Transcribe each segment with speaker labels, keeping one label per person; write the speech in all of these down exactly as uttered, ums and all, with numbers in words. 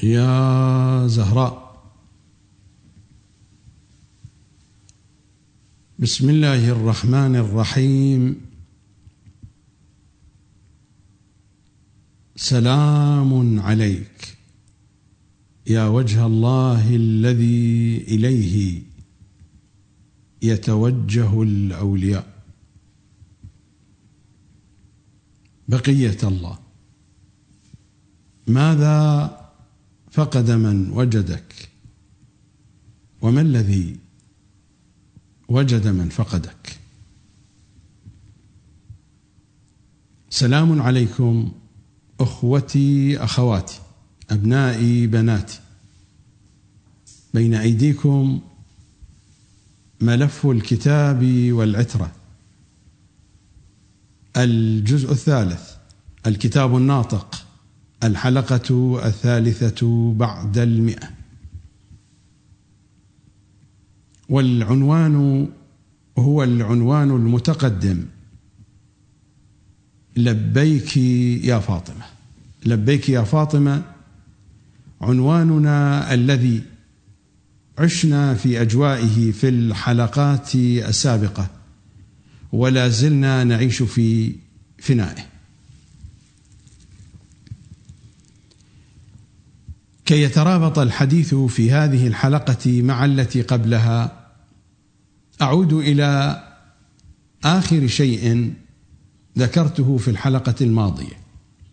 Speaker 1: يا زهراء. بسم الله الرحمن الرحيم. سلام عليك يا وجه الله الذي إليه يتوجه الأولياء. بقية الله، ماذا فقد من وجدك، وما الذي وجد من فقدك؟ سلام عليكم أخوتي أخواتي أبنائي بناتي. بين أيديكم ملف الكتاب والعترة، الجزء الثالث، الكتاب الناطق، الحلقة الثالثة بعد المئة، والعنوان هو العنوان المتقدم: لبيك يا فاطمة. لبيك يا فاطمة عنواننا الذي عشنا في أجوائه في الحلقات السابقة، ولا زلنا نعيش في فنائه. كي يترابط الحديث في هذه الحلقة مع التي قبلها، أعود إلى آخر شيء ذكرته في الحلقة الماضية.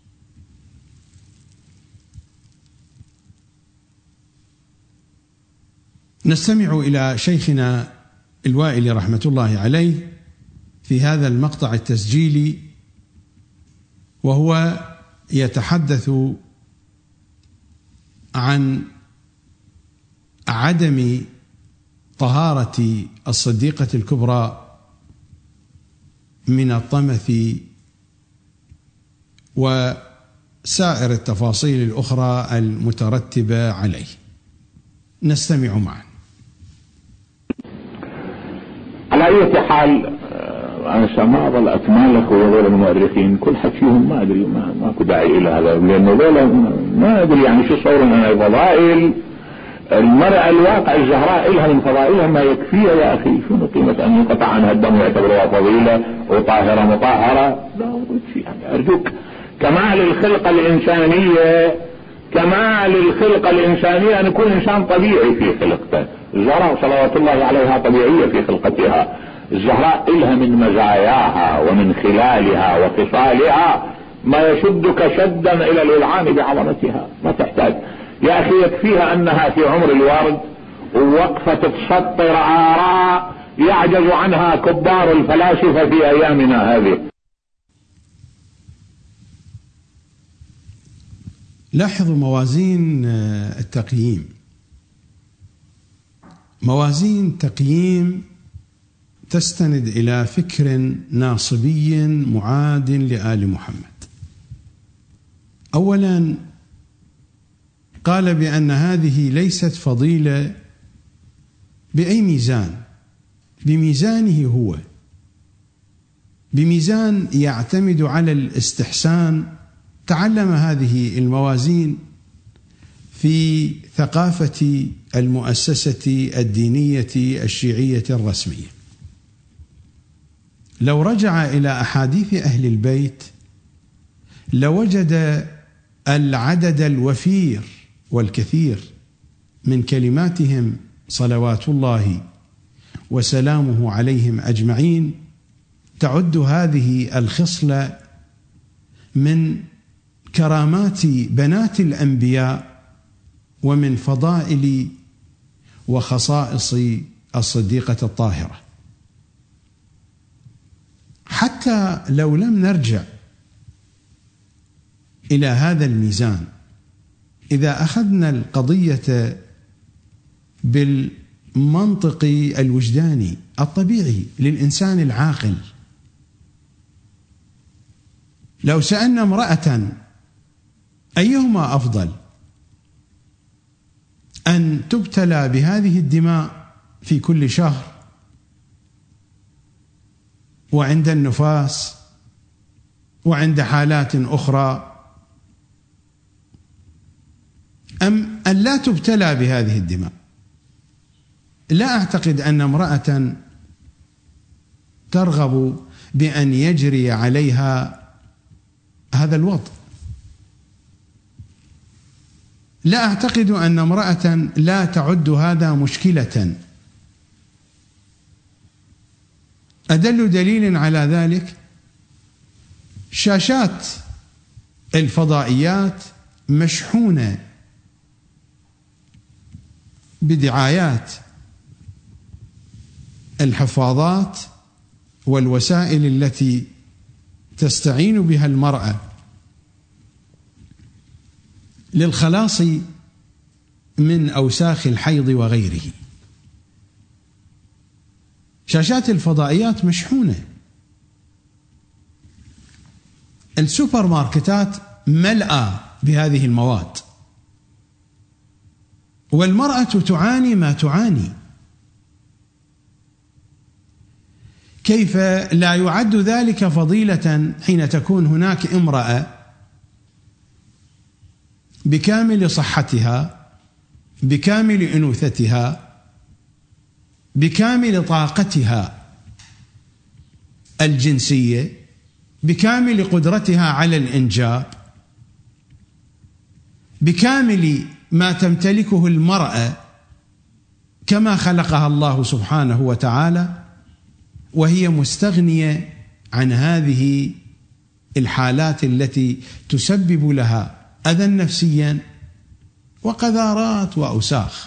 Speaker 1: نستمع إلى شيخنا الوائلي رحمة الله عليه في هذا المقطع التسجيلي، وهو يتحدث عن عدم طهارة الصديقة الكبرى من الطمث وسائر التفاصيل الأخرى المترتبة عليه. نستمع معا.
Speaker 2: على أي حال أنا ما أظل أتمالك وهذول المؤرخين كل حكيهم ما أدري، ما ماكو داعي إلى هذا، لأنه هذول ما أدري يعني شو صور أنا فضائل المرأة الواقع الزهراء إلها من فضائلها ما يكفيها يا أخي. شنو قيمة أن ينقطع عنها الدم ويعتبرها فضيلة وطاهرة مطهرة؟ لا يعني أرجوك، كمال الخلقة الإنسانية، كمال الخلقة الإنسانية أن يكون إنسان طبيعي في خلقته. الزهراء صلوات الله عليها طبيعية في خلقتها. الزهراء إلها من مزاياها ومن خلالها وخصالها ما يشدك شدا إلى الإذعان بعظمتها. ما تحتاج يا أخي، يكفيها أنها في عمر الورد ووقفة تسطر آراء يعجز عنها كبار الفلاسفة في أيامنا هذه.
Speaker 1: لاحظوا موازين التقييم، موازين تقييم تستند إلى فكر ناصبي معاد لآل محمد. أولا قال بأن هذه ليست فضيلة بأي ميزان، بميزانه هو، بميزان يعتمد على الاستحسان. تعلم هذه الموازين في ثقافة المؤسسة الدينية الشيعية الرسمية. لو رجع إلى أحاديث أهل البيت لوجد العدد الوفير والكثير من كلماتهم صلوات الله وسلامه عليهم أجمعين تعد هذه الخصلة من كرامات بنات الأنبياء ومن فضائل وخصائص الصديقة الطاهرة. حتى لو لم نرجع إلى هذا الميزان، إذا أخذنا القضية بالمنطق الوجداني الطبيعي للإنسان العاقل، لو سألنا امرأة أيهما أفضل، أن تبتلى بهذه الدماء في كل شهر وعند النفاس وعند حالات أخرى، أم أن لا تبتلى بهذه الدماء؟ لا أعتقد أن امرأة ترغب بأن يجري عليها هذا الوضع. لا أعتقد أن امرأة لا تعد هذا مشكلة. أدل دليل على ذلك شاشات الفضائيات مشحونة بدعايات الحفاظات والوسائل التي تستعين بها المرأة للخلاص من أوساخ الحيض وغيره. شاشات الفضائيات مشحونة، السوبر ماركتات ملأى بهذه المواد، والمرأة تعاني ما تعاني. كيف لا يعد ذلك فضيلة حين تكون هناك امرأة بكامل صحتها، بكامل أنوثتها، بكامل طاقتها الجنسية، بكامل قدرتها على الإنجاب، بكامل ما تمتلكه المرأة كما خلقها الله سبحانه وتعالى، وهي مستغنية عن هذه الحالات التي تسبب لها أذى نفسيا وقذارات وأوساخ.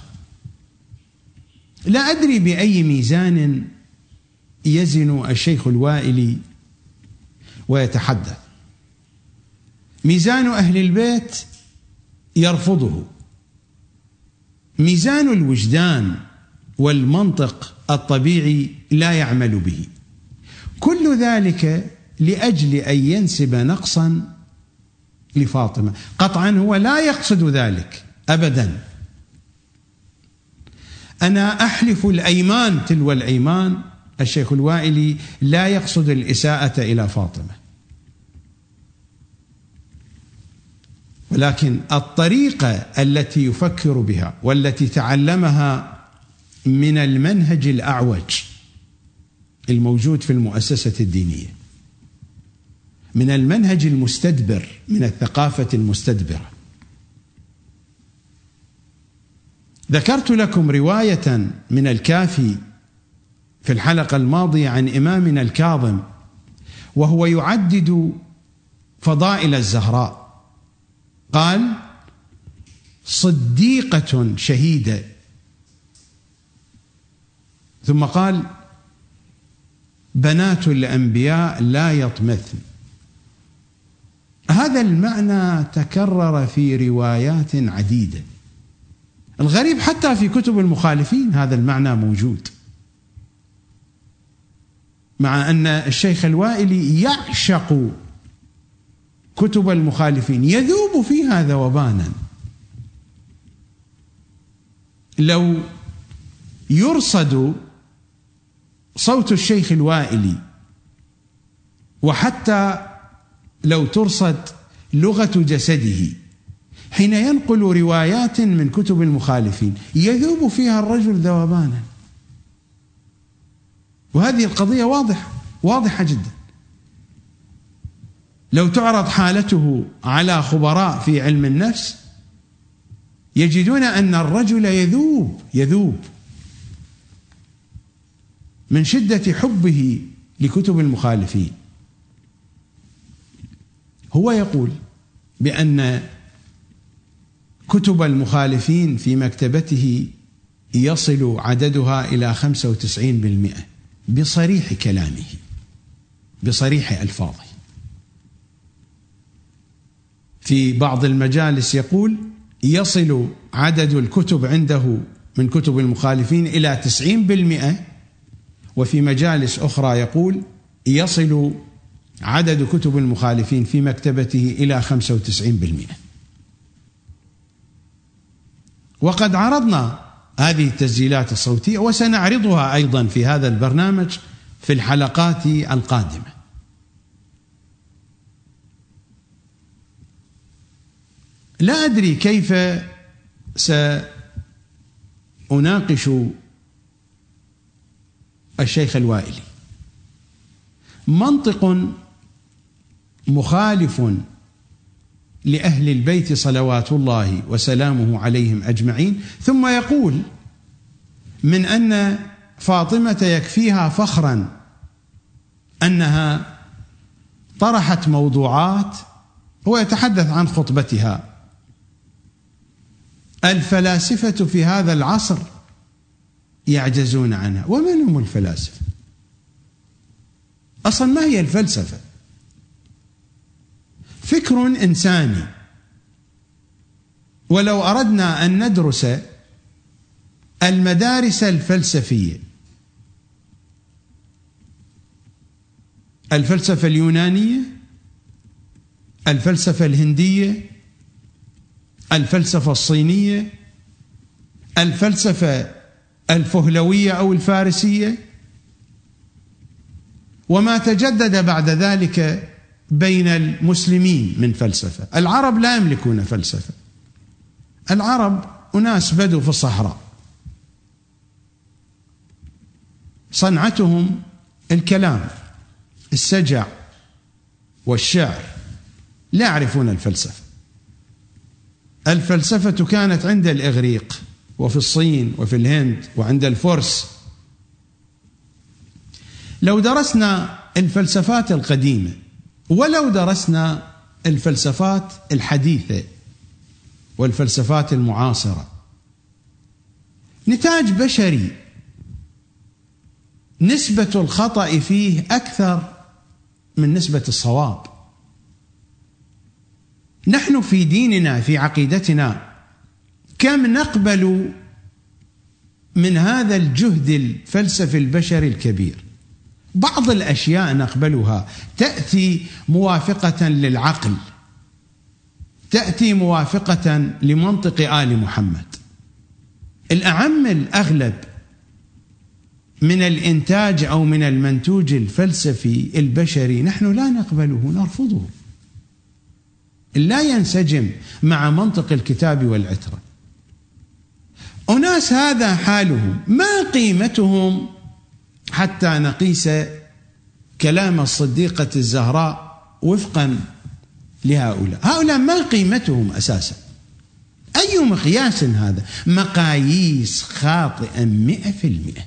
Speaker 1: لا أدري بأي ميزان يزن الشيخ الوائلي ويتحدث. ميزان أهل البيت يرفضه، ميزان الوجدان والمنطق الطبيعي لا يعمل به. كل ذلك لأجل أن ينسب نقصا لفاطمة. قطعا هو لا يقصد ذلك أبدا. أنا أحلف الأيمان تلو الأيمان الشيخ الوائلي لا يقصد الإساءة إلى فاطمة، ولكن الطريقة التي يفكر بها والتي تعلمها من المنهج الأعوج الموجود في المؤسسة الدينية، من المنهج المستدبر، من الثقافة المستدبرة. ذكرت لكم رواية من الكافي في الحلقة الماضية عن إمامنا الكاظم، وهو يعدد فضائل الزهراء. قال: صديقة شهيدة، ثم قال: بنات الأنبياء لا يطمثن. هذا المعنى تكرر في روايات عديدة. الغريب حتى في كتب المخالفين هذا المعنى موجود، مع أن الشيخ الوائلي يعشق كتب المخالفين، يذوب فيها ذوبانا. لو يرصد صوت الشيخ الوائلي، وحتى لو ترصد لغة جسده حين ينقل روايات من كتب المخالفين، يذوب فيها الرجل ذوبانا. وهذه القضية واضحة واضحة جدا. لو تعرض حالته على خبراء في علم النفس يجدون أن الرجل يذوب يذوب من شدة حبه لكتب المخالفين. هو يقول بأن كتب المخالفين في مكتبته يصل عددها إلى خمسة وتسعين بالمئة بصريح كلامه، بصريح ألفاظه. في بعض المجالس يقول يصل عدد الكتب عنده من كتب المخالفين إلى تسعين بالمئة، وفي مجالس أخرى يقول يصل عدد كتب المخالفين في مكتبته إلى خمسة وتسعين بالمئة. وقد عرضنا هذه التسجيلات الصوتية وسنعرضها أيضا في هذا البرنامج في الحلقات القادمة. لا أدري كيف سأناقش الشيخ الوائلي منطق مخالف لأهل البيت صلوات الله وسلامه عليهم أجمعين، ثم يقول من أن فاطمة يكفيها فخرا أنها طرحت موضوعات، هو يتحدث عن خطبتها. الفلاسفة في هذا العصر يعجزون عنها. ومن هم الفلاسفة؟ أصلا ما هي الفلسفة؟ فكر إنساني، ولو أردنا أن ندرس المدارس الفلسفية، الفلسفة اليونانية، الفلسفة الهندية، الفلسفة الصينية، الفلسفة الفهلوية أو الفارسية، وما تجدد بعد ذلك بين المسلمين من فلسفة. العرب لا يملكون فلسفة، العرب أناس بدوا في الصحراء، صنعتهم الكلام، السجع والشعر، لا يعرفون الفلسفة. الفلسفة كانت عند الإغريق وفي الصين وفي الهند وعند الفرس. لو درسنا الفلسفات القديمة ولو درسنا الفلسفات الحديثة والفلسفات المعاصرة، نتاج بشري نسبة الخطأ فيه أكثر من نسبة الصواب. نحن في ديننا في عقيدتنا كم نقبل من هذا الجهد الفلسفي البشري الكبير؟ بعض الأشياء نقبلها تأتي موافقة للعقل، تأتي موافقة لمنطق آل محمد. الأعم الأغلب من الإنتاج أو من المنتوج الفلسفي البشري نحن لا نقبله، نرفضه، لا ينسجم مع منطق الكتاب والعترة. أناس هذا حالهم، ما قيمتهم حتى نقيس كلام الصديقة الزهراء وفقا لهؤلاء؟ هؤلاء ما قيمتهم أساسا؟ أي مقياس هذا؟ مقاييس خاطئة مئة في المئة،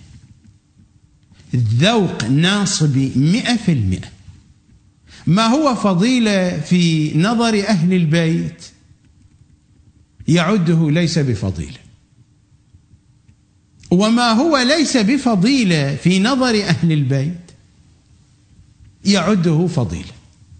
Speaker 1: الذوق ناصبي مئة في المئة. ما هو فضيلة في نظر أهل البيت يعده ليس بفضيلة، وما هو ليس بفضيلة في نظر أهل البيت يعده فضيلة.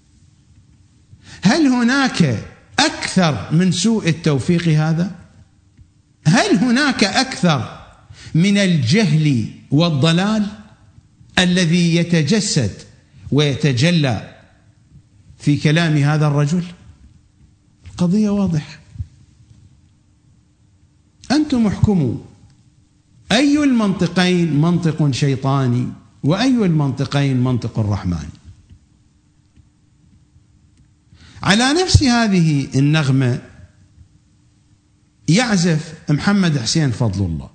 Speaker 1: هل هناك أكثر من سوء التوفيق هذا؟ هل هناك أكثر من الجهل والضلال الذي يتجسد ويتجلى في كلام هذا الرجل؟ القضية واضحة، أنتم احكموا أي المنطقين منطق شيطاني وأي المنطقين منطق الرحمن. على نفس هذه النغمة يعزف محمد حسين فضل الله: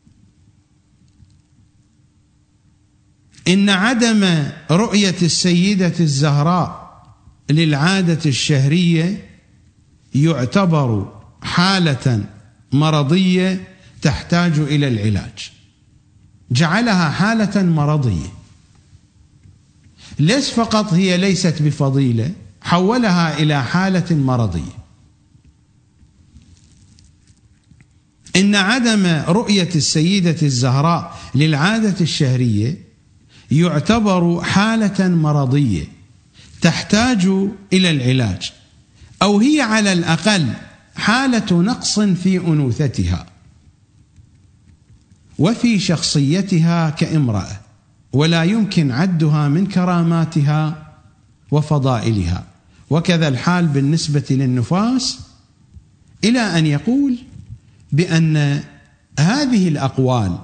Speaker 1: إن عدم رؤية السيدة الزهراء للعادة الشهرية يعتبر حالة مرضية تحتاج إلى العلاج. جعلها حالة مرضية، ليس فقط هي ليست بفضيلة، حولها إلى حالة مرضية. إن عدم رؤية السيدة الزهراء للعادة الشهرية يعتبر حالة مرضية تحتاج إلى العلاج، أو هي على الأقل حالة نقص في أنوثتها وفي شخصيتها كامرأة، ولا يمكن عدها من كراماتها وفضائلها. وكذا الحال بالنسبة للنفاس، إلى أن يقول بأن هذه الأقوال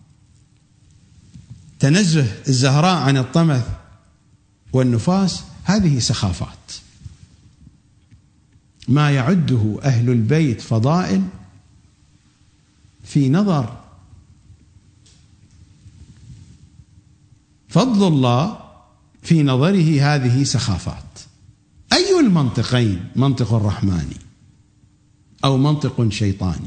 Speaker 1: تنزه الزهراء عن الطمث والنفاس هذه سخافات، ما يعده أهل البيت فضائل في نظر فضل الله في نظره هذه سخافات. أي المنطقين، منطق رحماني أو منطق شيطاني؟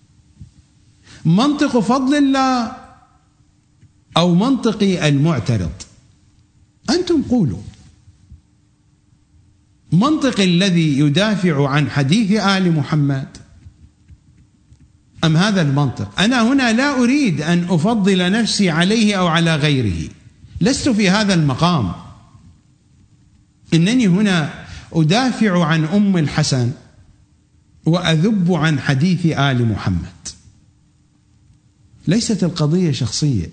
Speaker 1: منطق فضل الله أو منطق المعترض؟ أنتم قولوا. منطق الذي يدافع عن حديث آل محمد أم هذا المنطق؟ أنا هنا لا أريد أن أفضل نفسي عليه أو على غيره، لست في هذا المقام. إنني هنا أدافع عن أم الحسن وأذب عن حديث آل محمد. ليست القضية شخصية،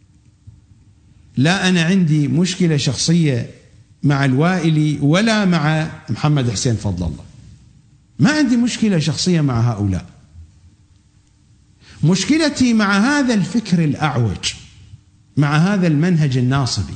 Speaker 1: لا أنا عندي مشكلة شخصية مع الوائلي ولا مع محمد حسين فضل الله، ما عندي مشكلة شخصية مع هؤلاء. مشكلتي مع هذا الفكر الأعوج، مع هذا المنهج الناصبي.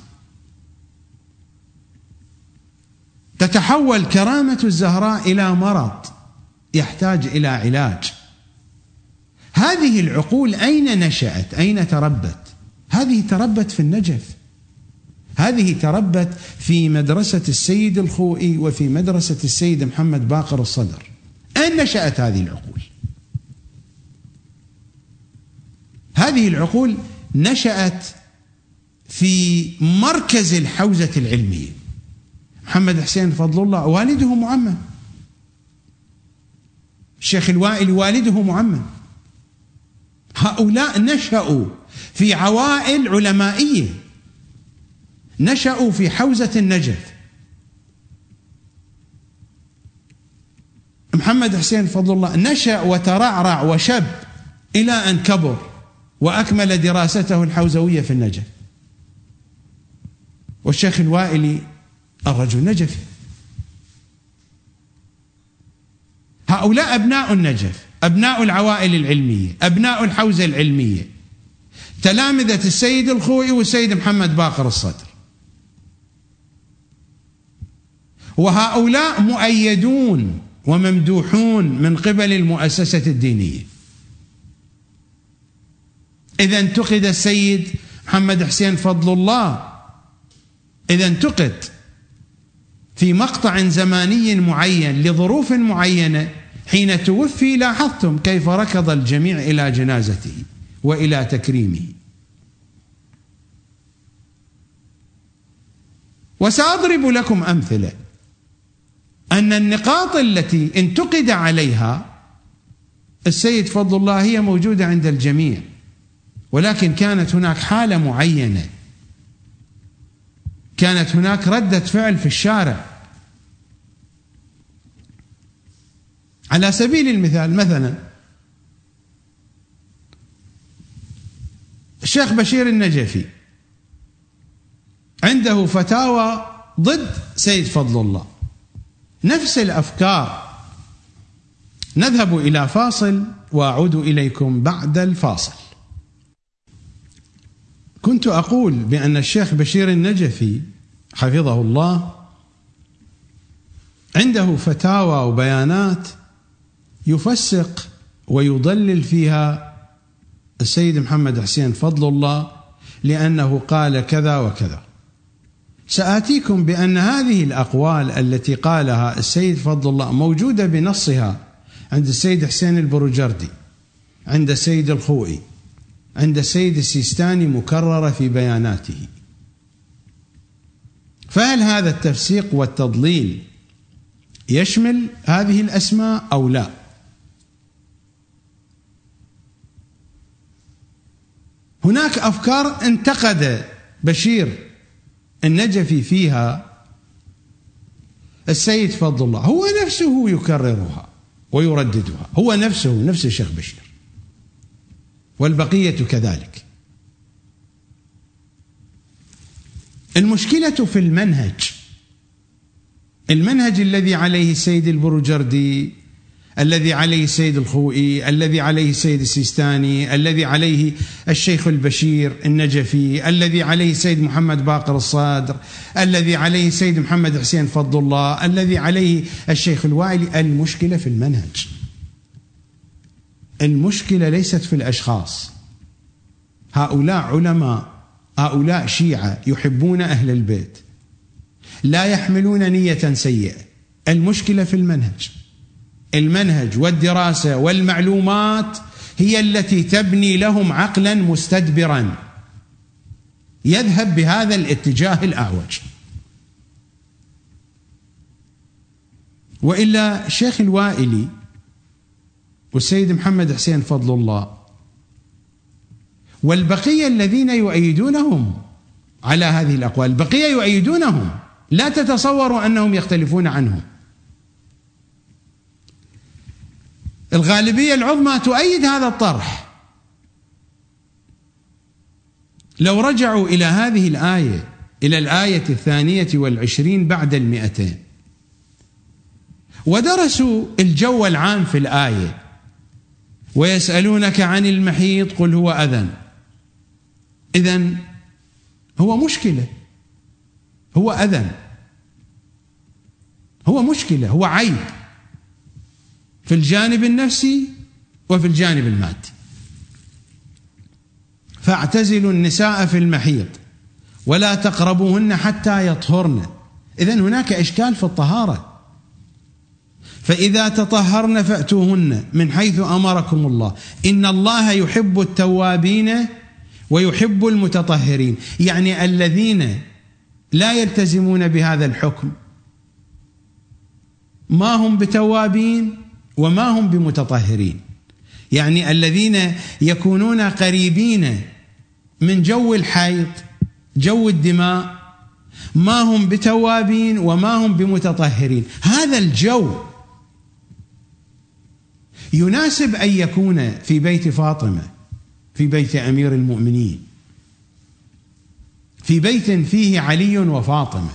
Speaker 1: تتحول كرامة الزهراء إلى مرض يحتاج إلى علاج. هذه العقول أين نشأت؟ أين تربت؟ هذه تربت في النجف، هذه تربت في مدرسة السيد الخوئي وفي مدرسة السيد محمد باقر الصدر. أين نشأت هذه العقول؟ هذه العقول نشأت في مركز الحوزة العلمية. محمد حسين فضل الله والده معمم، الشيخ الوائلي والده معمم. هؤلاء نشأوا في عوائل علمائية، نشأوا في حوزة النجف. محمد حسين فضل الله نشأ وترعرع وشب إلى أن كبر وأكمل دراسته الحوزوية في النجف. والشيخ الوائلي الرجل نجفي. هؤلاء أبناء النجف، أبناء العوائل العلمية، أبناء الحوزة العلمية، تلامذة السيد الخوئي والسيد محمد باقر الصدر. وهؤلاء مؤيدون وممدوحون من قبل المؤسسة الدينية. إذا انتقد السيد محمد حسين فضل الله، إذا انتقد في مقطع زماني معين لظروف معينة، حين توفي لاحظتم كيف ركض الجميع إلى جنازته وإلى تكريمه. وسأضرب لكم أمثلة أن النقاط التي انتقد عليها السيد فضل الله هي موجودة عند الجميع، ولكن كانت هناك حالة معينة، كانت هناك ردة فعل في الشارع. على سبيل المثال، مثلا الشيخ بشير النجفي عنده فتاوى ضد سيد فضل الله، نفس الأفكار. نذهب إلى فاصل وأعود إليكم بعد الفاصل. كنت أقول بأن الشيخ بشير النجفي حفظه الله عنده فتاوى وبيانات يفسق ويضلل فيها السيد محمد حسين فضل الله لأنه قال كذا وكذا. سآتيكم بأن هذه الأقوال التي قالها السيد فضل الله موجودة بنصها عند السيد حسين البروجردي، عند السيد الخوئي، عند السيد السيستاني، مكررة في بياناته. فهل هذا التفسيق والتضليل يشمل هذه الأسماء أو لا؟ هناك أفكار انتقد بشير النجفي فيها السيد فضل الله، هو نفسه يكررها ويرددها، هو نفسه نفس الشيخ بشير، والبقية كذلك. المشكلة في المنهج، المنهج الذي عليه السيد البروجردي، الذي عليه السيد الخوئي، الذي عليه السيد السيستاني، الذي عليه الشيخ البشير النجفي، الذي عليه السيد محمد باقر الصدر، الذي عليه السيد محمد حسين فضل الله، الذي عليه الشيخ الوائلي. المشكلة في المنهج. المشكلة ليست في الأشخاص. هؤلاء علماء، هؤلاء شيعة يحبون أهل البيت، لا يحملون نية سيئة. المشكلة في المنهج. المنهج والدراسة والمعلومات هي التي تبني لهم عقلا مستدبرا يذهب بهذا الاتجاه الأعوج. وإلا الشيخ الوائلي والسيد محمد حسين فضل الله والبقية الذين يؤيدونهم على هذه الأقوال، البقية يؤيدونهم، لا تتصوروا أنهم يختلفون عنهم. الغالبية العظمى تؤيد هذا الطرح. لو رجعوا إلى هذه الآية، إلى الآية الثانية والعشرين بعد المئتين، ودرسوا الجو العام في الآية، ويسألونك عن المحيط قل هو أذى، إذن هو مشكلة، هو أذى، هو مشكلة، هو عيب في الجانب النفسي وفي الجانب المادي. فاعتزلوا النساء في المحيط ولا تقربوهن حتى يطهرن. إذن هناك إشكال في الطهارة. فإذا تطهرن فأتوهن من حيث أمركم الله إن الله يحب التوابين ويحب المتطهرين. يعني الذين لا يلتزمون بهذا الحكم ما هم بتوابين وما هم بمتطهرين. يعني الذين يكونون قريبين من جو الحيض، جو الدماء، ما هم بتوابين وما هم بمتطهرين. هذا الجو يناسب أن يكون في بيت فاطمة، في بيت أمير المؤمنين، في بيت فيه علي وفاطمة،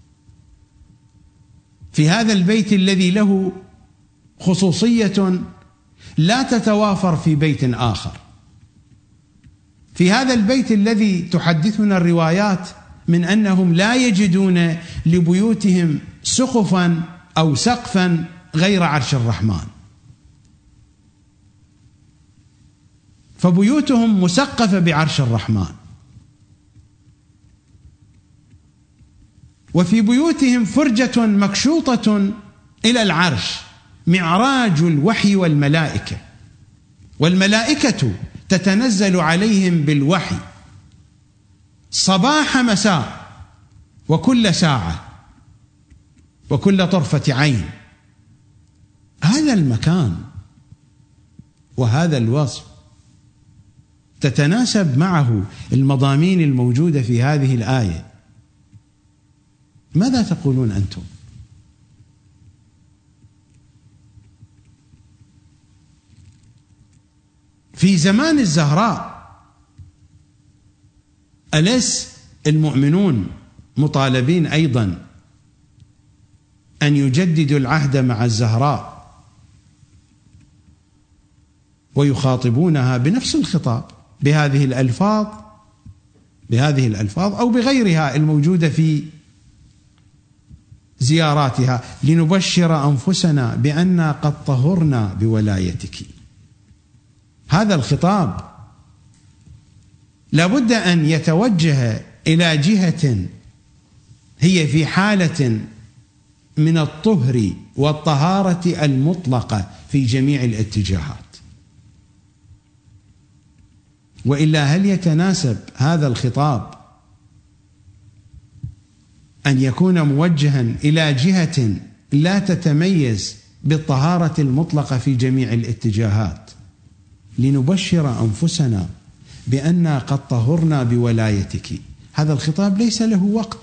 Speaker 1: في هذا البيت الذي له خصوصية لا تتوافر في بيت آخر، في هذا البيت الذي تحدثنا الروايات من أنهم لا يجدون لبيوتهم سقفا أو سقفا غير عرش الرحمن، فبيوتهم مسقفة بعرش الرحمن. وفي بيوتهم فرجة مكشوطة إلى العرش، معراج الوحي والملائكة، والملائكة تتنزل عليهم بالوحي صباح مساء وكل ساعة وكل طرفة عين. هذا المكان وهذا الوصف تتناسب معه المضامين الموجودة في هذه الآية. ماذا تقولون أنتم؟ في زمان الزهراء أليس المؤمنون مطالبين أيضا أن يجددوا العهد مع الزهراء ويخاطبونها بنفس الخطاب، بهذه الألفاظ، بهذه الألفاظ أو بغيرها الموجودة في زياراتها؟ لنبشر أنفسنا بأننا قد طهرنا بولايتك. هذا الخطاب لابد أن يتوجه إلى جهة هي في حالة من الطهر والطهارة المطلقة في جميع الاتجاهات. وإلا هل يتناسب هذا الخطاب أن يكون موجها إلى جهة لا تتميز بالطهارة المطلقة في جميع الاتجاهات؟ لنبشر أنفسنا بأننا قد طهرنا بولايتك. هذا الخطاب ليس له وقت،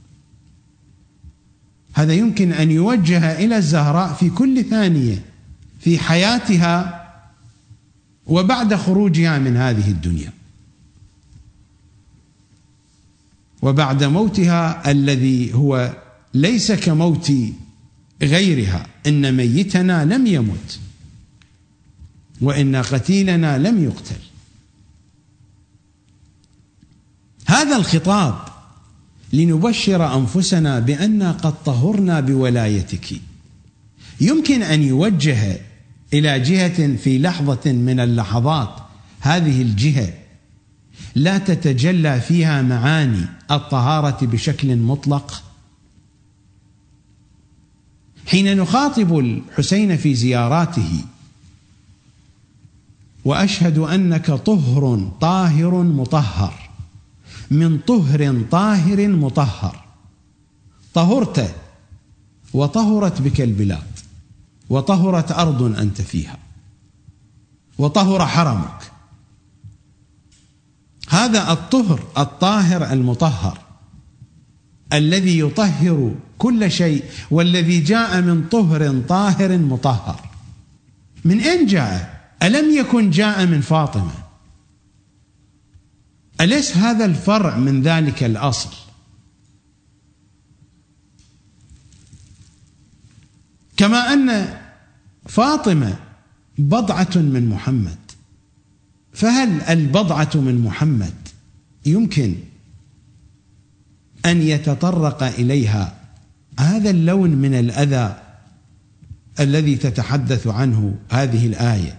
Speaker 1: هذا يمكن أن يوجه إلى الزهراء في كل ثانية في حياتها وبعد خروجها من هذه الدنيا، وبعد موتها الذي هو ليس كموت غيرها. إن ميتنا لم يمت وإن قتيلنا لم يقتل. هذا الخطاب لنبشر أنفسنا بأننا قد طهرنا بولايتك يمكن أن يوجه إلى جهة في لحظة من اللحظات هذه الجهة لا تتجلى فيها معاني الطهارة بشكل مطلق؟ حين نخاطب الحسين في زياراته وأشهد أنك طهر طاهر مطهر، من طهر طاهر مطهر، طهرت وطهرت بك البلاد، وطهرت أرض أنت فيها، وطهر حرمك. هذا الطهر الطاهر المطهر الذي يطهر كل شيء، والذي جاء من طهر طاهر مطهر، من أين جاء؟ ألم يكن جاء من فاطمة؟ أليس هذا الفرع من ذلك الأصل؟ كما أن فاطمة بضعة من محمد، فهل البضعة من محمد يمكن أن يتطرق إليها هذا اللون من الأذى الذي تتحدث عنه هذه الآية؟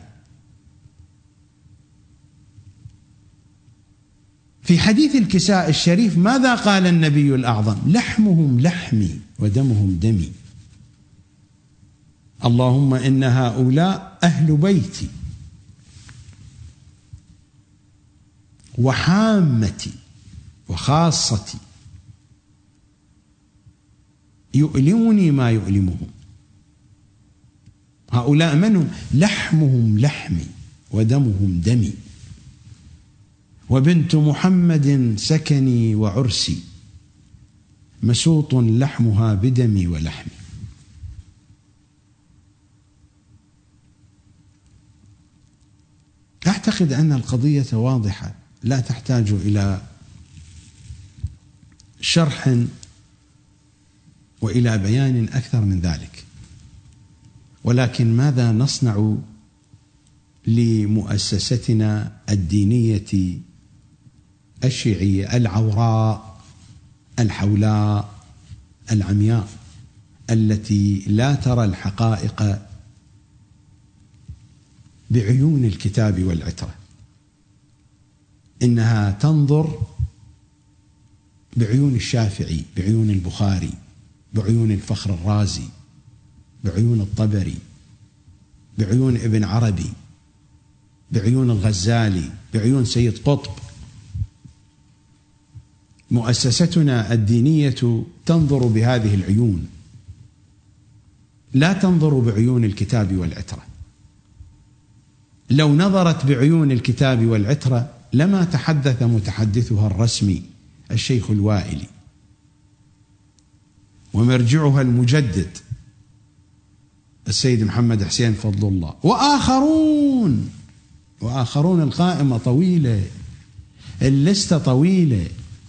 Speaker 1: في حديث الكساء الشريف ماذا قال النبي الأعظم؟ لحمهم لحمي ودمهم دمي، اللهم إن هؤلاء أهل بيتي وحامتي وخاصتي، يؤلمني ما يؤلمهم. هؤلاء منهم؟ لحمهم لحمي ودمهم دمي، وبنت محمد سكني وعرسي، مسوط لحمها بدمي ولحمي. أعتقد أن القضية واضحة لا تحتاج إلى شرح وإلى بيان أكثر من ذلك. ولكن ماذا نصنع لمؤسستنا الدينية الشيعية العوراء الحولاء العمياء التي لا ترى الحقائق بعيون الكتاب والعترة؟ إنها تنظر بعيون الشافعي، بعيون البخاري، بعيون الفخر الرازي، بعيون الطبري، بعيون ابن عربي، بعيون الغزالي، بعيون سيد قطب. مؤسستنا الدينية تنظر بهذه العيون، لا تنظر بعيون الكتاب والعترة. لو نظرت بعيون الكتاب والعترة لما تحدث متحدثها الرسمي الشيخ الوائلي ومرجعها المجدد السيد محمد حسين فضل الله وآخرون وآخرون. القائمة طويلة، اللستة طويلة،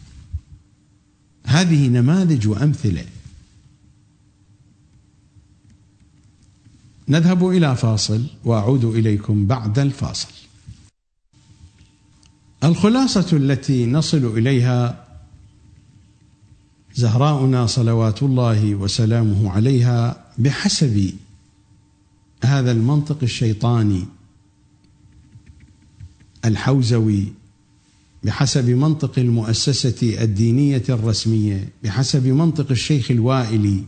Speaker 1: هذه نماذج وأمثلة. نذهب إلى فاصل وأعود إليكم بعد الفاصل. الخلاصة التي نصل إليها زهراؤنا صلوات الله وسلامه عليها بحسب هذا المنطق الشيطاني الحوزوي، بحسب منطق المؤسسة الدينية الرسمية، بحسب منطق الشيخ الوائلي،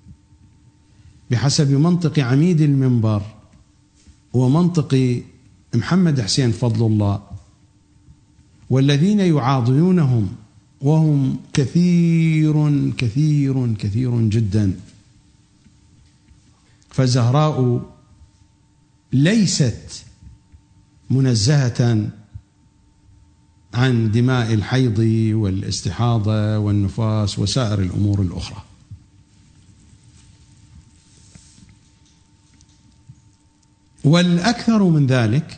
Speaker 1: بحسب منطق عميد المنبر ومنطق محمد حسين فضل الله والذين يعاضدونهم، وهم كثير كثير كثير جدا. فزهراء ليست منزهة عن دماء الحيض والاستحاضة والنفاس وسائر الأمور الأخرى. والأكثر من ذلك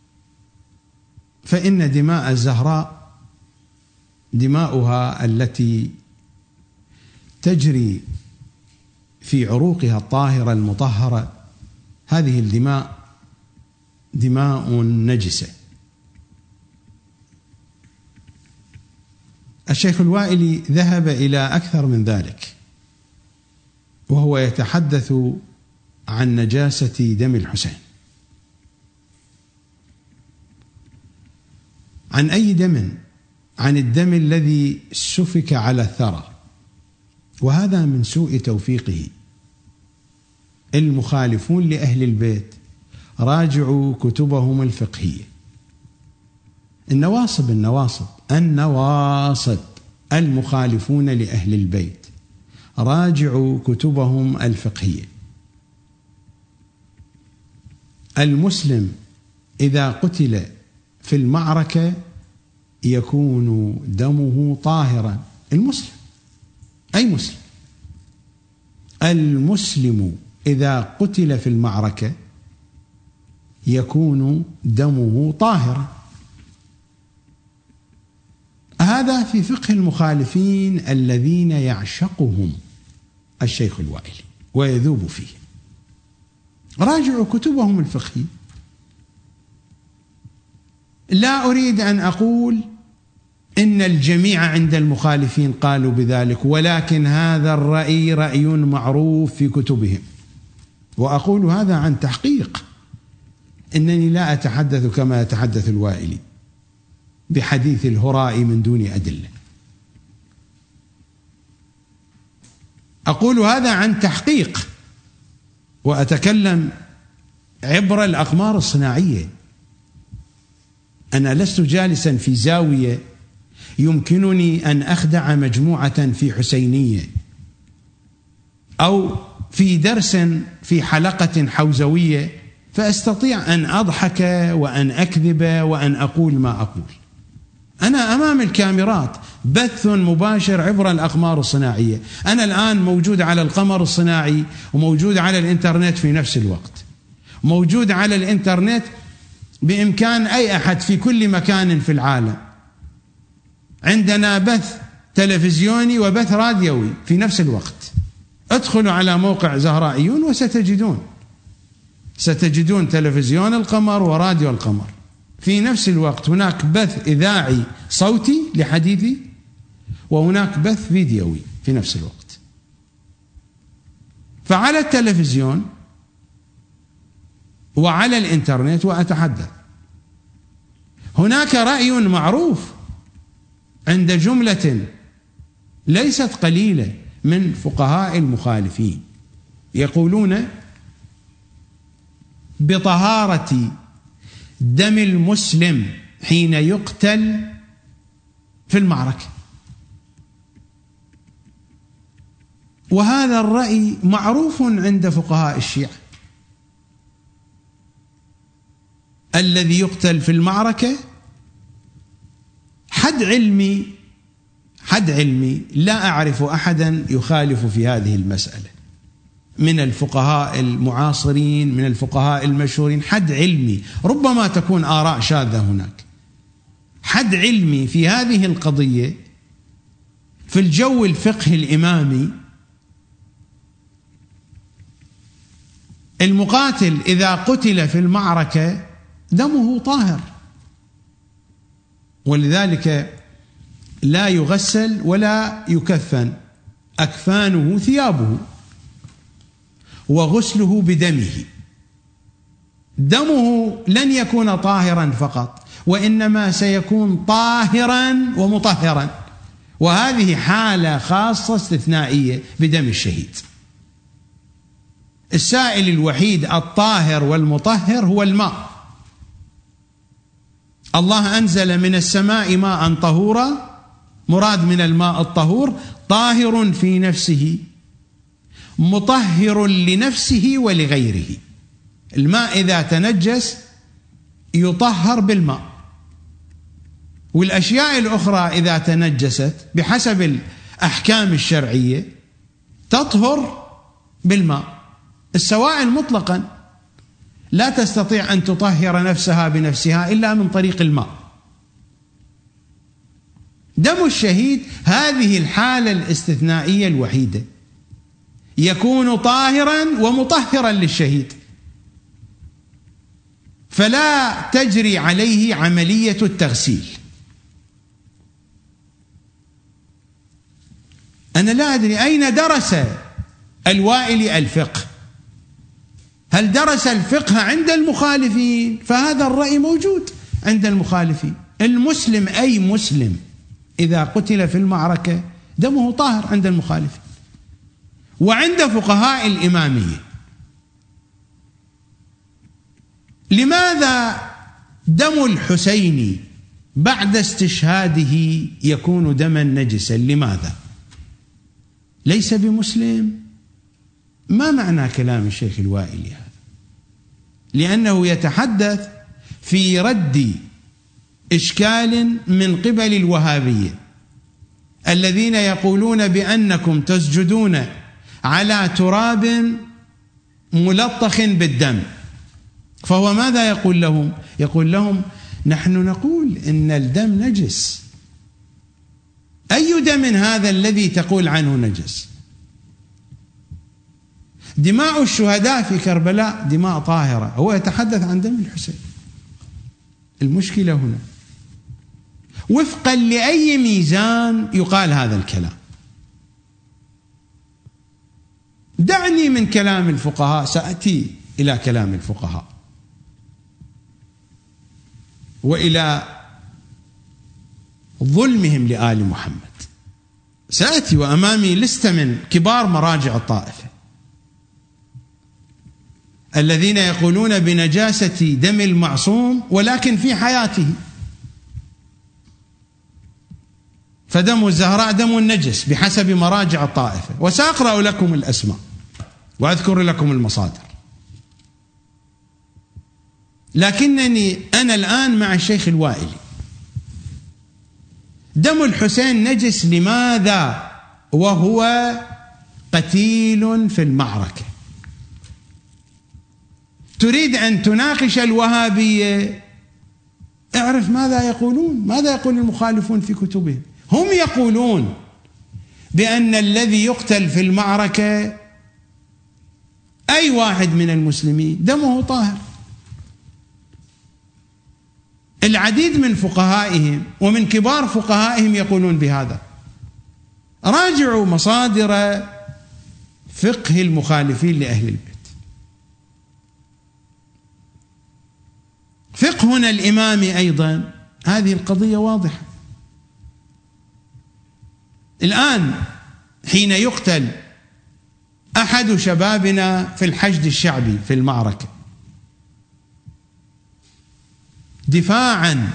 Speaker 1: فإن دماء الزهراء دماؤها التي تجري في عروقها الطاهرة المطهرة، هذه الدماء دماء نجسة. الشيخ الوائلي ذهب إلى أكثر من ذلك، وهو يتحدث عن نجاسة دم الحسين عن أي دم؟ عن الدم الذي سفك على الثرى، وهذا من سوء توفيقه. المخالفون لأهل البيت راجعوا كتبهم الفقهية، النواصب النواصب النواصب المخالفون لأهل البيت راجعوا كتبهم الفقهية. المسلم إذا قتل في المعركة يكون دمه طاهرا. المسلم، أي مسلم، المسلم إذا قتل في المعركة يكون دمه طاهرا. هذا في فقه المخالفين الذين يعشقهم الشيخ الوائلي ويذوب فيه. راجعوا كتبهم الفقهية. لا أريد أن أقول إن الجميع عند المخالفين قالوا بذلك، ولكن هذا الرأي رأي معروف في كتبهم، وأقول هذا عن تحقيق، إنني لا أتحدث كما يتحدث الوائلي بحديث الهراء من دون أدلة. أقول هذا عن تحقيق، وأتكلم عبر الأقمار الصناعية. أنا لست جالسا في زاوية يمكنني أن أخدع مجموعة في حسينية أو في درس في حلقة حوزوية فأستطيع أن أضحك وأن أكذب وأن أقول ما أقول. أنا أمام الكاميرات بث مباشر عبر الأقمار الصناعية. أنا الآن موجود على القمر الصناعي وموجود على الإنترنت في نفس الوقت، موجود على الإنترنت بإمكان أي أحد في كل مكان في العالم. عندنا بث تلفزيوني وبث راديوي في نفس الوقت. ادخلوا على موقع زهرائيون وستجدون ستجدون تلفزيون القمر وراديو القمر في نفس الوقت. هناك بث إذاعي صوتي لحديثي، وهناك بث فيديوي في نفس الوقت. فعلى التلفزيون وعلى الإنترنت وأتحدث. هناك رأي معروف عند جملة ليست قليلة من فقهاء المخالفين يقولون بطهارة دم المسلم حين يقتل في المعركة، وهذا الرأي معروف عند فقهاء الشيعة. الذي يقتل في المعركة حد علمي حد علمي لا أعرف أحدا يخالف في هذه المسألة من الفقهاء المعاصرين، من الفقهاء المشهورين. حد علمي، ربما تكون آراء شاذة هناك. حد علمي في هذه القضية في الجو الفقهي الإمامي، المقاتل إذا قتل في المعركة دمه طاهر، ولذلك لا يغسل ولا يكفن، أكفانه ثيابه وغسله بدمه. دمه لن يكون طاهرا فقط، وإنما سيكون طاهرا ومطهرا، وهذه حالة خاصة استثنائية بدم الشهيد. السائل الوحيد الطاهر والمطهر هو الماء. الله أنزل من السماء ماء طهورا، مراد من الماء الطهور طاهر في نفسه مطهر لنفسه ولغيره. الماء إذا تنجس يطهر بالماء، والأشياء الأخرى إذا تنجست بحسب الأحكام الشرعية تطهر بالماء. السوائل مطلقا لا تستطيع أن تطهر نفسها بنفسها إلا من طريق الماء. دم الشهيد هذه الحالة الاستثنائية الوحيدة، يكون طاهرا ومطهرا للشهيد، فلا تجري عليه عملية التغسيل. أنا لا أدري أين درس الوائلي الفقه. هل درس الفقه عند المخالفين؟ فهذا الرأي موجود عند المخالفين. المسلم أي مسلم إذا قتل في المعركة دمه طاهر عند المخالفين وعند فقهاء الإمامية. لماذا دم الحسين بعد استشهاده يكون دما نجسا؟ لماذا؟ ليس بمسلم. ما معنى كلام الشيخ الوائلي هذا؟ لأنه يتحدث في رد إشكال من قبل الوهابية الذين يقولون بأنكم تسجدون على تراب ملطخ بالدم. فهو ماذا يقول لهم؟ يقول لهم نحن نقول إن الدم نجس. أي دم هذا الذي تقول عنه نجس؟ دماء الشهداء في كربلاء دماء طاهرة. هو يتحدث عن دم الحسين. المشكلة هنا وفقا لأي ميزان يقال هذا الكلام؟ دعني من كلام الفقهاء، سأتي إلى كلام الفقهاء وإلى ظلمهم لآل محمد. سأتي وأمامي لستة من كبار مراجع الطائفة الذين يقولون بنجاسة دم المعصوم ولكن في حياته، فدم الزهراء دم نجس بحسب مراجع الطائفة. وسأقرأ لكم الأسماء وأذكر لكم المصادر، لكنني أنا الآن مع الشيخ الوائلي. دم الحسين نجس لماذا وهو قتيل في المعركة؟ تريد أن تناقش الوهابية، اعرف ماذا يقولون، ماذا يقول المخالفون في كتبهم. هم يقولون بأن الذي يقتل في المعركة أي واحد من المسلمين دمه طاهر. العديد من فقهائهم ومن كبار فقهائهم يقولون بهذا. راجعوا مصادر فقه المخالفين لأهل البيت. فقهنا الإمامي أيضا هذه القضية واضحة. الآن حين يقتل أحد شبابنا في الحشد الشعبي في المعركة دفاعا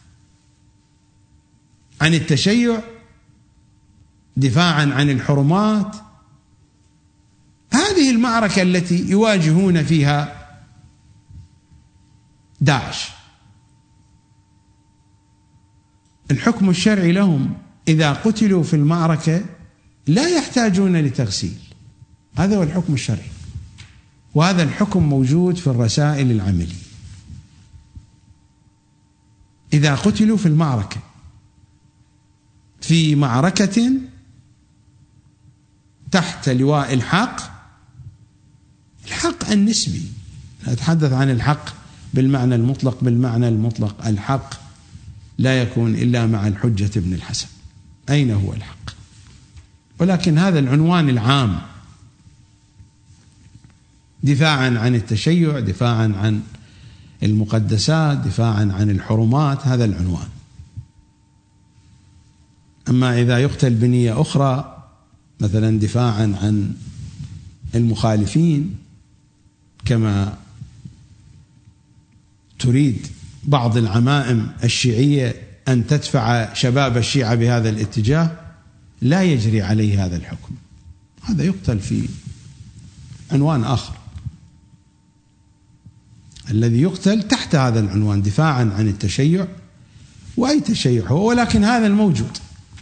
Speaker 1: عن التشيع، دفاعا عن الحرمات، هذه المعركة التي يواجهون فيها داعش، الحكم الشرعي لهم إذا قتلوا في المعركة لا يحتاجون لتغسيل. هذا هو الحكم الشرعي، وهذا الحكم موجود في الرسائل العملية. إذا قتلوا في المعركة في معركة تحت لواء الحق، الحق النسبي، أتحدث عن الحق بالمعنى المطلق. بالمعنى المطلق الحق لا يكون إلا مع الحجة ابن الحسن. أين هو الحق؟ ولكن هذا العنوان العام، دفاعا عن التشيع، دفاعا عن المقدسات، دفاعا عن الحرمات، هذا العنوان. أما إذا يقتل بنية أخرى مثلا دفاعا عن المخالفين كما تريد بعض العمائم الشيعية أن تدفع شباب الشيعة بهذا الاتجاه، لا يجري عليه هذا الحكم. هذا يقتل في عنوان آخر. الذي يقتل تحت هذا العنوان دفاعا عن التشيع، وأي تشيع هو، ولكن هذا الموجود،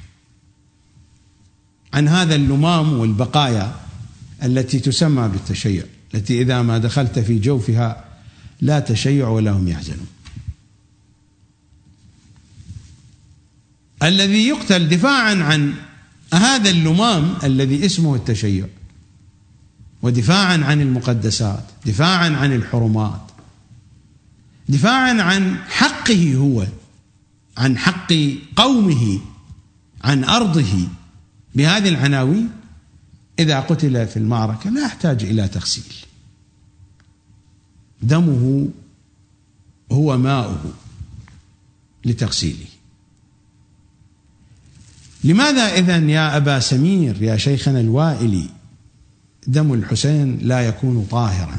Speaker 1: عن هذا اللمام والبقايا التي تسمى بالتشيع، التي إذا ما دخلت في جوفها لا تشيع ولا هم يحزنون. الذي يقتل دفاعا عن هذا اللمام الذي اسمه التشيع، ودفاعا عن المقدسات، دفاعا عن الحرمات، دفاعا عن حقه هو، عن حق قومه، عن أرضه، بهذه العناوين، إذا قتل في المعركة لا يحتاج إلى تغسيل. دمه هو ماؤه، لتغسيله. لماذا إذن يا أبا سمير يا شيخنا الوائلي دم الحسين لا يكون طاهرا؟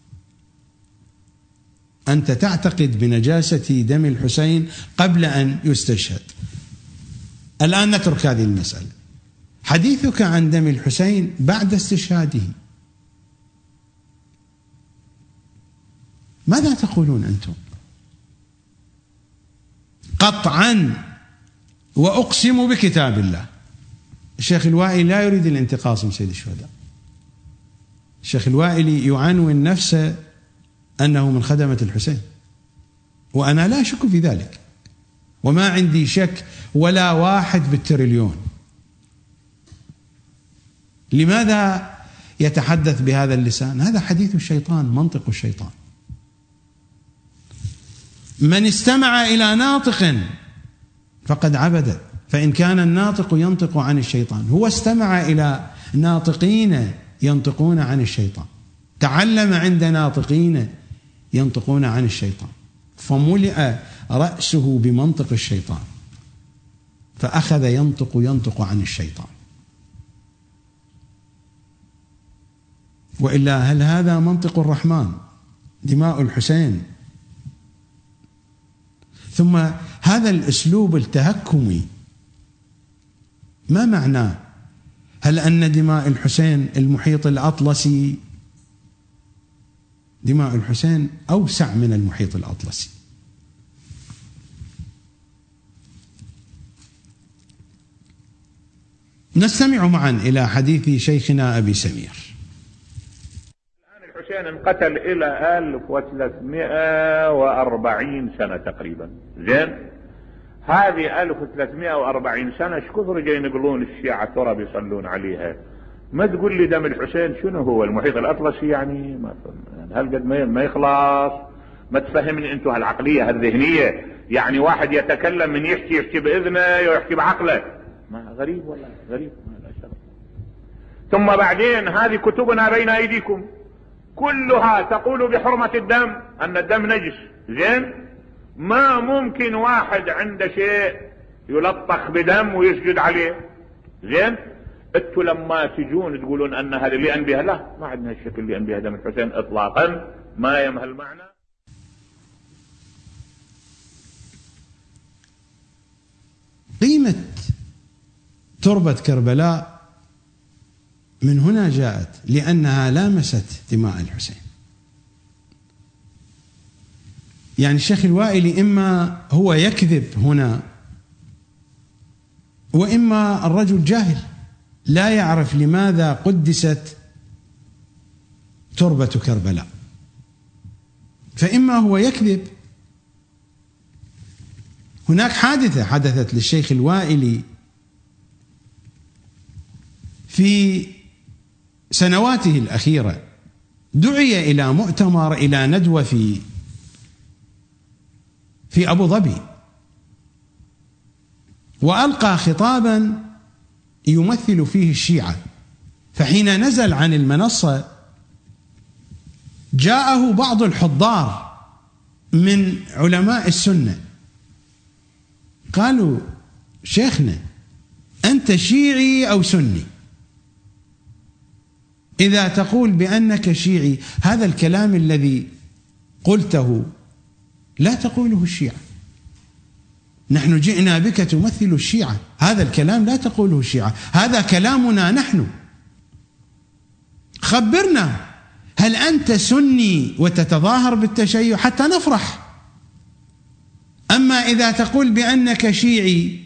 Speaker 1: أنت تعتقد بنجاسة دم الحسين قبل أن يستشهد. الآن نترك هذه المسألة. حديثك عن دم الحسين بعد استشهاده، ماذا تقولون أنتم؟ قطعا وأقسم بكتاب الله الشيخ الوائلي لا يريد الانتقاص من سيد الشهداء. الشيخ الوائلي يعنون نفسه أنه من خدمة الحسين، وأنا لا أشك في ذلك، وما عندي شك ولا واحد بالتريليون. لماذا يتحدث بهذا اللسان؟ هذا حديث الشيطان، منطق الشيطان. من استمع إلى ناطق فقد عبد، فإن كان الناطق ينطق عن الشيطان، هو استمع إلى ناطقين ينطقون عن الشيطان، تعلم عند ناطقين ينطقون عن الشيطان، فملئ رأسه بمنطق الشيطان فأخذ ينطق ينطق عن الشيطان. وإلا هل هذا منطق الرحمن؟ دماء الحسين. ثم هذا الأسلوب التهكمي ما معناه؟ هل أن دماء الحسين المحيط الأطلسي؟ دماء الحسين أوسع من المحيط الأطلسي. نستمع معا إلى حديث شيخنا أبي سمير.
Speaker 2: الآن الحسين انقتل إلى ألف وثلاثمائة وأربعين سنة تقريبا. زين، هذه ألف وثلاثمائة وأربعين سنة ايش كثر جايين يقولون الشيعة ترى بيصلون عليها؟ ما تقول لي دم الحسين شنو هو المحيط الأطلسي يعني؟ ما هالقد ما يخلص. ما تفهمني انتم هالعقلية هالذهنية، يعني واحد يتكلم من يحكي يحكي بإذنه ويحكي بعقله. ما غريب ولا غريب؟ ما لا شرف. ثم بعدين هذه كتبنا بين أيديكم كلها تقول بحرمة الدم، أن الدم نجس. زين، ما ممكن واحد عنده شيء يلطخ بدم ويسجد عليه. زين، انتوا لما تجون تقولون ان هذا اللي انبيها، لا، ما عندنا الشكل اللي انبيها دم الحسين اطلاقا، ما يمهل المعنى.
Speaker 1: قيمة تربة كربلاء من هنا جاءت، لأنها لامست دماء الحسين. يعني الشيخ الوائلي إما هو يكذب هنا، وإما الرجل جاهل لا يعرف لماذا قدست تربة كربلاء، فإما هو يكذب. هناك حادثة حدثت للشيخ الوائلي في سنواته الأخيرة، دعي إلى مؤتمر، إلى ندوة في في أبو ظبي، وألقى خطابا يمثل فيه الشيعة. فحين نزل عن المنصة جاءه بعض الحضار من علماء السنة قالوا: شيخنا، أنت شيعي أو سني؟ إذا تقول بأنك شيعي، هذا الكلام الذي قلته لا تقوله الشيعة. نحن جئنا بك تمثل الشيعة، هذا الكلام لا تقوله الشيعة، هذا كلامنا نحن. خبرنا، هل أنت سني وتتظاهر بالتشيع حتى نفرح؟ أما إذا تقول بأنك شيعي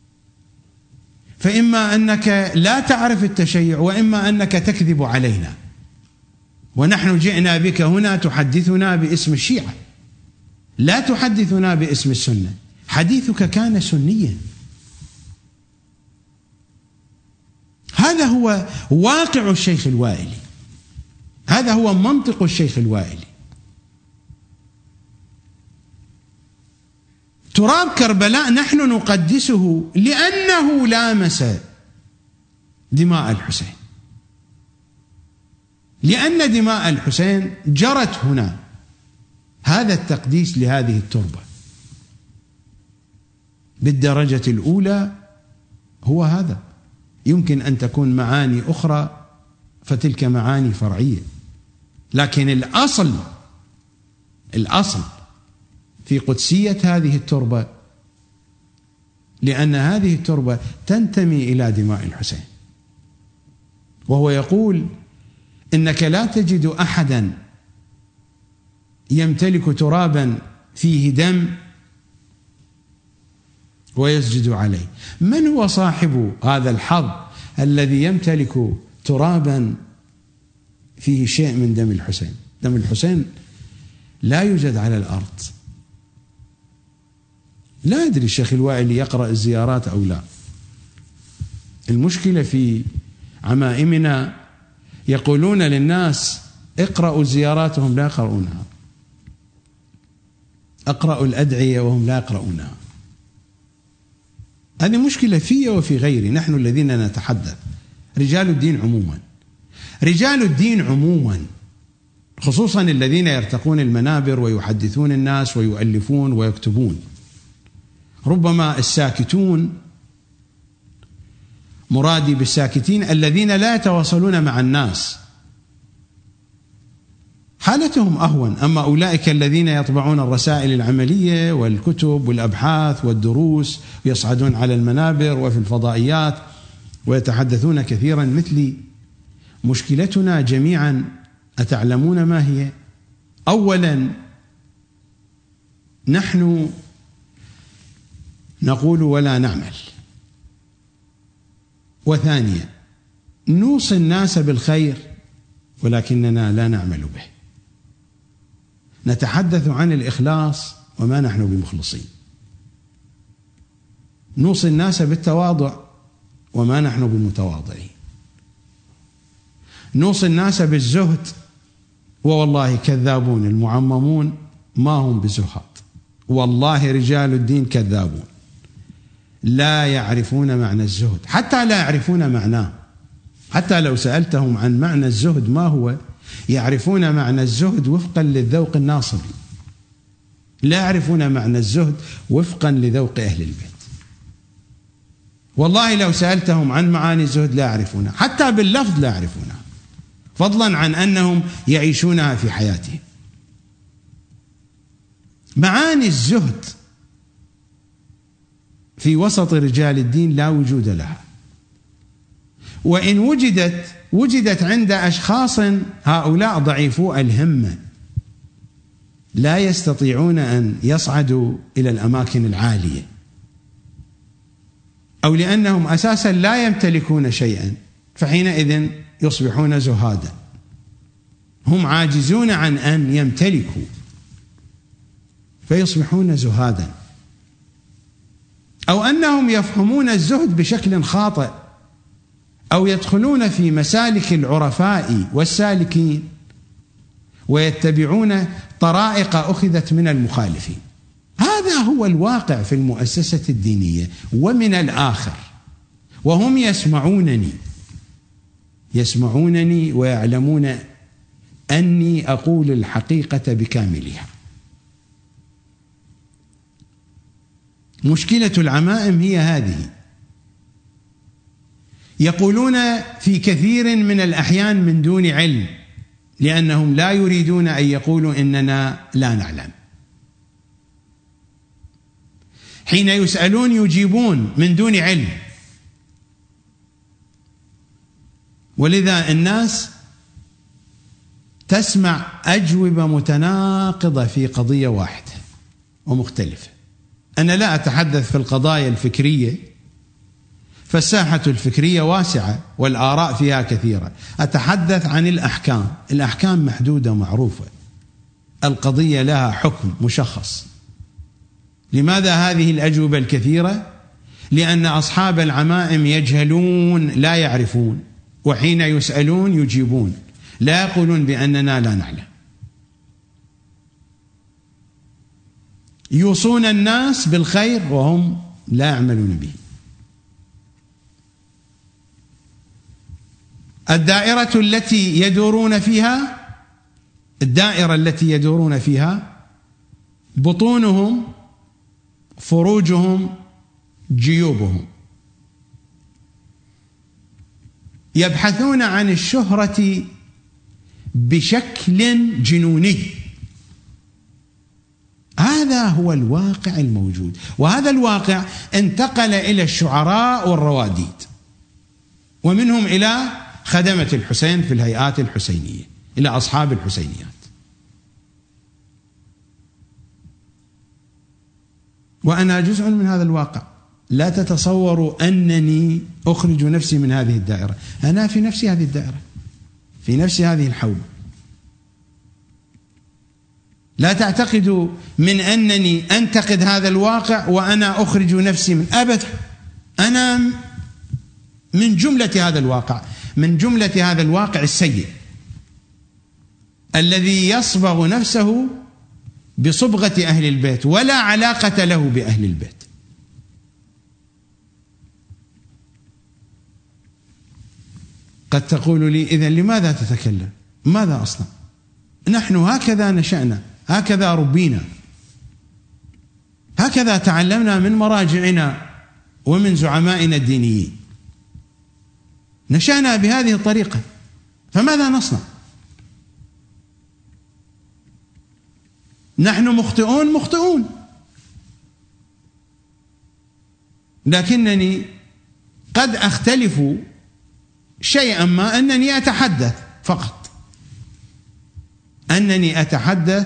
Speaker 1: فإما أنك لا تعرف التشيع، وإما أنك تكذب علينا، ونحن جئنا بك هنا تحدثنا باسم الشيعة، لا تحدثنا باسم السنة. حديثك كان سنيا. هذا هو واقع الشيخ الوائلي، هذا هو منطق الشيخ الوائلي. تراب كربلاء نحن نقدسه لأنه لامس دماء الحسين، لأن دماء الحسين جرت هنا. هذا التقديس لهذه التربة. بالدرجة الأولى هو هذا. يمكن أن تكون معاني أخرى فتلك معاني فرعية، لكن الأصل الأصل في قدسية هذه التربة، لأن هذه التربة تنتمي إلى دماء الحسين. وهو يقول إنك لا تجد أحدا يمتلك ترابا فيه دم ويسجد عليه. من هو صاحب هذا الحظ الذي يمتلك ترابا فيه شيء من دم الحسين؟ دم الحسين لا يوجد على الأرض. لا أدري الشيخ الوائلي يقرأ الزيارات أو لا. المشكلة في عمائمنا يقولون للناس اقرأوا الزيارات وهم لا يقرؤونها، اقرأوا الأدعية وهم لا يقرؤونها. هذه مشكلة في وفي غيري. نحن الذين نتحدث رجال الدين عموما، رجال الدين عموما خصوصا الذين يرتقون المنابر ويحدثون الناس ويؤلفون ويكتبون، ربما الساكتون، مرادي بالساكتين الذين لا يتواصلون مع الناس، حالتهم أهون. أما أولئك الذين يطبعون الرسائل العملية والكتب والأبحاث والدروس ويصعدون على المنابر وفي الفضائيات ويتحدثون كثيرا مثلي، مشكلتنا جميعا أتعلمون ما هي؟ أولا نحن نقول ولا نعمل، وثانيا نوصي الناس بالخير ولكننا لا نعمل به. نتحدث عن الإخلاص وما نحن بمخلصين، نوصي الناس بالتواضع وما نحن بمتواضعين، نوصي الناس بالزهد ووالله كذابون المعممون ما هم بزهاد. والله رجال الدين كذابون لا يعرفون معنى الزهد، حتى لا يعرفون معناه. حتى لو سألتهم عن معنى الزهد ما هو، يعرفون معنى الزهد وفقا للذوق الناصبي، لا يعرفون معنى الزهد وفقا لذوق أهل البيت. والله لو سألتهم عن معاني الزهد لا يعرفونها، حتى باللفظ لا يعرفونها، فضلا عن أنهم يعيشونها في حياتهم. معاني الزهد في وسط رجال الدين لا وجود لها، وإن وجدت وجدت عند أشخاص هؤلاء ضعيفو الهمة لا يستطيعون أن يصعدوا إلى الأماكن العالية، أو لأنهم أساسا لا يمتلكون شيئا فحينئذ يصبحون زهادا. هم عاجزون عن أن يمتلكوا فيصبحون زهادا، أو أنهم يفهمون الزهد بشكل خاطئ، أو يدخلون في مسالك العرفاء والسالكين ويتبعون طرائق أخذت من المخالفين. هذا هو الواقع في المؤسسة الدينية ومن الآخر، وهم يسمعونني يسمعونني ويعلمون أني أقول الحقيقة بكاملها. مشكلة العمائم هي هذه، يقولون في كثير من الأحيان من دون علم، لأنهم لا يريدون أن يقولوا إننا لا نعلم. حين يسألون يجيبون من دون علم، ولذا الناس تسمع أجوبة متناقضة في قضية واحدة ومختلفة. أنا لا أتحدث في القضايا الفكرية، فالساحة الفكرية واسعة والآراء فيها كثيرة. أتحدث عن الأحكام، الأحكام محدودة معروفة، القضية لها حكم مشخص. لماذا هذه الأجوبة الكثيرة؟ لأن أصحاب العمائم يجهلون لا يعرفون، وحين يسألون يجيبون، لا يقولون بأننا لا نعلم. يوصون الناس بالخير وهم لا يعملون به. الدائرة التي يدورون فيها الدائرة التي يدورون فيها بطونهم، فروجهم، جيوبهم. يبحثون عن الشهرة بشكل جنوني. هذا هو الواقع الموجود، وهذا الواقع انتقل إلى الشعراء والرواديد، ومنهم إلى خدمة الحسين في الهيئات الحسينية، إلى أصحاب الحسينيات. وأنا جزء من هذا الواقع. لا تتصوروا أنني أخرج نفسي من هذه الدائرة، أنا في نفسي هذه الدائرة، في نفسي هذه الحومة. لا تعتقدوا من أنني أنتقد هذا الواقع وأنا أخرج نفسي من، أبدا، أنا من جملة هذا الواقع، من جملة هذا الواقع السيء الذي يصبغ نفسه بصبغة أهل البيت ولا علاقة له بأهل البيت. قد تقول لي إذن لماذا تتكلم؟ ماذا أصنع؟ نحن هكذا نشأنا، هكذا ربينا، هكذا تعلمنا من مراجعنا ومن زعمائنا الدينيين، نشأنا بهذه الطريقة، فماذا نصنع؟ نحن مخطئون مخطئون، لكنني قد أختلف شيئا ما، أنني أتحدث فقط، أنني أتحدث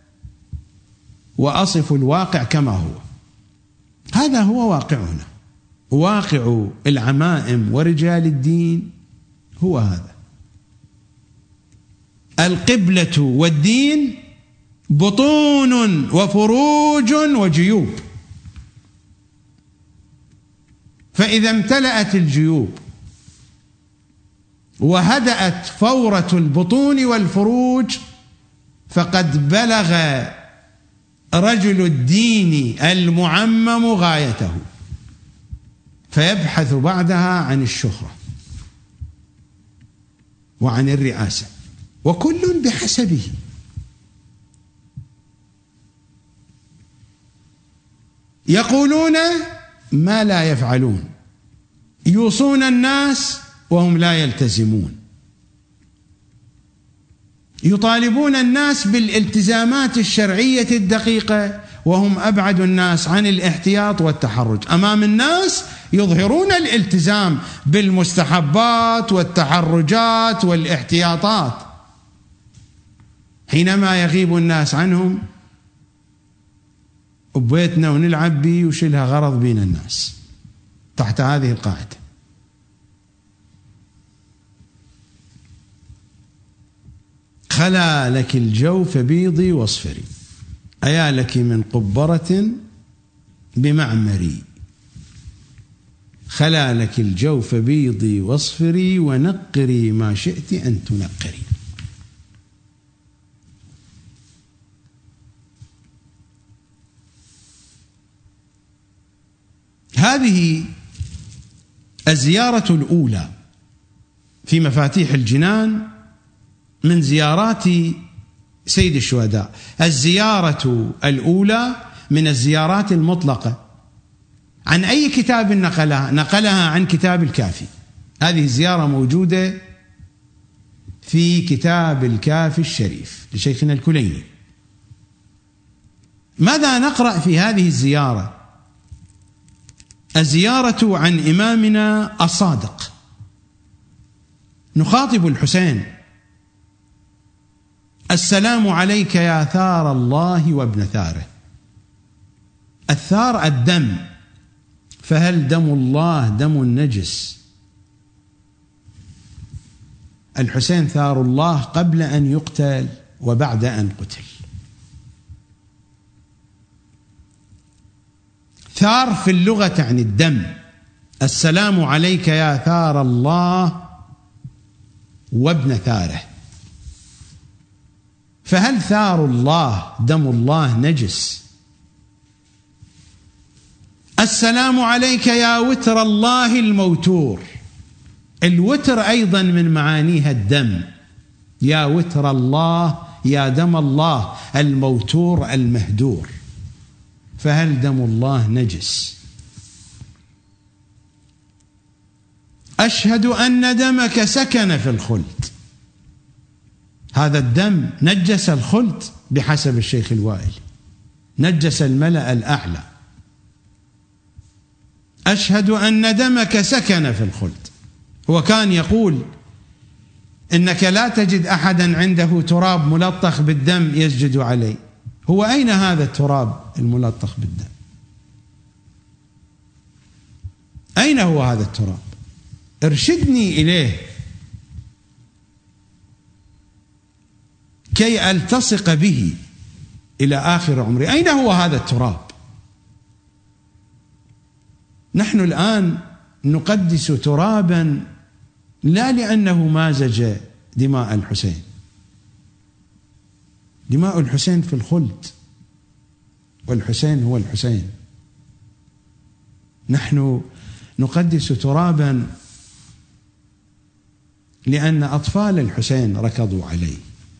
Speaker 1: وأصف الواقع كما هو. هذا هو واقعنا، واقع العمائم ورجال الدين هو هذا. القبلة والدين بطون وفروج وجيوب، فإذا امتلأت الجيوب وهدأت فورة البطون والفروج فقد بلغ رجل الدين المعمم غايته، فيبحث بعدها عن الشهرة وعن الرئاسة، وكل بحسبه. يقولون ما لا يفعلون، يوصون الناس وهم لا يلتزمون، يطالبون الناس بالالتزامات الشرعية الدقيقة وهم أبعد الناس عن الاحتياط والتحرج. أمام الناس يظهرون الالتزام بالمستحبات والتحرجات والاحتياطات، حينما يغيب الناس عنهم ببيتنا ونلعب بيه وشلها غرض بين الناس، تحت هذه القاعدة. خلا لك الجو فبيضي واصفري، أيا لك من قبرة بمعمري. خلا لك الجو فبيضي واصفري ونقري ما شئت أن تنقري. هذه الزيارة الأولى في مفاتيح الجنان من زيارات سيد الشهداء. الزيارة الأولى من الزيارات المطلقة. عن أي كتاب نقلها؟ نقلها عن كتاب الكافي. هذه الزيارة موجودة في كتاب الكافي الشريف لشيخنا الكليني. ماذا نقرأ في هذه الزيارة؟ الزيارة عن إمامنا الصادق. نخاطب الحسين: السلام عليك يا ثار الله وابن ثاره. الثار الدم، فهل دم الله دم نجس؟ الحسين ثار الله قبل أن يقتل وبعد أن قتل. ثار في اللغة عن الدم. السلام عليك يا ثار الله وابن ثاره. فهل ثار الله دم الله نجس؟ السلام عليك يا وتر الله الموتور. الوتر أيضا من معانيها الدم. يا وتر الله، يا دم الله الموتور المهدور. فهل دم الله نجس؟ أشهد أن دمك سكن في الخلد. هذا الدم نجس الخلد بحسب الشيخ الوائلي، نجس الملأ الأعلى. أشهد أن دمك سكن في الخلد. هو كان يقول إنك لا تجد أحدا عنده تراب ملطخ بالدم يسجد عليه. هو أين هذا التراب الملطخ بالدم؟ أين هو هذا التراب؟ ارشدني إليه كي ألتصق به إلى آخر عمري. أين هو هذا التراب؟ نحن الآن نقدس ترابا لا لأنه مازج دماء الحسين. دماء الحسين في الخلد، والحسين هو الحسين. نحن نقدس ترابا لأن أطفال الحسين ركضوا عليه،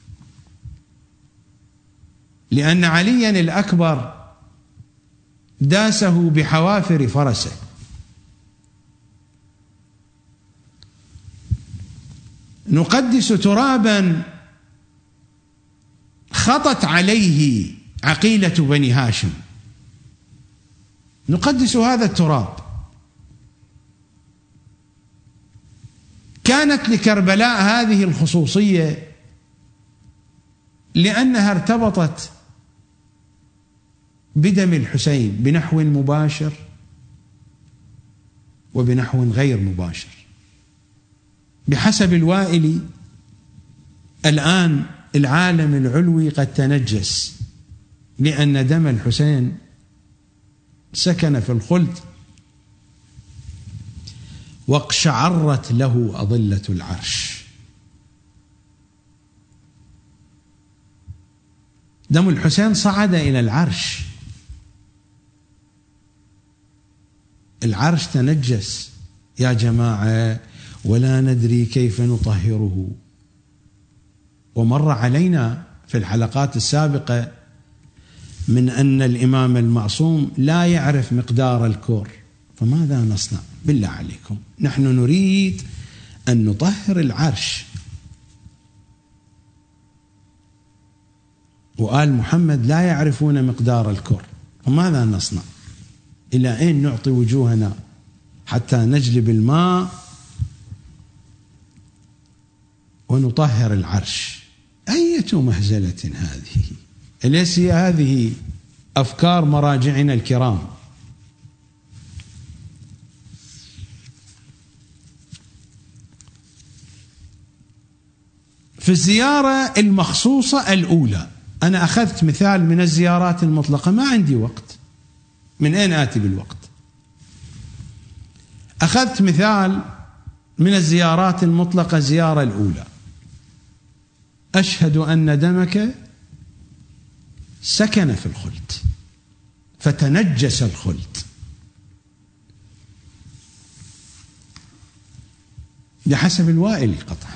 Speaker 1: لأن عليا الأكبر داسه بحوافر فرسه. نقدس ترابا خطت عليه عقيلة بني هاشم، نقدس هذا التراب. كانت لكربلاء هذه الخصوصية لأنها ارتبطت بدم الحسين بنحو مباشر وبنحو غير مباشر. بحسب الوائلي الآن العالم العلوي قد تنجس لأن دم الحسين سكن في الخلد واقشعرت له أضلة العرش. دم الحسين صعد إلى العرش، العرش تنجس يا جماعة ولا ندري كيف نطهره. ومر علينا في الحلقات السابقة من أن الإمام المعصوم لا يعرف مقدار الكور، فماذا نصنع؟ بالله عليكم نحن نريد أن نطهر العرش، وآل محمد لا يعرفون مقدار الكور، فماذا نصنع؟ إلى أين نعطي وجوهنا حتى نجلب الماء ونطهر العرش؟ أية مهزلة هذه! أليس هذه أفكار مراجعنا الكرام؟ في الزيارة المخصوصة الأولى، أنا أخذت مثال من الزيارات المطلقة، ما عندي وقت، من أين آتي بالوقت؟ أخذت مثال من الزيارات المطلقة، زيارة الأولى: أشهد أن دمك سكن في الخلد فتنجس الخلد. بحسب الوائلي قطعا.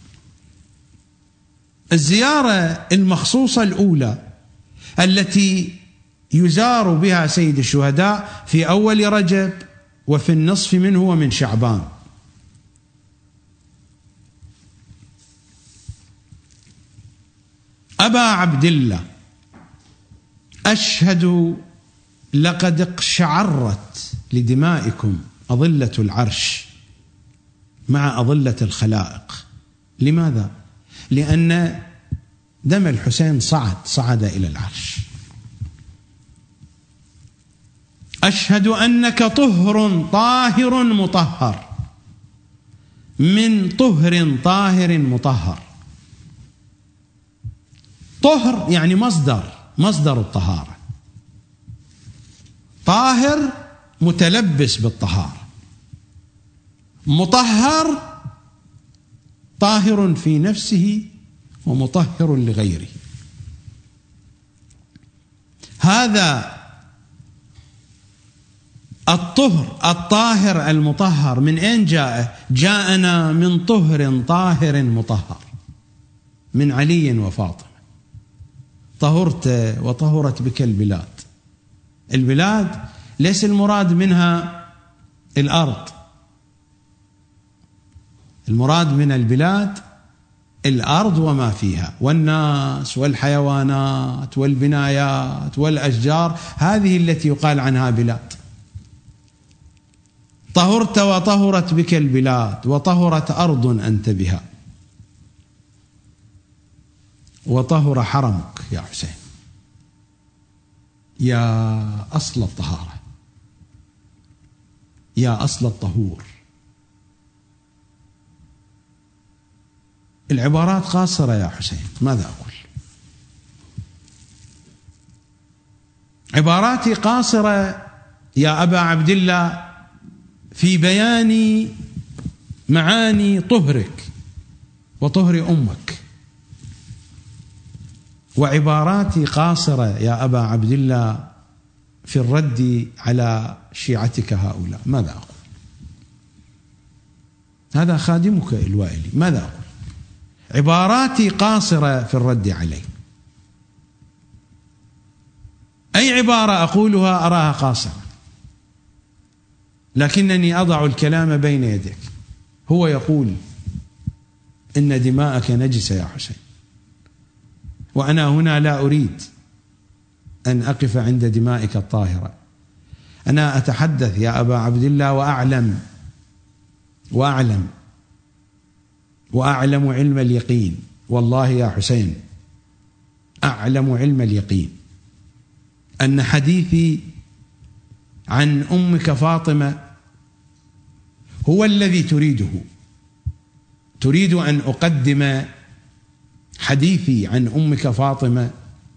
Speaker 1: الزيارة المخصوصة الأولى التي يزار بها سيد الشهداء في أول رجب وفي النصف منه ومن شعبان. أبا عبد الله، أشهد لقد اقشعرت لدمائكم أضلة العرش مع أضلة الخلائق. لماذا؟ لأن دم الحسين صعد صعد إلى العرش. أشهد أنك طهر طاهر مطهر من طهر طاهر مطهر. طهر يعني مصدر مصدر الطهارة، طاهر متلبس بالطهارة، مطهر طاهر في نفسه ومطهر لغيره. هذا الطهر الطاهر المطهر من أين جاء؟ جاءنا من طهر طاهر مطهر، من علي وفاطمة. طهرت وطهرت بك البلاد. البلاد ليس المراد منها الأرض، المراد من البلاد الأرض وما فيها، والناس والحيوانات والبنايات والأشجار، هذه التي يقال عنها بلاد. طهرت وطهرت بك البلاد، وطهرت أرض أنت بها، وطهر حرمك يا حسين، يا أصل الطهارة، يا أصل الطهور. العبارات قاصرة يا حسين، ماذا أقول؟ عباراتي قاصرة يا أبا عبد الله في بيان معاني طهرك وطهر أمك، وعباراتي قاصرة يا أبا عبد الله في الرد على شيعتك هؤلاء، ماذا أقول؟ هذا خادمك الوائلي، ماذا أقول؟ عباراتي قاصرة في الرد عليه، أي عبارة أقولها أراها قاصرة، لكنني أضع الكلام بين يديك. هو يقول إن دماءك نجسة يا حسين، وأنا هنا لا أريد أن أقف عند دمائك الطاهرة، أنا أتحدث يا أبا عبد الله وأعلم وأعلم وأعلم علم اليقين، والله يا حسين أعلم علم اليقين أن حديثي عن أمك فاطمة هو الذي تريده. تريد أن أقدم حديثي عن أمك فاطمة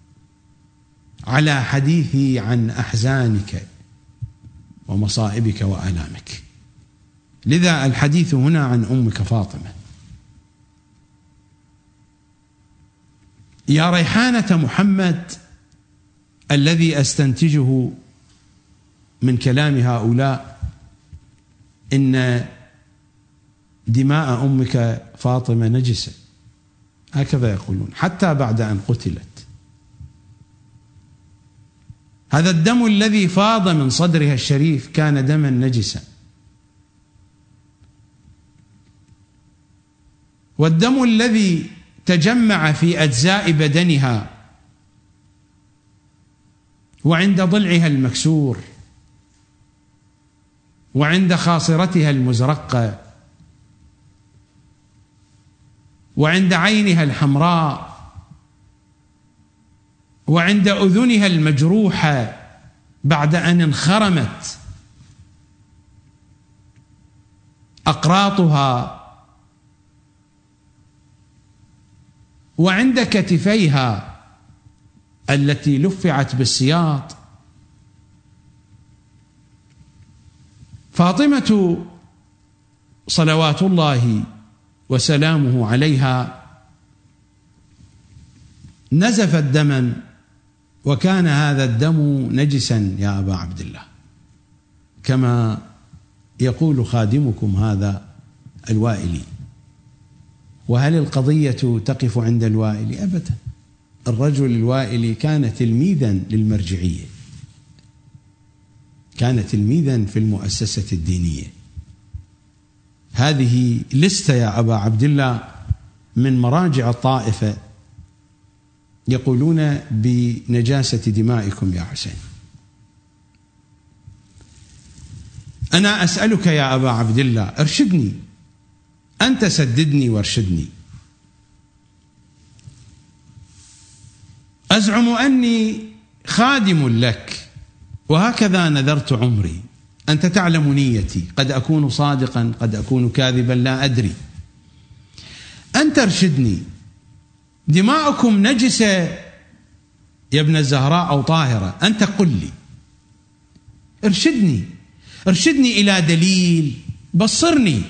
Speaker 1: على حديثي عن أحزانك ومصائبك وآلامك، لذا الحديث هنا عن أمك فاطمة. يا ريحانة محمد الذي أستنتجه من كلام هؤلاء إن دماء أمك فاطمة نجسة، هكذا يقولون حتى بعد أن قتلت. هذا الدم الذي فاض من صدرها الشريف كان دما نجسا، والدم الذي تجمع في أجزاء بدنها وعند ضلعها المكسور وعند خاصرتها المزرقة وعند عينها الحمراء وعند أذنها المجروحة بعد أن انخرمت أقراطها، وعند كتفيها التي لفعت بالسياط. فاطمة صلوات الله وسلامه عليها نزفت دما، وكان هذا الدم نجسا يا أبا عبد الله، كما يقول خادمكم هذا الوائلي. وهل القضية تقف عند الوائلي؟ أبدا. الرجل الوائلي كان تلميذا للمرجعية، كان تلميذا في المؤسسة الدينية. هذه لستة يا أبا عبد الله من مراجع الطائفة يقولون بنجاسة دمائكم يا حسين. أنا أسألك يا أبا عبد الله ارشدني، أنت سددني وارشدني. أزعم أني خادم لك، وهكذا نذرت عمري. أنت تعلم نيتي، قد أكون صادقا قد أكون كاذبا لا أدري. أنت ارشدني، دماؤكم نجسة يا ابن الزهراء أو طاهرة؟ أنت قل لي، ارشدني ارشدني إلى دليل، بصرني.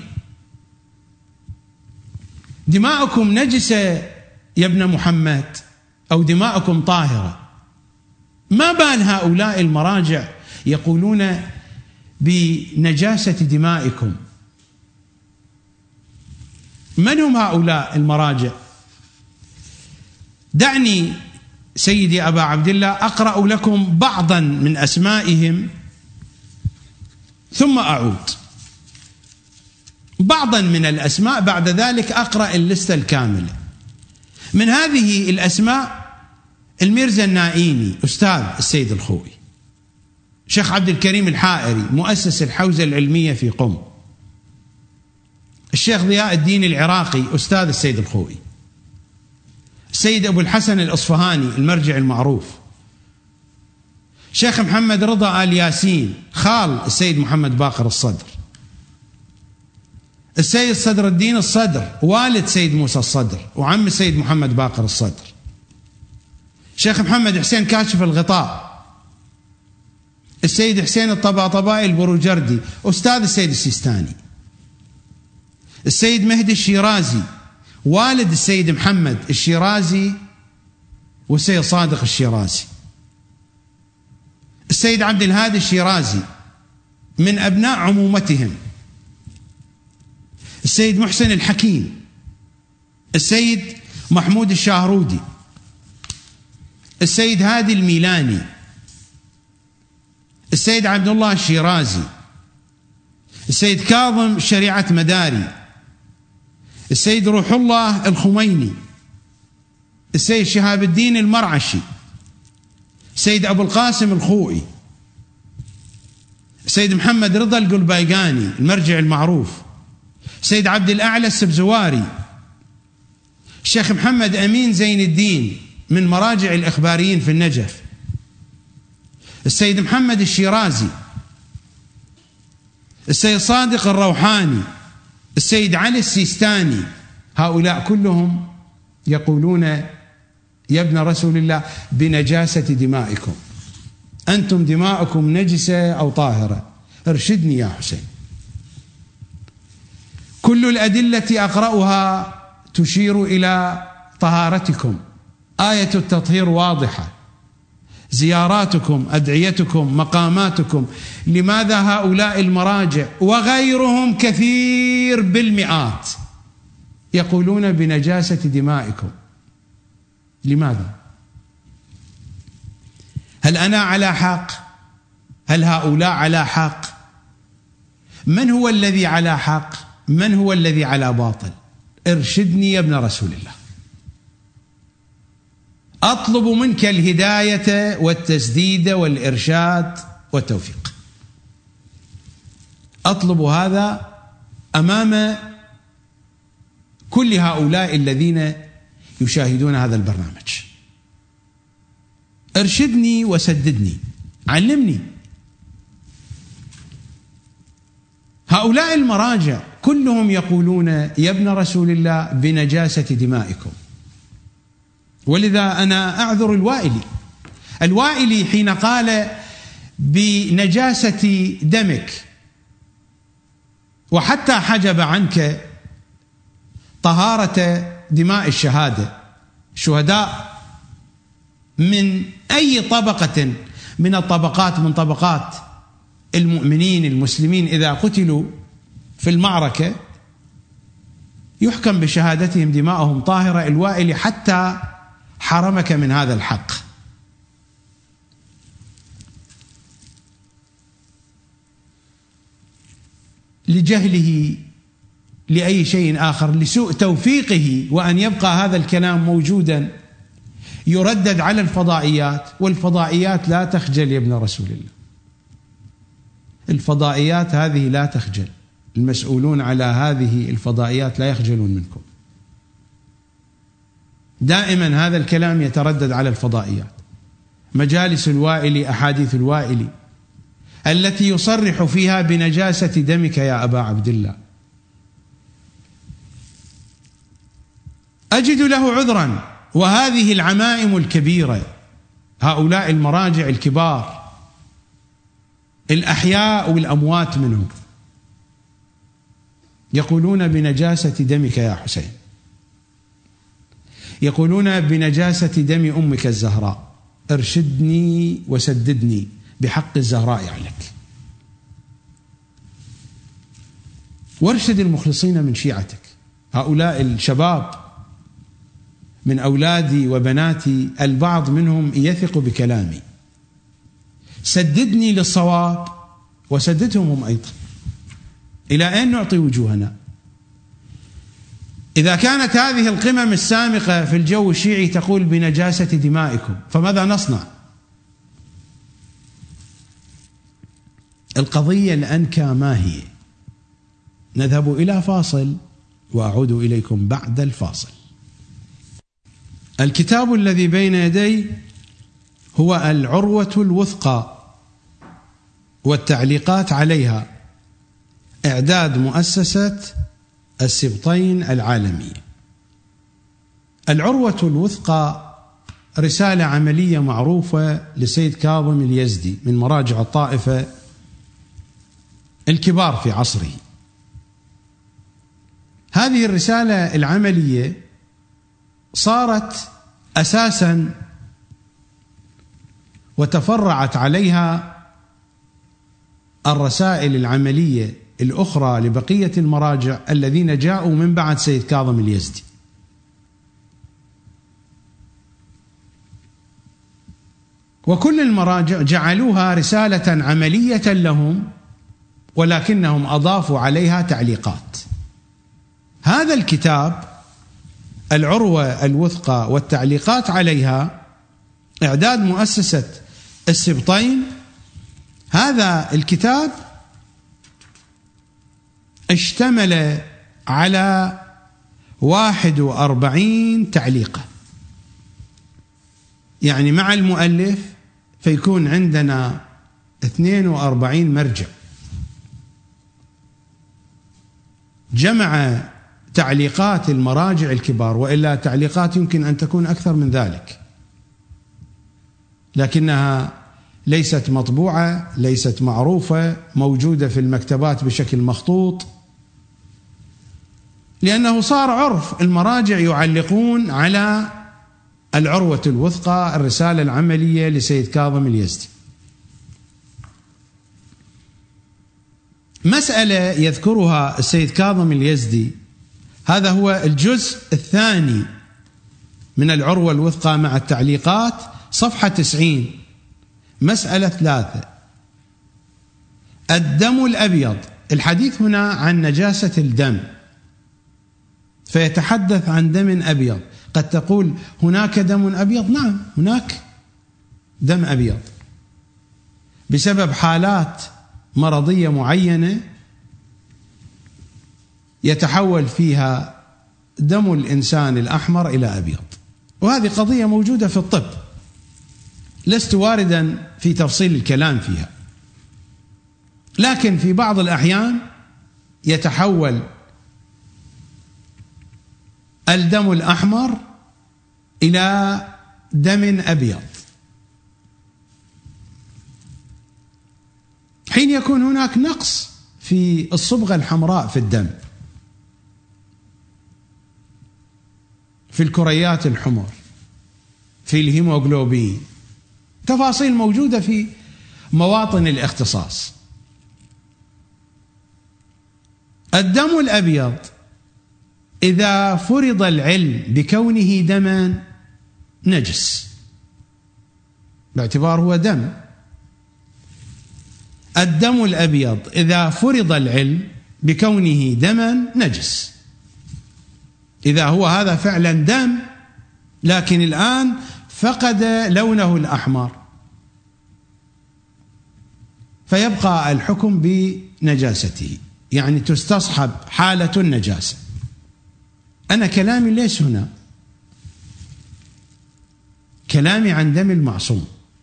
Speaker 1: دماؤكم نجسة يا ابن محمد أو دماؤكم طاهرة؟ ما بال هؤلاء المراجع يقولون بنجاسة دمائكم؟ من هم هؤلاء المراجع؟ دعني سيدي أبا عبد الله أقرأ لكم بعضا من أسمائهم ثم أعود بعضا من الأسماء، بعد ذلك أقرأ اللستة الكاملة. من هذه الأسماء الميرزا النائيني أستاذ السيد الخوئي، شيخ عبد الكريم الحائري مؤسس الحوزة العلمية في قم، الشيخ ضياء الدين العراقي أستاذ السيد الخوئي، السيد أبو الحسن الأصفهاني المرجع المعروف، شيخ محمد رضا آل ياسين خال السيد محمد باقر الصدر، السيد صدر الدين الصدر والد سيد موسى الصدر وعم السيد محمد باقر الصدر، شيخ محمد حسين كاشف الغطاء، السيد حسين الطباطبائي البروجردي أستاذ السيد السيستاني، السيد مهدي الشيرازي والد السيد محمد الشيرازي والسيد صادق الشيرازي، السيد عبد الهادي الشيرازي من أبناء عمومتهم، السيد محسن الحكيم، السيد محمود الشاهرودي، السيد هادي الميلاني، السيد عبد الله الشيرازي، السيد كاظم شريعة مداري، السيد روح الله الخميني، السيد شهاب الدين المرعشي، السيد أبو القاسم الخوئي، السيد محمد رضا القلبايقاني المرجع المعروف، السيد عبد الأعلى السبزواري، الشيخ محمد أمين زين الدين من مراجع الإخباريين في النجف، السيد محمد الشيرازي، السيد صادق الروحاني، السيد علي السيستاني، هؤلاء كلهم يقولون يا ابن رسول الله بنجاسة دمائكم، أنتم دماؤكم نجسة أو طاهرة، ارشدني يا حسين. كل الأدلة أقرأها تشير إلى طهارتكم، آية التطهير واضحة، زياراتكم، أدعيتكم، مقاماتكم. لماذا هؤلاء المراجع وغيرهم كثير بالمئات يقولون بنجاسة دمائكم؟ لماذا؟ هل أنا على حق؟ هل هؤلاء على حق؟ من هو الذي على حق؟ من هو الذي على باطل؟ ارشدني يا ابن رسول الله. أطلب منك الهداية والتسديد والإرشاد والتوفيق، أطلب هذا أمام كل هؤلاء الذين يشاهدون هذا البرنامج. ارشدني وسددني، علمني. هؤلاء المراجع كلهم يقولون يا ابن رسول الله بنجاسة دمائكم. ولذا أنا أعذر الوائلي الوائلي حين قال بنجاسة دمك وحتى حجب عنك طهارة دماء الشهادة، شهداء من أي طبقة من الطبقات من طبقات المؤمنين المسلمين إذا قتلوا في المعركة يحكم بشهادتهم دماءهم طاهرة. الوائلي حتى حرمك من هذا الحق. لجهله لأي شيء آخر، لسوء توفيقه، وأن يبقى هذا الكلام موجودا يردد على الفضائيات، والفضائيات لا تخجل يا ابن رسول الله. الفضائيات هذه لا تخجل، المسؤولون على هذه الفضائيات لا يخجلون منكم. دائما هذا الكلام يتردد على الفضائيات. مجالس الوائلي، أحاديث الوائلي التي يصرح فيها بنجاسة دمك يا أبا عبد الله، أجد له عذرا. وهذه العمائم الكبيرة، هؤلاء المراجع الكبار الأحياء والأموات منهم، يقولون بنجاسة دمك يا حسين، يقولون بنجاسة دم أمك الزهراء. ارشدني وسددني بحق الزهراء عليك، وارشد المخلصين من شيعتك. هؤلاء الشباب من أولادي وبناتي البعض منهم يثق بكلامي، سددني للصواب وسددهم هم أيضا. إلى أين نعطي وجوهنا؟ إذا كانت هذه القمم السامقة في الجو الشيعي تقول بنجاسة دمائكم، فماذا نصنع؟ القضية الأنكى ما هي؟ نذهب إلى فاصل وأعود إليكم بعد الفاصل. الكتاب الذي بين يدي هو العروة الوثقى والتعليقات عليها، إعداد مؤسسة السبطين العالمية. العروة الوثقى رسالة عملية معروفة لسيد كاظم اليزدي من مراجع الطائفة الكبار في عصره. هذه الرسالة العملية صارت أساسا وتفرعت عليها الرسائل العملية الأخرى لبقية المراجع الذين جاءوا من بعد سيد كاظم اليزدي. وكل المراجع جعلوها رسالة عملية لهم، ولكنهم أضافوا عليها تعليقات. هذا الكتاب العروة الوثقى والتعليقات عليها، إعداد مؤسسة السبطين، هذا الكتاب اشتمل على واحد وأربعين تعليقة، يعني مع المؤلف فيكون عندنا اثنين وأربعين مرجع. جمع تعليقات المراجع الكبار، وإلا تعليقات يمكن أن تكون أكثر من ذلك، لكنها ليست مطبوعة، ليست معروفة، موجودة في المكتبات بشكل مخطوط، لأنه صار عرف المراجع يعلقون على العروة الوثقى، الرسالة العملية لسيد كاظم اليزدي. مسألة يذكرها السيد كاظم اليزدي، هذا هو الجزء الثاني من العروة الوثقى مع التعليقات، صفحة تسعين، مسألة ثلاثة، الدم الأبيض. الحديث هنا عن نجاسة الدم، فيتحدث عن دم أبيض. قد تقول هناك دم أبيض، نعم هناك دم أبيض بسبب حالات مرضية معينة يتحول فيها دم الإنسان الأحمر إلى أبيض، وهذه قضية موجودة في الطب، لست واردا في تفصيل الكلام فيها، لكن في بعض الأحيان يتحول الدم الأحمر إلى دم أبيض حين يكون هناك نقص في الصبغة الحمراء في الدم، في الكريات الحمر، في الهيموغلوبين، تفاصيل موجودة في مواطن الاختصاص. الدم الأبيض إذا فرض العلم بكونه دما نجس، باعتبار هو دم، الدم الأبيض إذا فرض العلم بكونه دما نجس، إذا هو هذا فعلا دم لكن الآن فقد لونه الأحمر، فيبقى الحكم بنجاسته، يعني تستصحب حالة النجاسة. أنا كلامي ليس هنا، كلامي عن دم المعصوم.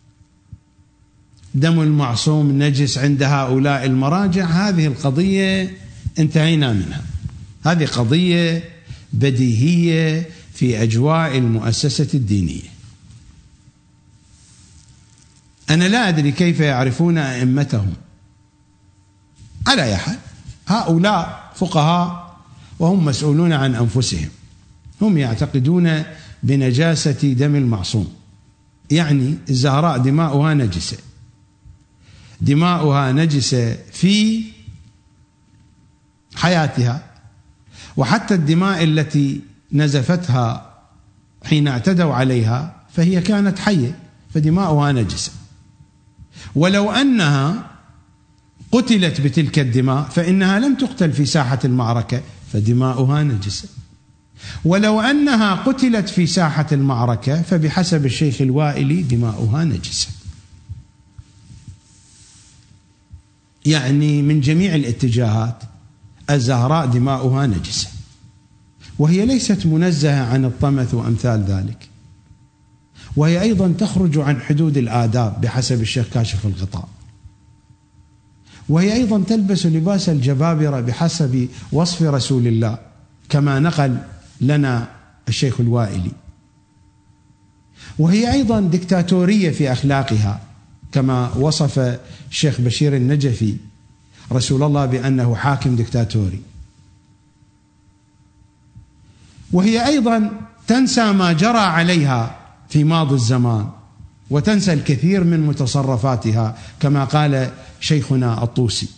Speaker 1: دم المعصوم نجس عند هؤلاء المراجع، هذه القضية انتهينا منها، هذه قضية بديهية في أجواء المؤسسة الدينية. أنا لا أدري كيف يعرفون أئمتهم، على أي حال هؤلاء فقهاء وهم مسؤولون عن أنفسهم، هم يعتقدون بنجاسة دم المعصوم، يعني الزهراء دماؤها نجسة، دماؤها نجسة في حياتها، وحتى الدماء التي نزفتها حين اعتدوا عليها فهي كانت حية، فدماؤها نجسة. ولو أنها قتلت بتلك الدماء فإنها لم تقتل في ساحة المعركة، فدماؤها نجسة. ولو أنها قتلت في ساحة المعركة فبحسب الشيخ الوائلي دماؤها نجسة. يعني من جميع الاتجاهات الزهراء دماؤها نجسة، وهي ليست منزهة عن الطمث وأمثال ذلك، وهي أيضا تخرج عن حدود الآداب بحسب الشيخ كاشف الغطاء، وهي أيضا تلبس لباس الجبابرة بحسب وصف رسول الله كما نقل لنا الشيخ الوائلي، وهي أيضا دكتاتورية في أخلاقها كما وصف الشيخ بشير النجفي رسول الله بأنه حاكم دكتاتوري، وهي أيضا تنسى ما جرى عليها في ماضي الزمان وتنسى الكثير من متصرفاتها كما قال شيخنا الطوسي،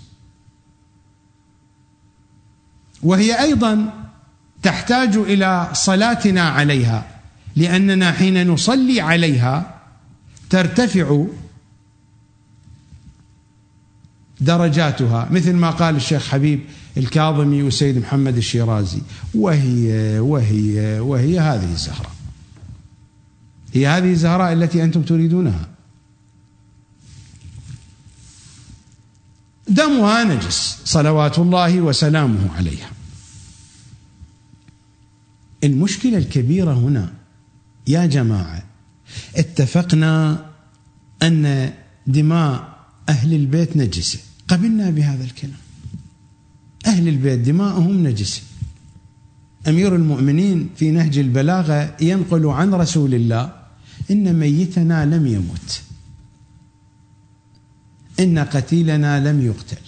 Speaker 1: وهي أيضا تحتاج إلى صلاتنا عليها، لأننا حين نصلي عليها ترتفع درجاتها، مثل ما قال الشيخ حبيب الكاظمي والسيد محمد الشيرازي، وهي وهي وهي هذه الزهراء، هي هذه الزهراء التي أنتم تريدونها، دمها نجس صلوات الله وسلامه عليها. المشكلة الكبيرة هنا يا جماعة، اتفقنا أن دماء أهل البيت نجسة، قبلنا بهذا الكلام، أهل البيت دماءهم نجسة. أمير المؤمنين في نهج البلاغة ينقل عن رسول الله: إن ميتنا لم يمت، إن قتيلنا لم يقتل،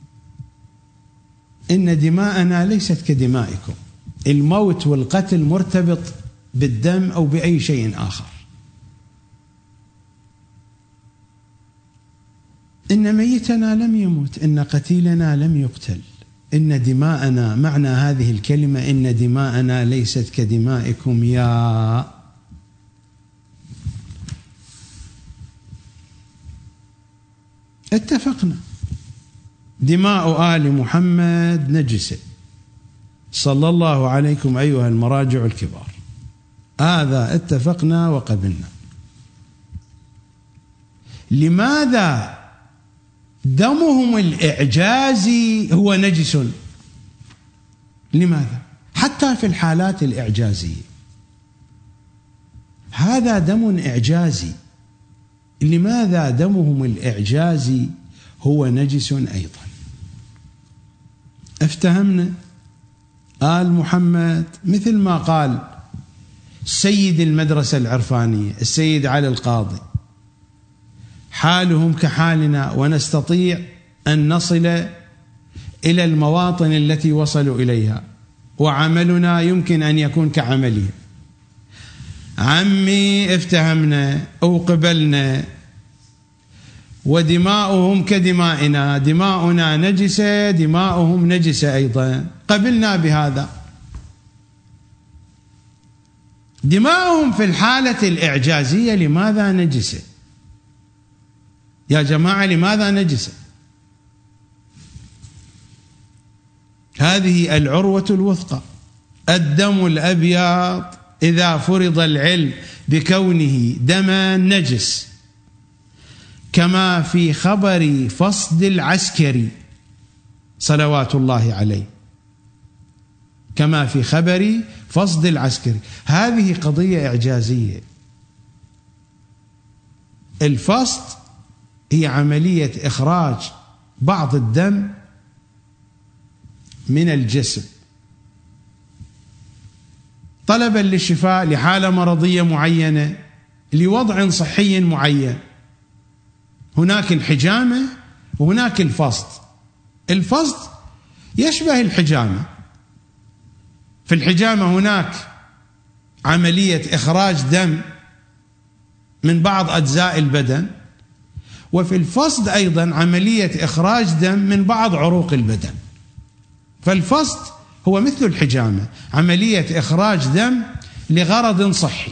Speaker 1: إن دماءنا ليست كدمائكم. الموت والقتل مرتبط بالدم أو بأي شيء آخر. إن ميتنا لم يمت، إن قتيلنا لم يقتل، إن دماءنا، معنى هذه الكلمة إن دماءنا ليست كدمائكم يا اتفقنا دماء آل محمد نجسة صلى الله عليكم أيها المراجع الكبار، هذا اتفقنا وقبلنا. لماذا دمهم الإعجازي هو نجس؟ لماذا؟ حتى في الحالات الإعجازية هذا دم إعجازي، لماذا دمهم الإعجازي هو نجس أيضا؟ افتهمنا آل محمد مثل ما قال سيد المدرسة العرفانية السيد علي القاضي: حالهم كحالنا ونستطيع أن نصل إلى المواطن التي وصلوا إليها، وعملنا يمكن أن يكون كعملهم. عمي افتهمنا وقبلنا، ودماؤهم كدمائنا، دماؤنا نجسة، دماؤهم نجسة أيضا، قبلنا بهذا. دماؤهم في الحالة الإعجازية لماذا نجسة يا جماعة؟ لماذا نجسة؟ هذه العروة الوثقى، الدم الأبيض إذا فرض العلم بكونه دما نجس، كما في خبر فصد العسكري صلوات الله عليه، كما في خبر فصد العسكري. هذه قضية إعجازية. الفصد هي عملية إخراج بعض الدم من الجسم طلبا للشفاء لحالة مرضية معينة، لوضع صحي معين. هناك الحجامة وهناك الفصد. الفصد يشبه الحجامة. في الحجامة هناك عملية إخراج دم من بعض أجزاء البدن، وفي الفصد أيضا عملية إخراج دم من بعض عروق البدن. فالفصد هو مثل الحجامة، عملية إخراج دم لغرض صحي.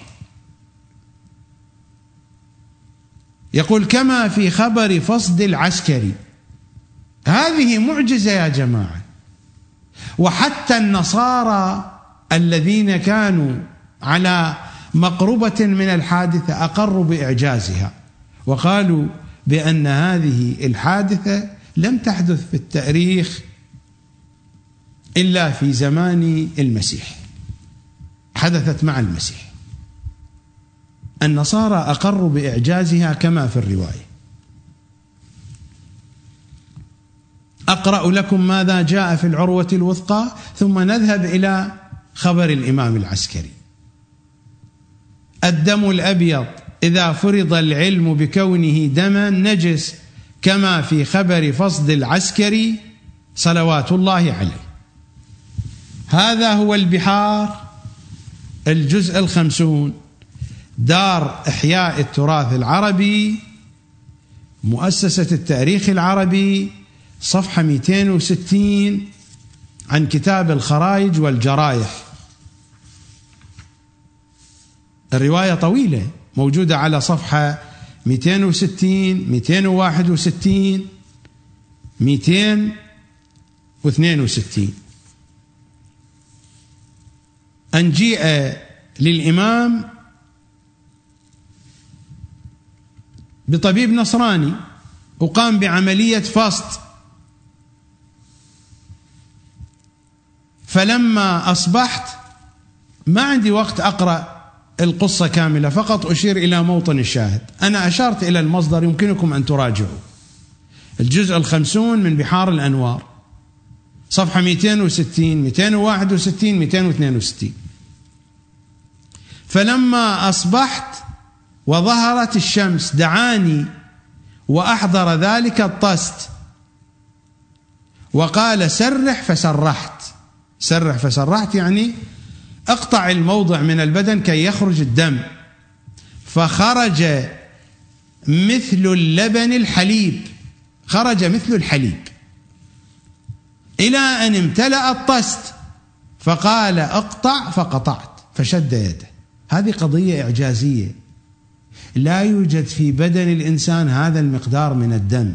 Speaker 1: يقول كما في خبر فصد العسكري. هذه معجزة يا جماعة. وحتى النصارى الذين كانوا على مقربة من الحادثة أقروا بإعجازها، وقالوا بأن هذه الحادثة لم تحدث في التاريخ إلا في زمان المسيح، حدثت مع المسيح. النصارى أقروا بإعجازها كما في الرواية. أقرأ لكم ماذا جاء في العروة الوثقى ثم نذهب إلى خبر الإمام العسكري. الدم الأبيض إذا فرض العلم بكونه دما نجس، كما في خبر فصد العسكري صلوات الله عليه. هذا هو البحار، الجزء الخمسون، دار إحياء التراث العربي، مؤسسة التاريخ العربي، صفحة مئتين وستين، عن كتاب الخرايج والجرايح. الرواية طويلة، موجودة على صفحة مئتين وستين، مئتين وواحد وستين، مئتين واثنين وستين. أن جيء للإمام بطبيب نصراني وقام بعملية فصد، فلما أصبحت ما عندي وقت أقرأ القصة كاملة، فقط أشير إلى موطن الشاهد. أنا أشرت إلى المصدر، يمكنكم أن تراجعوا. الجزء الخمسون من بحار الأنوار، صفحة مئتين وستين، مئتين وواحد وستين، مئتين واثنين وستين. فلما أصبحت وظهرت الشمس دعاني وأحضر ذلك الطست وقال سرح فسرحت. سرح فسرحت يعني اقطع الموضع من البدن كي يخرج الدم، فخرج مثل اللبن الحليب، خرج مثل الحليب إلى أن امتلأ الطست، فقال اقطع فقطعت فشد يده. هذه قضية إعجازية، لا يوجد في بدن الإنسان هذا المقدار من الدم.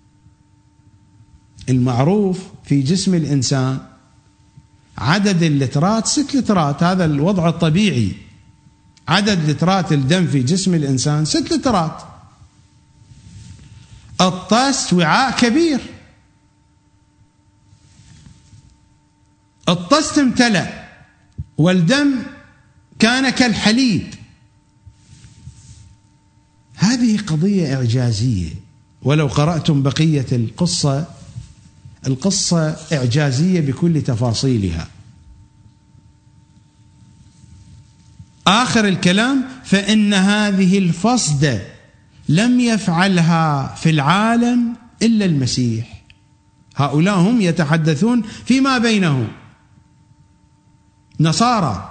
Speaker 1: المعروف في جسم الإنسان عدد اللترات ست لترات، هذا الوضع الطبيعي. عدد لترات الدم في جسم الإنسان ست لترات. الطست وعاء كبير، الطست امتلأ والدم كان كالحليب. هذه قضية إعجازية، ولو قرأتم بقية القصة، القصة إعجازية بكل تفاصيلها. آخر الكلام: فإن هذه الفصد لم يفعلها في العالم إلا المسيح. هؤلاء هم يتحدثون فيما بينهم، نصارى،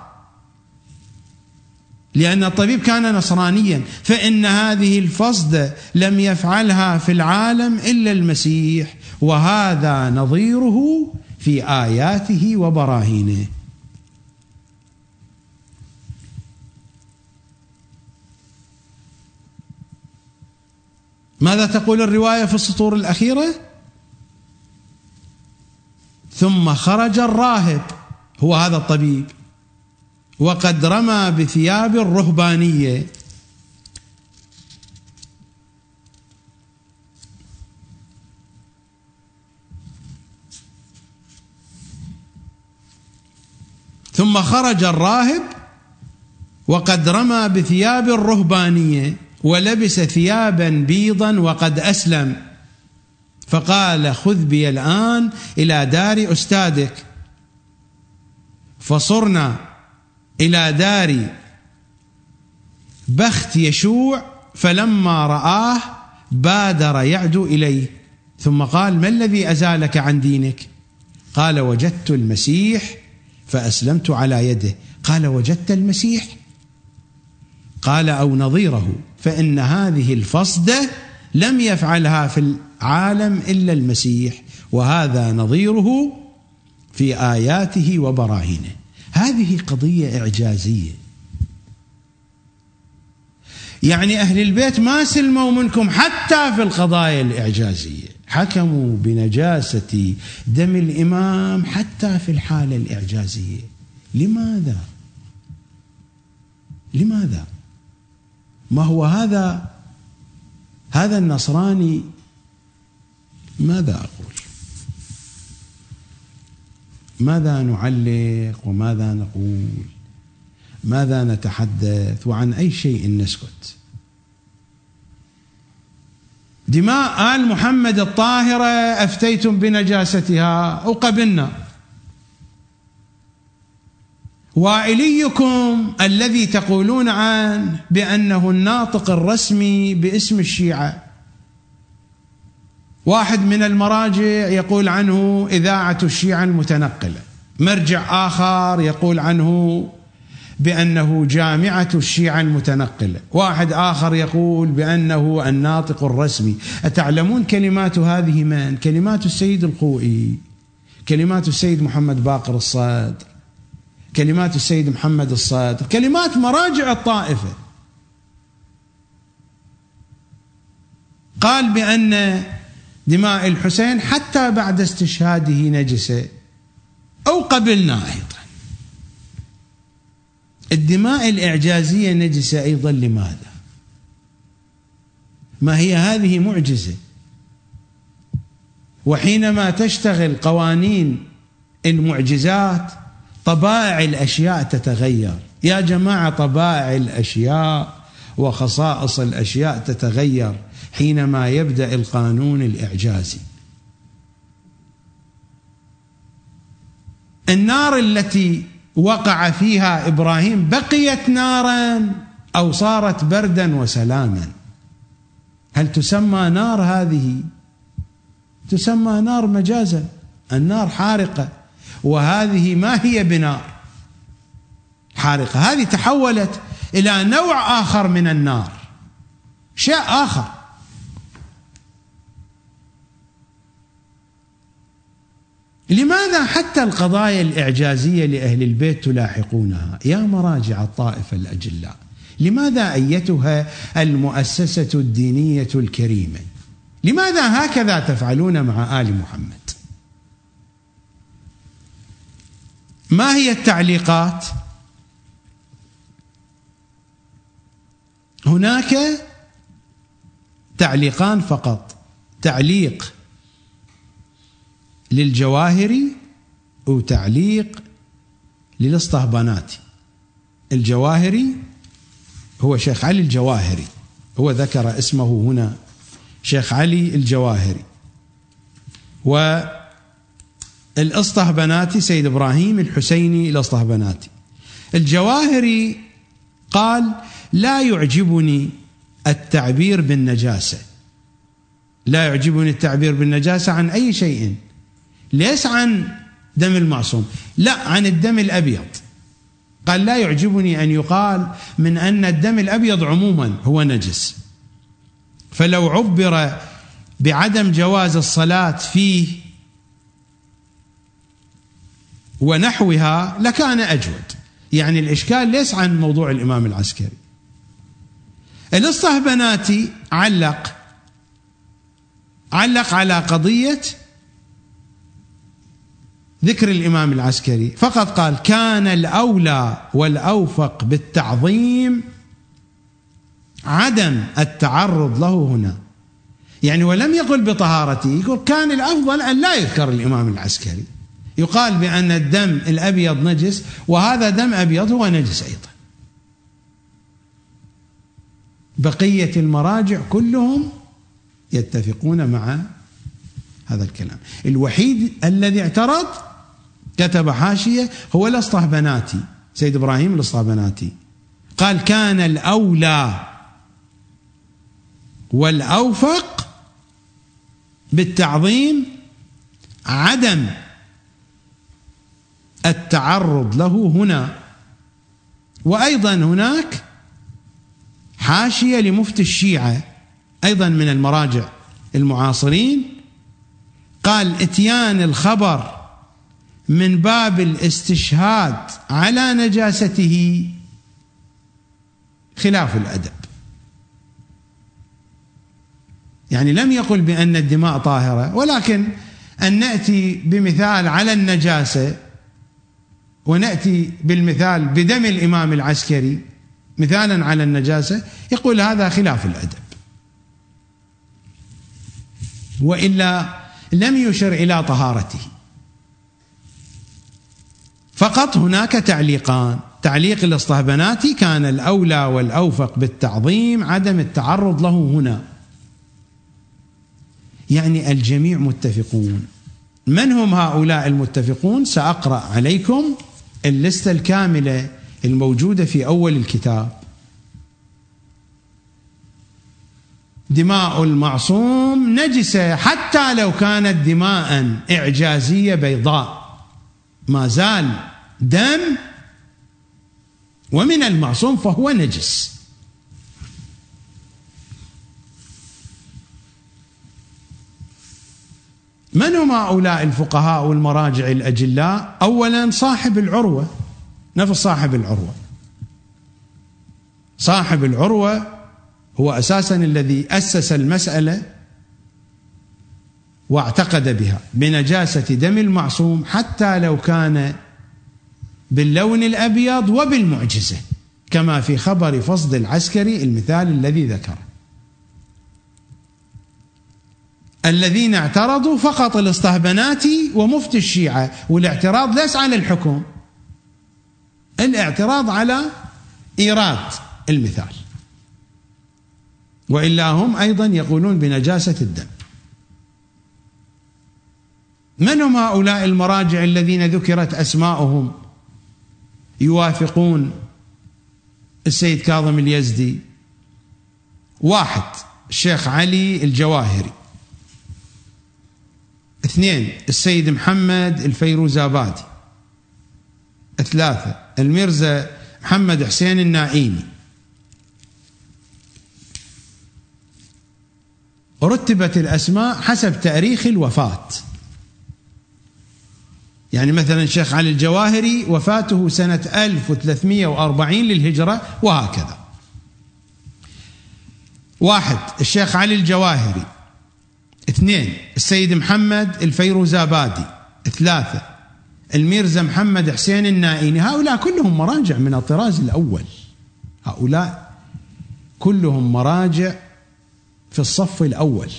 Speaker 1: لأن الطبيب كان نصرانيا. فإن هذه الفصد لم يفعلها في العالم إلا المسيح، وهذا نظيره في آياته وبراهينه. ماذا تقول الرواية في السطور الأخيرة؟ ثم خرج الراهب، هو هذا الطبيب، وقد رمى بثياب الرهبانية. ثم خرج الراهب وقد رمى بثياب الرهبانية ولبس ثيابا بيضا وقد أسلم، فقال خذ بي الآن إلى دار أستاذك. فصرنا إلى دار بخت يشوع، فلما رآه بادر يعدو إليه، ثم قال ما الذي أزالك عن دينك؟ قال وجدت المسيح فأسلمت على يده. قال وجدت المسيح؟ قال أو نظيره، فإن هذه الفصدة لم يفعلها في العالم إلا المسيح، وهذا نظيره في آياته وبراهينه. هذه قضية إعجازية، يعني أهل البيت ما سلموا منكم حتى في القضايا الإعجازية، حكموا بنجاسة دم الإمام حتى في الحالة الإعجازية. لماذا؟ لماذا؟ ما هو هذا هذا النصراني؟ ماذا أقول؟ ماذا نعلق وماذا نقول؟ ماذا نتحدث وعن أي شيء نسكت؟ دماء آل محمد الطاهرة أفتيتم بنجاستها أو قبلنا، وائليكم الذي تقولون عنه بأنه الناطق الرسمي باسم الشيعة، واحد من المراجع يقول عنه إذاعة الشيعة المتنقلة، مرجع آخر يقول عنه بأنه جامعة الشيعة المتنقلة، واحد آخر يقول بأنه الناطق الرسمي. أتعلمون كلمات هذه من؟ كلمات السيد الخوئي، كلمات السيد محمد باقر الصدر، كلمات السيد محمد الصدر، كلمات مراجع الطائفة. قال بأن دماء الحسين حتى بعد استشهاده نجسة أو قبلنا أيضا. الدماء الإعجازية نجسة أيضا، لماذا؟ ما هي هذه معجزة؟ وحينما تشتغل قوانين المعجزات طبائع الأشياء تتغير. يا جماعة، طبائع الأشياء وخصائص الأشياء تتغير حينما يبدأ القانون الإعجازي. النار التي وقع فيها إبراهيم بقيت نارا أو صارت بردا وسلاما؟ هل تسمى نار هذه؟ تسمى نار مجازا، النار حارقة، وهذه ما هي بنار حارقة، هذه تحولت إلى نوع آخر من النار، شيء آخر. لماذا حتى القضايا الإعجازية لأهل البيت تلاحقونها؟ يا مراجع الطائفة الأجلاء، لماذا أيتها المؤسسة الدينية الكريمة، لماذا هكذا تفعلون مع آل محمد؟ ما هي التعليقات؟ هناك تعليقان فقط، تعليق للجواهري وتعليق للاسطهباناتي. الجواهري هو شيخ علي الجواهري، هو ذكر اسمه هنا، شيخ علي الجواهري. والاسطهباناتي سيد إبراهيم الحسيني الاسطهباناتي. الجواهري قال لا يعجبني التعبير بالنجاسة، لا يعجبني التعبير بالنجاسة عن أي شيء، ليس عن دم المعصوم، لا، عن الدم الأبيض. قال لا يعجبني أن يقال من أن الدم الأبيض عموما هو نجس، فلو عبر بعدم جواز الصلاة فيه ونحوها لكان أجود. يعني الإشكال ليس عن موضوع الإمام العسكري. الاسطهباناتي علق علق على قضية ذكر الإمام العسكري، فقط قال كان الأولى والأوفق بالتعظيم عدم التعرض له هنا. يعني ولم يقل بطهارته، يقول كان الأفضل أن لا يذكر الإمام العسكري، يقال بأن الدم الأبيض نجس وهذا دم أبيض هو نجس أيضا. بقية المراجع كلهم يتفقون مع هذا الكلام. الوحيد الذي اعترض كتب حاشية هو الاسطهباناتي، سيد إبراهيم الاسطهباناتي، قال كان الأولى والأوفق بالتعظيم عدم التعرض له هنا. وأيضا هناك حاشية لمفتي الشيعة أيضا من المراجع المعاصرين، قال اتيان الخبر من باب الاستشهاد على نجاسته خلاف الأدب. يعني لم يقل بأن الدماء طاهرة، ولكن أن نأتي بمثال على النجاسة ونأتي بالمثال بدم الإمام العسكري مثالا على النجاسة، يقول هذا خلاف الأدب، وإلا لم يشر إلى طهارته. فقط هناك تعليقان: تعليق الإصطهبناتي كان الأولى والأوفق بالتعظيم عدم التعرض له هنا، يعني الجميع متفقون. من هم هؤلاء المتفقون؟ سأقرأ عليكم اللستة الكاملة الموجودة في أول الكتاب. دماء المعصوم نجسة حتى لو كانت دماء إعجازية بيضاء، ما زال دم ومن المعصوم فهو نجس. من هم هؤلاء الفقهاء والمراجع الأجلاء؟ أولا صاحب العروة، نفس صاحب العروة. صاحب العروة هو أساسا الذي أسس المسألة واعتقد بها بنجاسة دم المعصوم حتى لو كان باللون الأبيض وبالمعجزة، كما في خبر فصد العسكري المثال الذي ذكره. الذين اعترضوا فقط الإصطهبناتي ومفتي الشيعة، والاعتراض ليس على الحكم، الاعتراض على إيراد المثال، وإلا هم أيضا يقولون بنجاسة الدم. من هم هؤلاء المراجع الذين ذكرت أسماؤهم يوافقون السيد كاظم اليزدي؟ واحد الشيخ علي الجواهري، اثنين السيد محمد الفيروزابادي، ثلاثة الميرزا محمد حسين النائيني. رتبت الأسماء حسب تاريخ الوفاة، يعني مثلا الشيخ علي الجواهري وفاته سنة ألف وثلاثمئة وأربعين للهجرة وهكذا. واحد الشيخ علي الجواهري، اثنين السيد محمد الفيروزابادي، ثلاثة الميرزا محمد حسين النائيني. هؤلاء كلهم مراجع من الطراز الأول، هؤلاء كلهم مراجع في الصف الأول.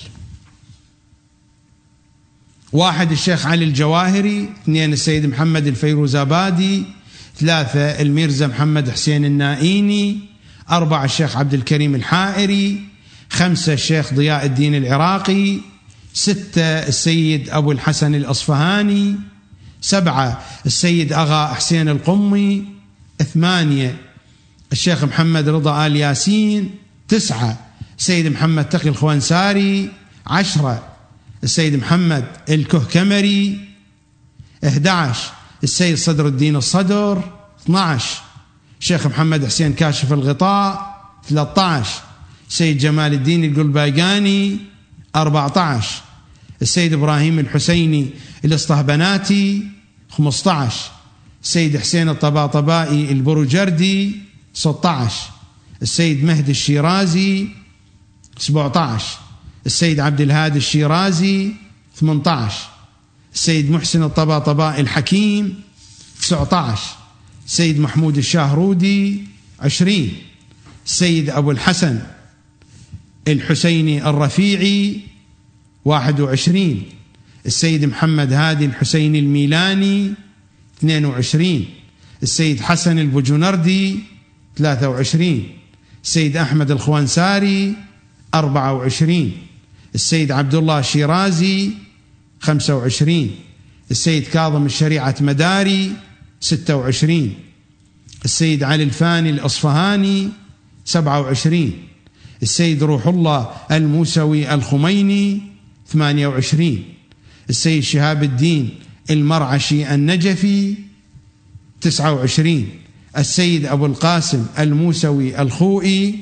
Speaker 1: واحد الشيخ علي الجواهري، اثنين السيد محمد الفيروزابادي، ثلاثة الميرزا محمد حسين النائيني، أربعة الشيخ عبد الكريم الحائري، خمسة الشيخ ضياء الدين العراقي، ستة السيد أبو الحسن الأصفهاني، سبعة السيد أغا حسين القمي، ثمانية الشيخ محمد رضا آل ياسين، تسعة السيد محمد تقي الخوانساري، عشرة السيد محمد الكهكمري، أحد عشر السيد صدر الدين الصدر، اثني عشر الشيخ محمد حسين كاشف الغطاء، ثلاثة عشر السيد جمال الدين القلبايقاني، أربعة عشر السيد إبراهيم الحسيني الإصطهبناتي، خمسة عشر السيد حسين الطباطبائي البروجردي، ستة عشر السيد مهدي الشيرازي، سبعة عشر السيد عبد الهادي الشيرازي، ثمانية عشر السيد محسن الطباطبائي الحكيم، تسعة عشر السيد محمود الشاهرودي، عشرين السيد أبو الحسن الحسيني الرفيعي، واحد وعشرين السيد محمد هادي الحسيني الميلاني، اثنين وعشرين السيد حسن البجنردي، ثلاثة وعشرين السيد أحمد الخوانساري، أربعة وعشرين السيد عبد الله الشيرازي، خمسة وعشرين السيد كاظم الشريعة مداري، ستة وعشرين السيد علي الفاني الأصفهاني، سبعة وعشرين السيد روح الله الموسوي الخميني، ثمانية وعشرين السيد شهاب الدين المرعشي النجفي، تسعة وعشرين السيد أبو القاسم الموسوي الخوئي،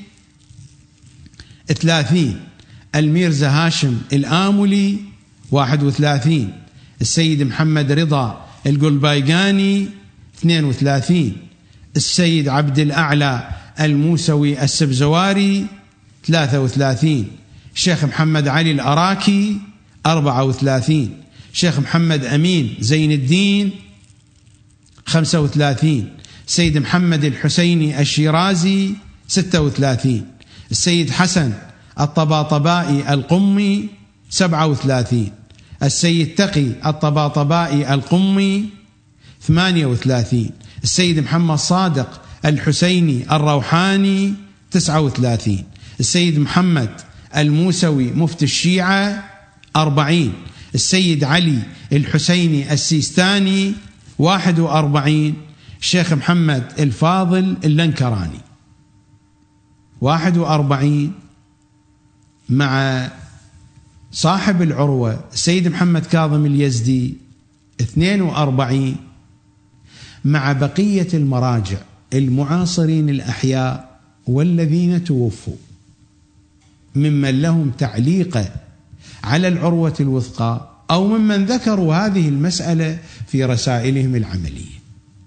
Speaker 1: ثلاثين الميرزا هاشم الآملي، واحد وثلاثين السيد محمد رضا القلبايقاني، اثنين وثلاثين السيد عبد الأعلى الموسوي السبزواري، ثلاثة وثلاثين الشيخ محمد علي الأراكي، أربعة وثلاثين الشيخ محمد أمين زين الدين، خمسة وثلاثين، السيد محمد الحسيني الشيرازي ستة وثلاثين، السيد حسن الطباطبائي القمي سبعة وثلاثين، السيد تقي الطباطبائي القمي ثمانية وثلاثين، السيد محمد صادق الحسيني الروحاني تسعة وثلاثين، السيد محمد الموسوي مفتي الشيعة أربعين، السيد علي الحسيني السيستاني واحد وأربعين، الشيخ محمد الفاضل اللنكراني واحد وأربعين، مع صاحب العروة السيد محمد كاظم اليزدي اثنين وأربعين، مع بقية المراجع المعاصرين الأحياء والذين توفوا ممن لهم تعليق على العروة الوثقى أو ممن ذكروا هذه المسألة في رسائلهم العملية.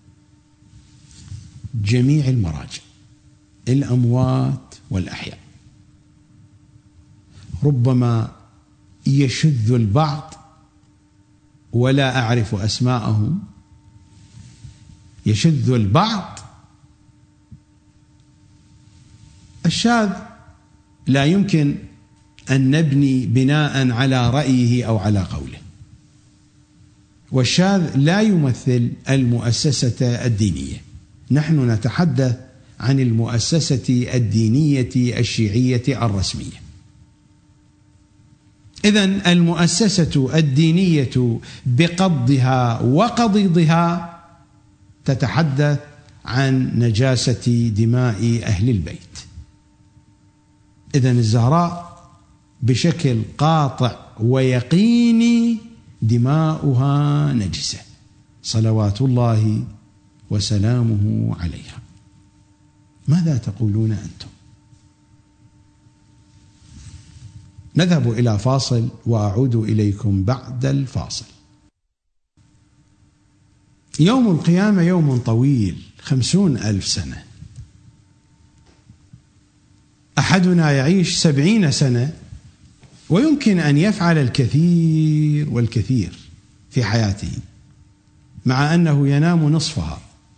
Speaker 1: جميع المراجع الأموات والأحياء. ربما يشذ البعض ولا أعرف أسماءهم، يشذ البعض. الشاذ لا يمكن أن نبني بناء على رأيه أو على قوله، والشاذ لا يمثل المؤسسة الدينية. نحن نتحدث عن المؤسسة الدينية الشيعية الرسمية. إذن المؤسسة الدينية بقضها وقضيضها تتحدث عن نجاسة دماء أهل البيت. إذن الزهراء بشكل قاطع ويقيني دماؤها نجسة صلوات الله وسلامه عليها. ماذا تقولون أنتم؟ نذهب إلى فاصل وأعود إليكم بعد الفاصل. يوم القيامة يوم طويل، خمسون ألف سنة. أحدنا يعيش سبعين سنة ويمكن أن يفعل الكثير والكثير في حياته، مع أنه ينام نصفها.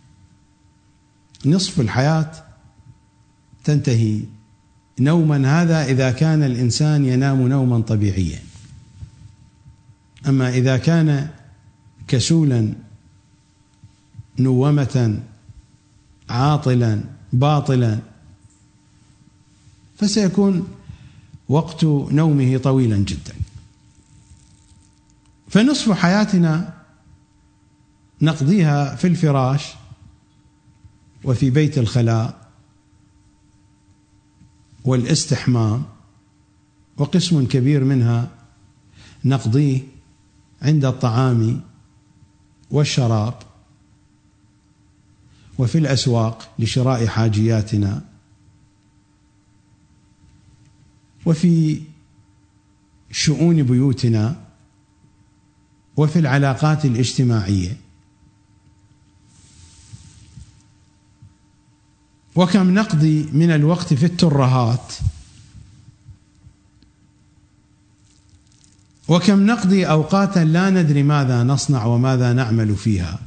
Speaker 1: نصف الحياة تنتهي نوما، هذا إذا كان الإنسان ينام نوما طبيعيا. أما إذا كان كسولا نومة عاطلا باطلا فسيكون وقت نومه طويلا جدا. فنصف حياتنا نقضيها في الفراش وفي بيت الخلاء والاستحمام، وقسم كبير منها نقضيه عند الطعام والشراب وفي الأسواق لشراء حاجياتنا وفي شؤون بيوتنا وفي العلاقات الاجتماعية. وكم نقضي من الوقت في الترهات، وكم نقضي أوقاتا لا ندري ماذا نصنع وماذا نعمل فيها،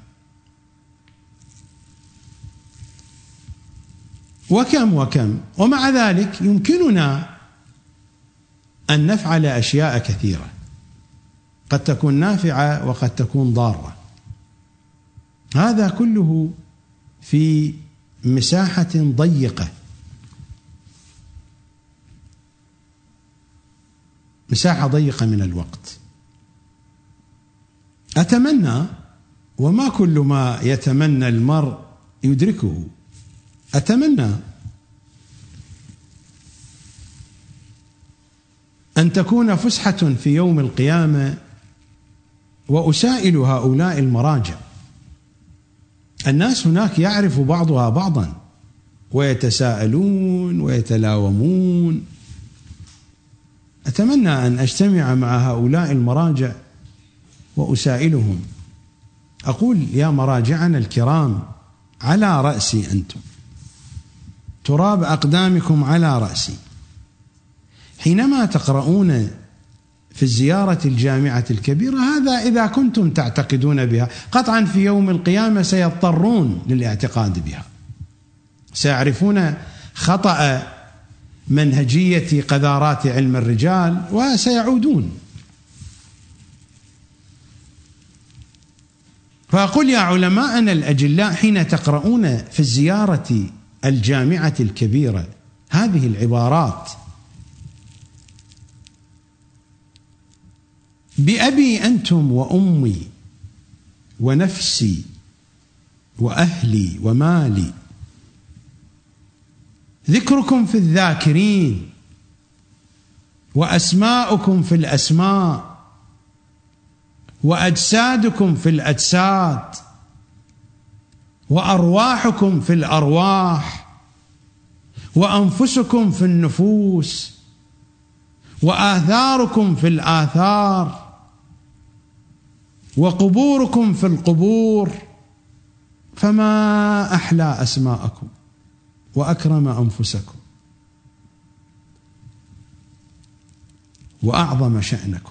Speaker 1: وكم وكم ومع ذلك يمكننا أن نفعل أشياء كثيرة قد تكون نافعة وقد تكون ضارة. هذا كله في مساحة ضيقة، مساحة ضيقة من الوقت. أتمنى، وما كل ما يتمنى المرء يدركه، أتمنى أن تكون فسحة في يوم القيامة وأسائل هؤلاء المراجع. الناس هناك يعرف بعضها بعضا ويتساءلون ويتلاومون. أتمنى أن أجتمع مع هؤلاء المراجع وأسائلهم، أقول يا مراجعنا الكرام على رأسي أنتم، تراب أقدامكم على رأسي. حينما تقرؤون في الزيارة الجامعة الكبيرة، هذا إذا كنتم تعتقدون بها. قطعا في يوم القيامة سيضطرون للاعتقاد بها، سيعرفون خطأ منهجية قذارات علم الرجال وسيعودون. فأقول يا علماءنا الأجلاء، حين تقرؤون في الزيارة الجامعة الكبيرة هذه العبارات: بأبي أنتم وأمي ونفسي وأهلي ومالي، ذكركم في الذاكرين وأسماؤكم في الأسماء وأجسادكم في الأجساد وأرواحكم في الأرواح وأنفسكم في النفوس وآثاركم في الآثار وقبوركم في القبور، فما أحلى أسماءكم وأكرم أنفسكم وأعظم شأنكم.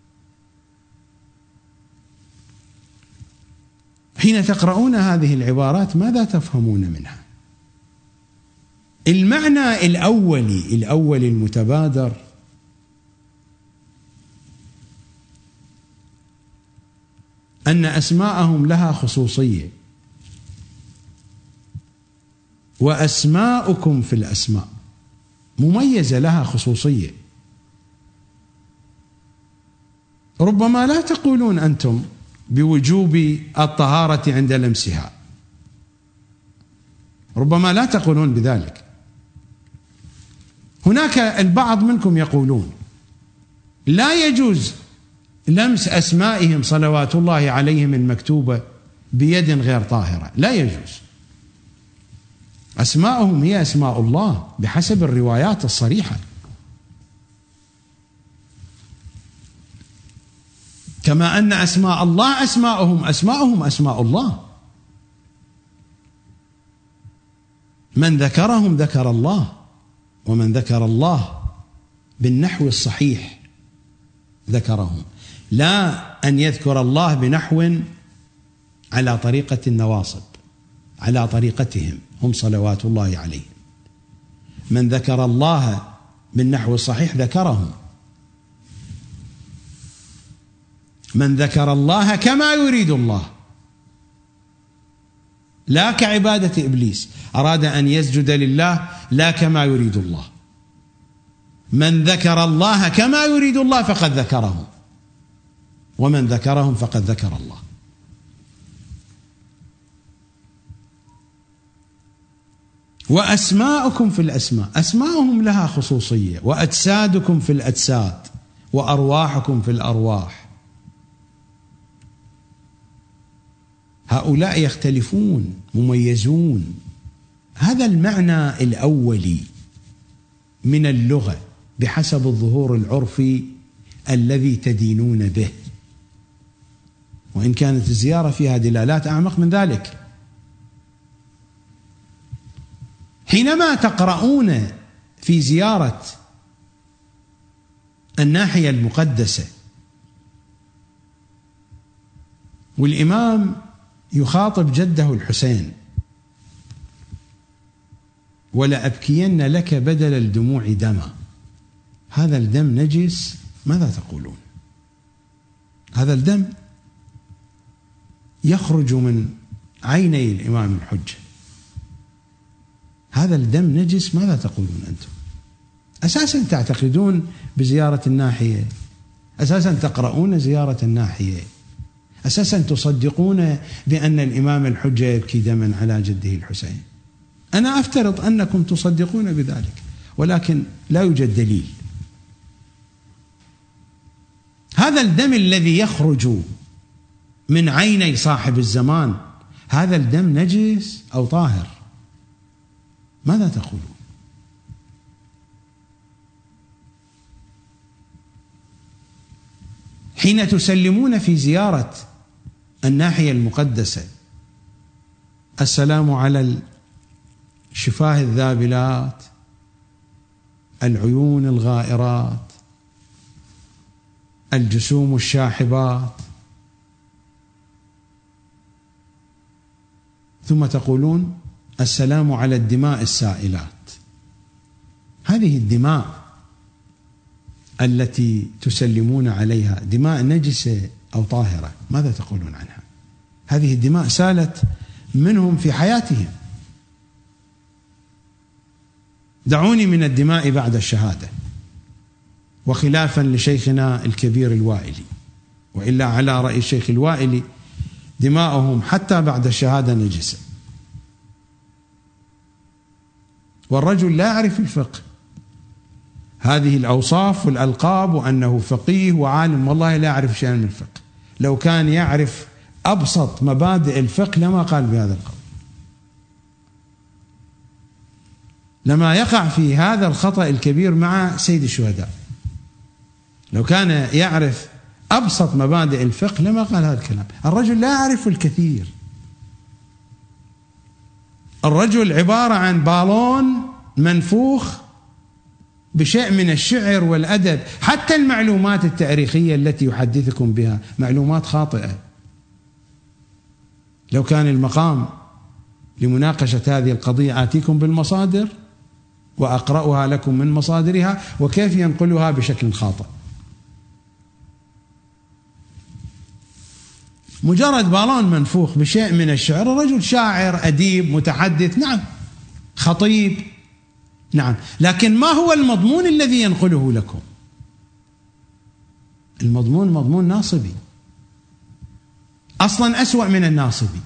Speaker 1: حين تقرؤون هذه العبارات ماذا تفهمون منها؟ المعنى الأولي الأولي المتبادر أن أسماءهم لها خصوصية، وأسماؤكم في الأسماء مميزة لها خصوصية. ربما لا تقولون أنتم بوجوب الطهارة عند لمسها، ربما لا تقولون بذلك. هناك البعض منكم يقولون لا يجوز لمس أسمائهم صلوات الله عليهم المكتوبة بيد غير طاهرة، لا يجوز. أسماءهم هي أسماء الله بحسب الروايات الصريحة، كما أن أسماء الله أسماءهم أسماءهم أسماء الله. من ذكرهم ذكر الله، ومن ذكر الله بالنحو الصحيح ذكرهم، لا أن يذكر الله بنحو على طريقة النواصب، على طريقتهم هم صلوات الله عليهم. من ذكر الله بالنحو الصحيح ذكرهم، من ذكر الله كما يريد الله، لا كعبادة إبليس أراد أن يسجد لله لا كما يريد الله. من ذكر الله كما يريد الله فقد ذكرهم، ومن ذكرهم فقد ذكر الله. وأسماؤكم في الأسماء، أسماءهم لها خصوصية، وأجسادكم في الأجساد وأرواحكم في الأرواح. هؤلاء يختلفون مميزون. هذا المعنى الأولي من اللغة بحسب الظهور العرفي الذي تدينون به، وإن كانت الزيارة فيها دلالات أعمق من ذلك. حينما تقرؤون في زيارة الناحية المقدسة والإمام يخاطب جده الحسين: ولأبكين لك بدل الدموع دما، هذا الدم نجس، ماذا تقولون؟ هذا الدم يخرج من عيني الإمام الحجة، هذا الدم نجس، ماذا تقولون أنتم؟ أساسا تعتقدون بزيارة الناحية، أساسا تقرؤون زيارة الناحية، أساسا تصدقون بأن الإمام الحجة يبكي دما على جده الحسين. أنا أفترض أنكم تصدقون بذلك، ولكن لا يوجد دليل. هذا الدم الذي يخرج من عيني صاحب الزمان، هذا الدم نجس أو طاهر؟ ماذا تقولون؟ حين تسلمون في زيارة الناحية المقدسة: السلام على الشفاه الذابلات، العيون الغائرات، الجسوم الشاحبات، ثم تقولون السلام على الدماء السائلات. هذه الدماء التي تسلمون عليها دماء نجسة أو طاهرة، ماذا تقولون عنها؟ هذه الدماء سالت منهم في حياتهم. دعوني من الدماء بعد الشهادة، وخلافا لشيخنا الكبير الوائلي، وإلا على رأي الشيخ الوائلي دماؤهم حتى بعد الشهادة نجسة. والرجل لا يعرف الفقه، هذه الأوصاف والألقاب وأنه فقيه وعالم، والله لا يعرف شيئا من الفقه. لو كان يعرف أبسط مبادئ الفقه لما قال بهذا القول، لما يقع في هذا الخطأ الكبير مع سيد الشهداء. لو كان يعرف أبسط مبادئ الفقه لما قال هذا الكلام. الرجل لا يعرف الكثير، الرجل عبارة عن بالون منفوخ بشيء من الشعر والأدب. حتى المعلومات التاريخية التي يحدثكم بها معلومات خاطئة. لو كان المقام لمناقشة هذه القضية آتيكم بالمصادر وأقرأها لكم من مصادرها وكيف ينقلها بشكل خاطئ. مجرد بالون منفوخ بشيء من الشعر. الرجل شاعر، أديب، متحدث، نعم، خطيب، نعم، لكن ما هو المضمون الذي ينقله لكم؟ المضمون مضمون ناصبي، أصلا أسوأ من الناصبي،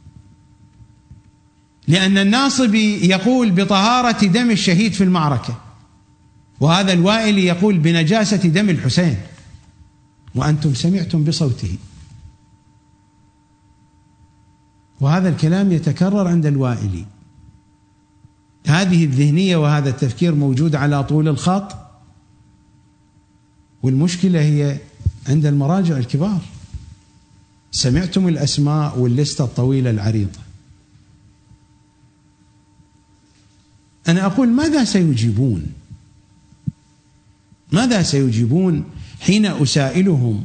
Speaker 1: لأن الناصبي يقول بطهارة دم الشهيد في المعركة، وهذا الوائلي يقول بنجاسة دم الحسين، وأنتم سمعتم بصوته. وهذا الكلام يتكرر عند الوائلي. هذه الذهنية وهذا التفكير موجود على طول الخط، والمشكلة هي عند المراجع الكبار. سمعتم الأسماء واللستة الطويلة العريضة. أنا أقول ماذا سيجيبون؟ ماذا سيجيبون حين أسائلهم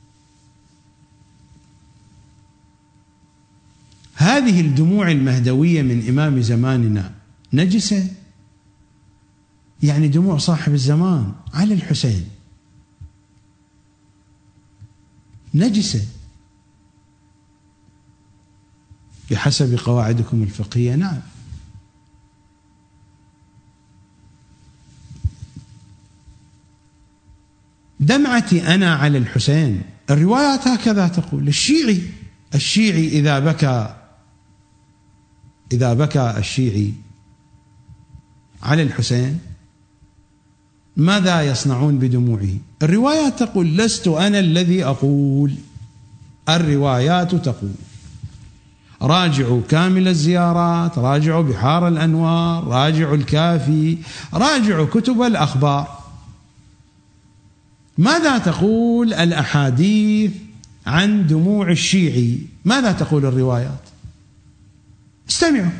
Speaker 1: هذه الدموع المهدوية من إمام زماننا نجسة؟ يعني دموع صاحب الزمان على الحسين نجسة بحسب قواعدكم الفقهية؟ نعم. دمعتي أنا على الحسين، الروايات هكذا تقول. الشيعي الشيعي إذا بكى إذا بكى الشيعي على الحسين ماذا يصنعون بدموعه؟ الروايات تقول لست أنا الذي أقول، الروايات تقول. راجعوا كامل الزيارات، راجعوا بحار الأنوار، راجعوا الكافي، راجعوا كتب الأخبار. ماذا تقول الأحاديث عن دموع الشيعي؟ ماذا تقول الروايات؟ استمعوا.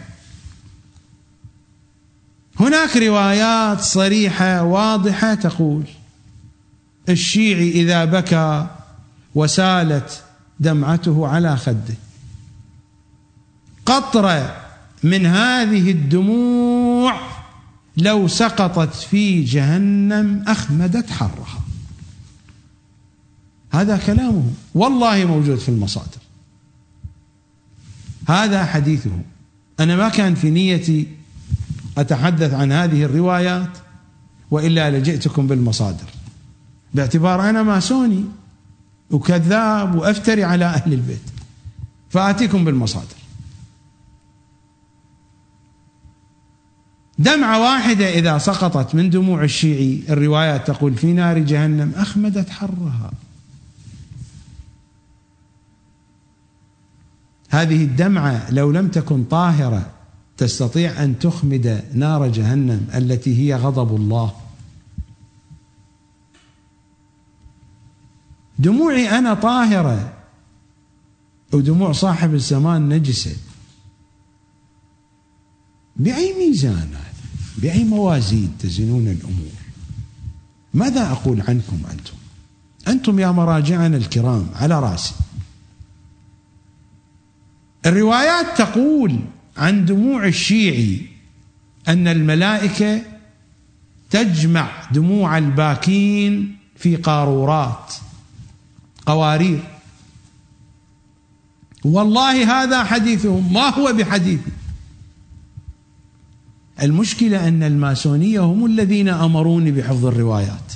Speaker 1: هناك روايات صريحة واضحة تقول الشيعي إذا بكى وسالت دمعته على خده، قطرة من هذه الدموع لو سقطت في جهنم أخمدت حرها. هذا كلامه، والله موجود في المصادر، هذا حديثه. أنا ما كان في نيتي أتحدث عن هذه الروايات، وإلا لجئتكم بالمصادر، باعتبار أنا ماسوني وكذاب وأفتري على أهل البيت، فآتيكم بالمصادر. دمعة واحدة إذا سقطت من دموع الشيعي، الروايات تقول في نار جهنم أخمدت حرها. هذه الدمعة لو لم تكن طاهرة تستطيع أن تخمد نار جهنم التي هي غضب الله. دموعي أنا طاهرة ودموع صاحب الزمان نجسة. بأي ميزان هذا؟ بأي موازين تزنون الأمور؟ ماذا أقول عنكم أنتم؟ أنتم يا مراجعنا الكرام على رأسي. الروايات تقول عن دموع الشيعي أن الملائكة تجمع دموع الباكين في قارورات، قوارير. والله هذا حديثهم، ما هو بحديثي. المشكلة أن الماسونية هم الذين أمروني بحفظ الروايات.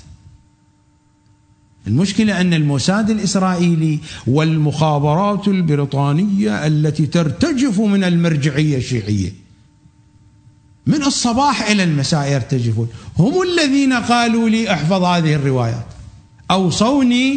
Speaker 1: المشكلة أن الموساد الإسرائيلي والمخابرات البريطانية التي ترتجف من المرجعية الشيعية من الصباح إلى المساء يرتجفون، هم الذين قالوا لي احفظ هذه الروايات، أوصوني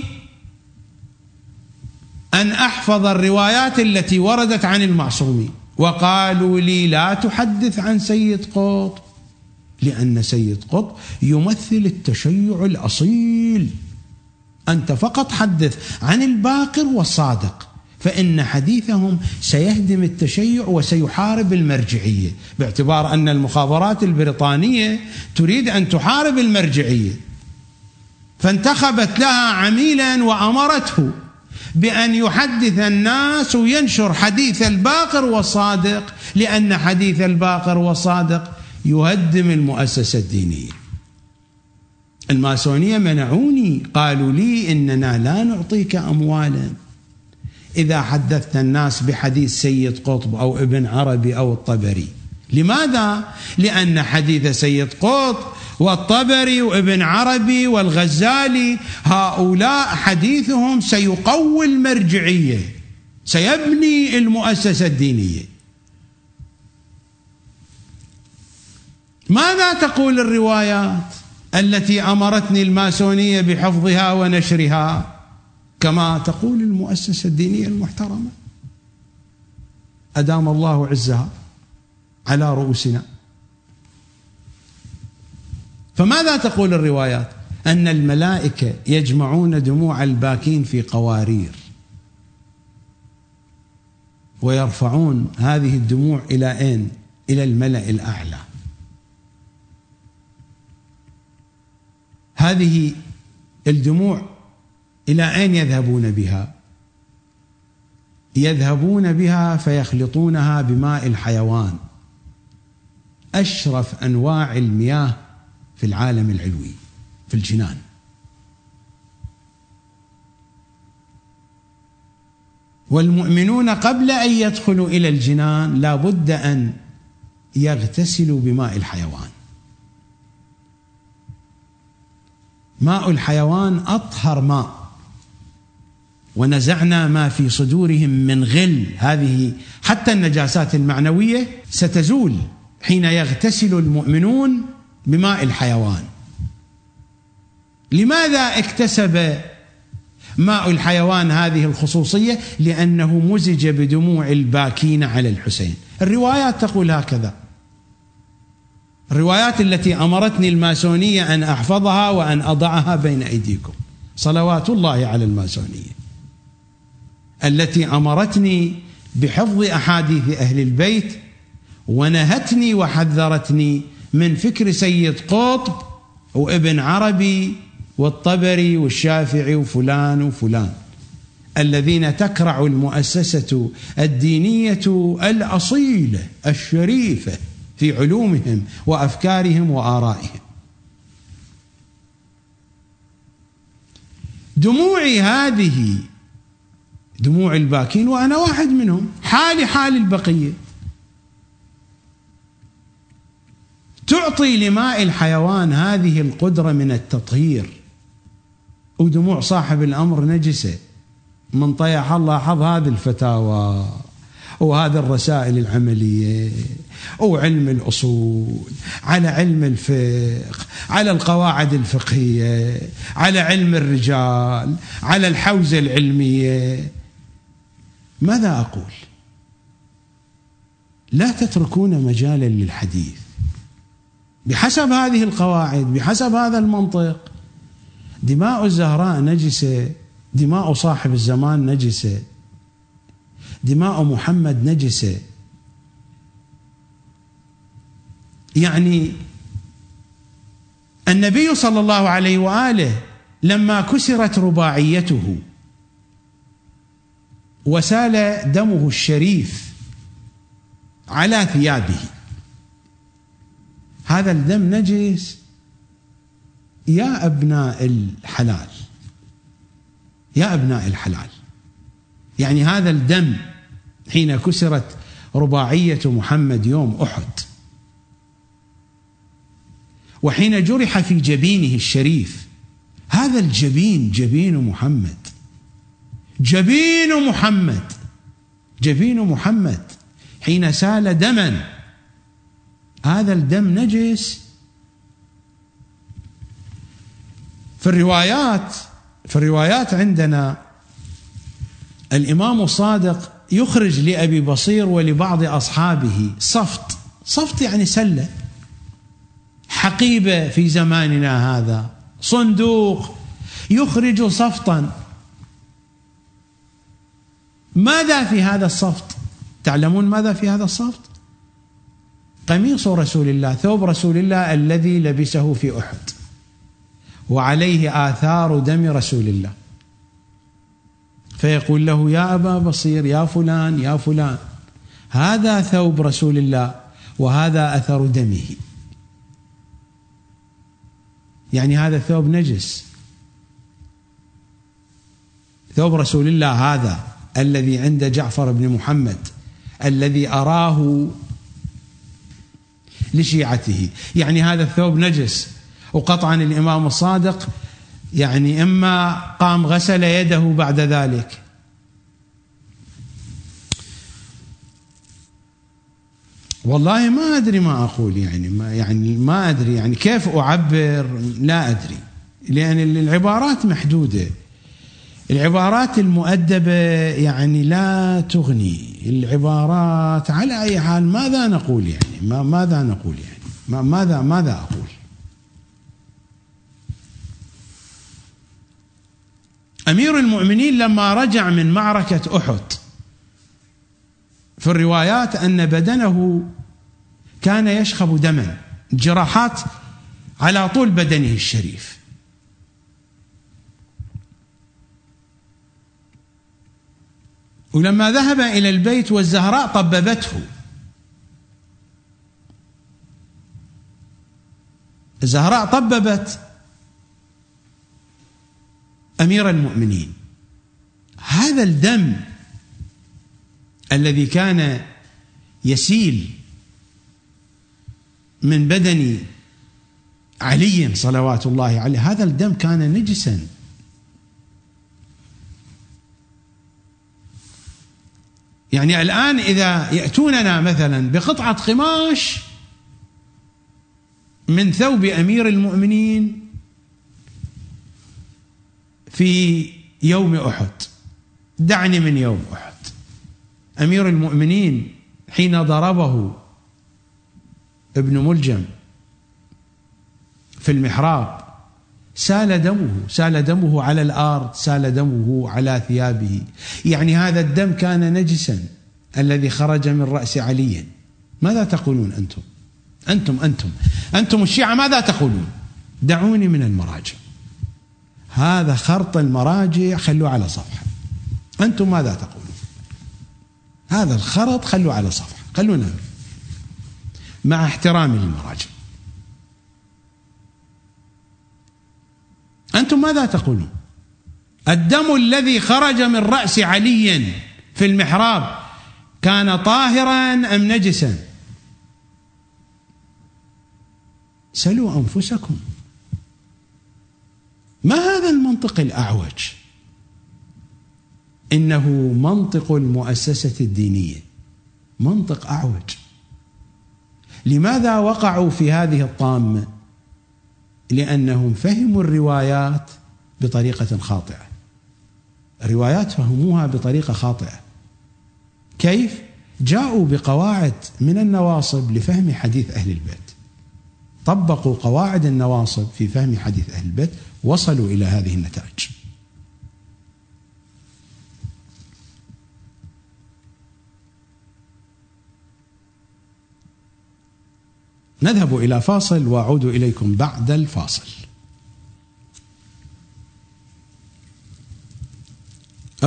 Speaker 1: أن أحفظ الروايات التي وردت عن المعصومين، وقالوا لي لا تحدث عن سيد قطب لأن سيد قطب يمثل التشيع الأصيل، أنت فقط حدث عن الباقر والصادق، فإن حديثهم سيهدم التشيع وسيحارب المرجعية، باعتبار أن المخابرات البريطانية تريد أن تحارب المرجعية، فانتخبت لها عميلا وأمرته بأن يحدث الناس وينشر حديث الباقر والصادق، لأن حديث الباقر والصادق يهدم المؤسسة الدينية. الماسونية منعوني، قالوا لي إننا لا نعطيك أموالا إذا حدثت الناس بحديث سيد قطب أو ابن عربي أو الطبري. لماذا؟ لأن حديث سيد قطب والطبري وابن عربي والغزالي هؤلاء حديثهم سيقوي المرجعية، سيبني المؤسسة الدينية. ماذا تقول الروايات التي أمرتني الماسونية بحفظها ونشرها؟ كما تقول المؤسسة الدينية المحترمة أدام الله عزها على رؤوسنا. فماذا تقول الروايات؟ أن الملائكة يجمعون دموع الباكين في قوارير ويرفعون هذه الدموع إلى أين؟ إلى الملأ الأعلى. هذه الدموع إلى أين يذهبون بها؟ يذهبون بها فيخلطونها بماء الحيوان، أشرف أنواع المياه في العالم العلوي في الجنان. والمؤمنون قبل أن يدخلوا إلى الجنان لا بد أن يغتسلوا بماء الحيوان. ماء الحيوان أطهر ماء، ونزعنا ما في صدورهم من غل. هذه حتى النجاسات المعنوية ستزول حين يغتسل المؤمنون بماء الحيوان. لماذا اكتسب ماء الحيوان هذه الخصوصية؟ لأنه مزج بدموع الباكين على الحسين. الروايات تقول هكذا، الروايات التي أمرتني الماسونية أن أحفظها وأن أضعها بين أيديكم، صلوات الله على الماسونية التي أمرتني بحفظ أحاديث أهل البيت ونهتني وحذرتني من فكر سيد قطب وابن عربي والطبري والشافعي وفلان وفلان الذين تكرع المؤسسة الدينية الأصيلة الشريفة في علومهم وأفكارهم وآرائهم. دموعي هذه دموع الباكين وأنا واحد منهم، حالي حال البقية، تعطي لماء الحيوان هذه القدرة من التطهير. ودموع صاحب الأمر نجسة، من طيح الله حظ هذه الفتاوى وهذه الرسائل العملية وعلم الأصول، على علم الفقه، على القواعد الفقهية، على علم الرجال، على الحوزة العلمية. ماذا أقول؟ لا تتركون مجالا للحديث بحسب هذه القواعد، بحسب هذا المنطق. دماء الزهراء نجسة، دماء صاحب الزمان نجسة، دماء محمد نجسة. يعني النبي صلى الله عليه وآله لما كسرت رباعيته وسال دمه الشريف على ثيابه، هذا الدم نجس يا أبناء الحلال، يا أبناء الحلال. يعني هذا الدم حين كسرت رباعية محمد يوم أحد، وحين جرح في جبينه الشريف، هذا الجبين جبين محمد، جبين محمد، جبين محمد حين سال دما، هذا الدم نجس. في الروايات في الروايات عندنا الإمام الصادق يخرج لأبي بصير ولبعض أصحابه صفت، صفت يعني سلة، حقيبة في زماننا هذا، صندوق، يخرج صفتا. ماذا في هذا الصفت؟ تعلمون ماذا في هذا الصفت؟ قميص رسول الله، ثوب رسول الله الذي لبسه في أحد، وعليه آثار دم رسول الله. فيقول له يا أبا بصير، يا فلان يا فلان، هذا ثوب رسول الله وهذا أثر دمه، يعني هذا ثوب نجس. ثوب رسول الله هذا الذي عند جعفر بن محمد الذي أراه لشيعته، يعني هذا الثوب نجس. وقطعا الإمام الصادق يعني إما قام غسل يده بعد ذلك. والله ما أدري ما أقول، يعني ما يعني ما أدري يعني كيف أعبر، لا أدري، لأن العبارات محدودة، العبارات المؤدبة يعني لا تغني، العبارات على أي حال ماذا نقول يعني ما ماذا نقول يعني ما ماذا ماذا أقول. أمير المؤمنين لما رجع من معركة أحد، في الروايات أن بدنه كان يشخب دما، جراحات على طول بدنه الشريف. ولما ذهب إلى البيت والزهراء طببته، الزهراء طببت أمير المؤمنين. هذا الدم الذي كان يسيل من بدن علي صلوات الله عليه، هذا الدم كان نجسا. يعني الآن إذا يأتوننا مثلا بقطعة قماش من ثوب أمير المؤمنين في يوم أحد، دعني من يوم أحد، أمير المؤمنين حين ضربه ابن ملجم في المحراب سال دمه، سال دمه على الأرض، سال دمه على ثيابه، يعني هذا الدم كان نجسا الذي خرج من رأس علي. ماذا تقولون أنتم؟ أنتم أنتم أنتم الشيعة ماذا تقولون؟ دعوني من المراجع، هذا خرط المراجع خلوا على صفحة. أنتم ماذا تقولون؟ هذا الخرط خلوا على صفحة، خلونا مع احترامي للمراجع. أنتم ماذا تقولون؟ الدم الذي خرج من رأس علي في المحراب كان طاهرا أم نجسا؟ سلوا أنفسكم. ما هذا المنطق الأعوج؟ إنه منطق المؤسسة الدينية، منطق أعوج. لماذا وقعوا في هذه الطامة؟ لأنهم فهموا الروايات بطريقة خاطئة، الروايات فهموها بطريقة خاطئة. كيف؟ جاءوا بقواعد من النواصب لفهم حديث أهل البيت، طبقوا قواعد النواصب في فهم حديث أهل البيت، وصلوا إلى هذه النتائج. نذهب إلى فاصل وأعود إليكم بعد الفاصل.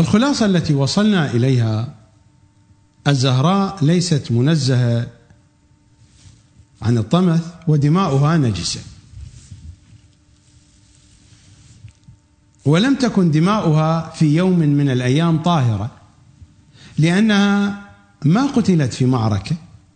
Speaker 1: والخلاصة التي وصلنا إليها: الزهراء ليست منزهة عن الطمث ودماؤها نجسة، ولم تكن دماؤها في يوم من الأيام طاهرة، لأنها ما قتلت في معركة،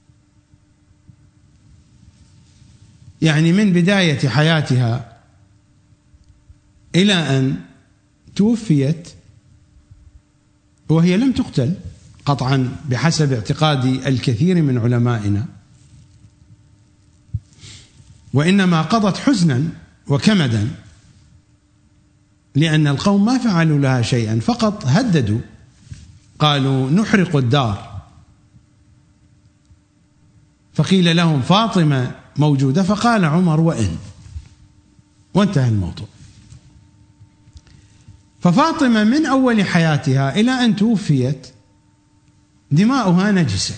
Speaker 1: يعني من بداية حياتها إلى أن توفيت وهي لم تقتل قطعا بحسب اعتقاد الكثير من علمائنا، وإنما قضت حزنا وكمدا، لأن القوم ما فعلوا لها شيئا، فقط هددوا، قالوا نحرق الدار، فقيل لهم فاطمة موجودة، فقال عمر وإن، وانتهى الموضوع. ففاطمة من أول حياتها إلى أن توفيت دماؤها نجسة،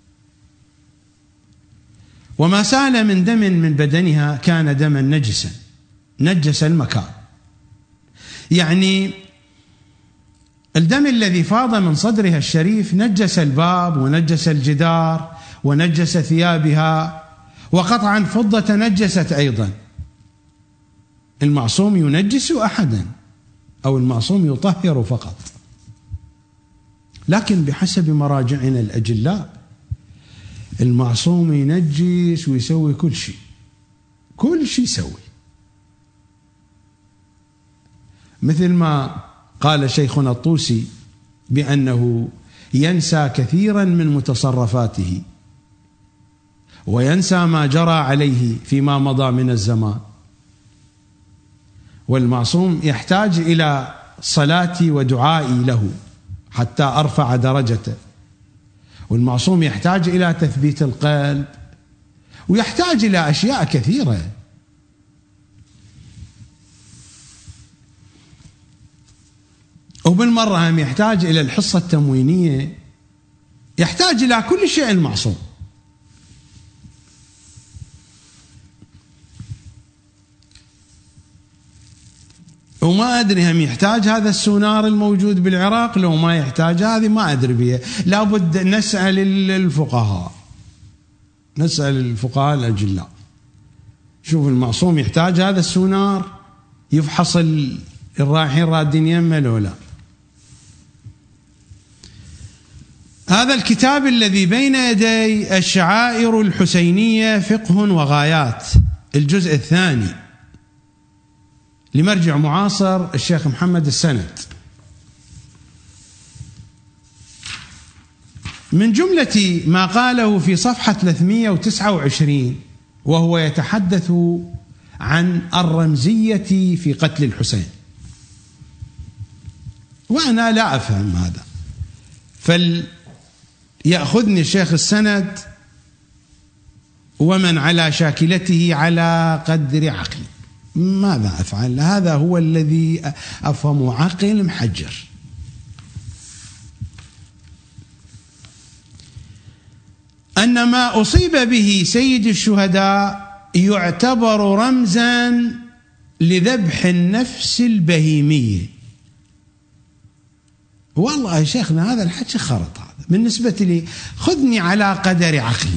Speaker 1: وما سال من دم من بدنها كان دما نجسا نجس المكان. يعني الدم الذي فاض من صدرها الشريف نجس الباب ونجس الجدار ونجس ثيابها، وقطعا فضة نجست أيضا. المعصوم ينجس أحدا أو المعصوم يطهر فقط، لكن بحسب مراجعنا الأجلاء المعصوم ينجس ويسوي كل شيء، كل شيء يسوي، مثل ما قال شيخنا الطوسي بأنه ينسى كثيرا من متصرفاته وينسى ما جرى عليه فيما مضى من الزمان. والمعصوم يحتاج إلى صلاتي ودعائي له حتى أرفع درجته، والمعصوم يحتاج إلى تثبيت القلب، ويحتاج إلى أشياء كثيرة. وبالمرة هم يحتاج إلى الحصة التموينية، يحتاج إلى كل شيء المعصوم. وما أدري هم يحتاج هذا السونار الموجود بالعراق، لو ما يحتاج هذه ما أدري بها، لابد نسأل الفقهاء، نسأل الفقهاء الأجلاء. شوف المعصوم يحتاج هذا السونار يفحص الرايحين رادين يمه لو لا. هذا الكتاب الذي بين يدي الشعائر الحسينية فقه وغايات، الجزء الثاني لمرجع معاصر الشيخ محمد السند، من جملة ما قاله في صفحة ثلاثمئة وتسعة وعشرين وهو يتحدث عن الرمزية في قتل الحسين، وأنا لا أفهم هذا، فليأخذني الشيخ السند ومن على شاكلته على قدر عقلي. ماذا أفعل؟ هذا هو الذي أفهم، عقل محجر. أن ما أصيب به سيد الشهداء يعتبر رمزا لذبح النفس البهيمية. والله يا شيخنا هذا الحكي خرط، هذا بالنسبة لي خذني على قدر عقلي.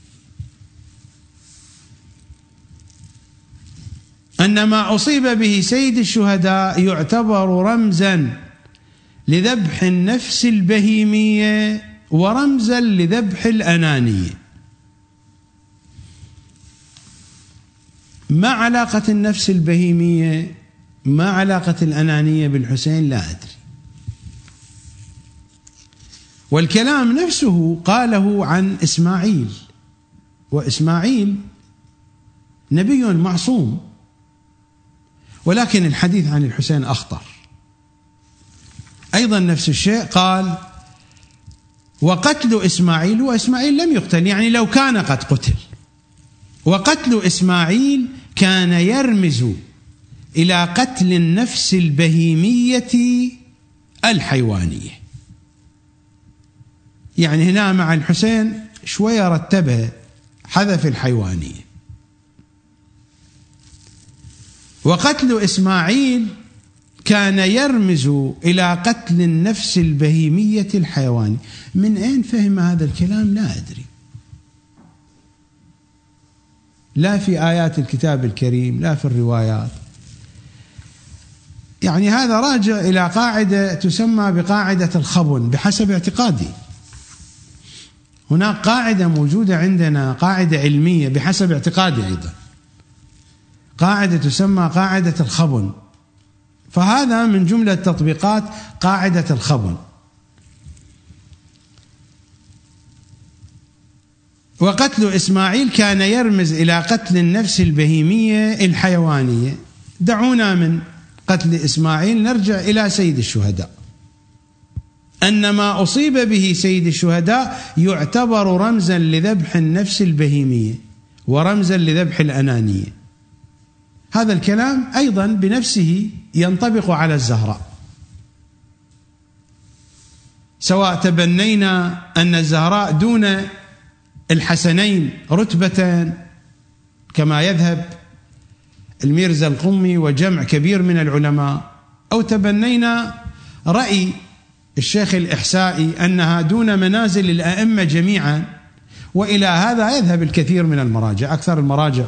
Speaker 1: أن ما أصيب به سيد الشهداء يعتبر رمزا لذبح النفس البهيمية ورمزا لذبح الأنانية. ما علاقة النفس البهيمية، ما علاقة الأنانية بالحسين؟ لا أدري. والكلام نفسه قاله عن إسماعيل، وإسماعيل نبي معصوم، ولكن الحديث عن الحسين أخطر. أيضا نفس الشيء قال وقتل إسماعيل، وإسماعيل لم يقتل، يعني لو كان قد قتل، وقتل إسماعيل كان يرمز إلى قتل النفس البهيمية الحيوانية. يعني هنا مع الحسين شوية رتبها، حذف وقتل إسماعيل كان يرمز إلى قتل النفس البهيمية الحيوانية. من أين فهم هذا الكلام؟ لا أدري، لا في آيات الكتاب الكريم لا في الروايات. يعني هذا راجع إلى قاعدة تسمى بقاعدة الخبن بحسب اعتقادي. هناك قاعدة موجودة عندنا، قاعدة علمية بحسب اعتقادي أيضا، قاعدة تسمى قاعدة الخبن، فهذا من جملة تطبيقات قاعدة الخبن. وقتل إسماعيل كان يرمز إلى قتل النفس البهيمية الحيوانية. دعونا من قتل إسماعيل نرجع إلى سيد الشهداء، أن ما أصيب به سيد الشهداء يعتبر رمزا لذبح النفس البهيمية ورمزا لذبح الأنانية. هذا الكلام أيضا بنفسه ينطبق على الزهراء، سواء تبنينا أن الزهراء دون الحسنين رتبة كما يذهب الميرزا القمي وجمع كبير من العلماء، أو تبنينا رأي الشيخ الإحسائي أنها دون منازل الأئمة جميعا، وإلى هذا يذهب الكثير من المراجع، أكثر المراجع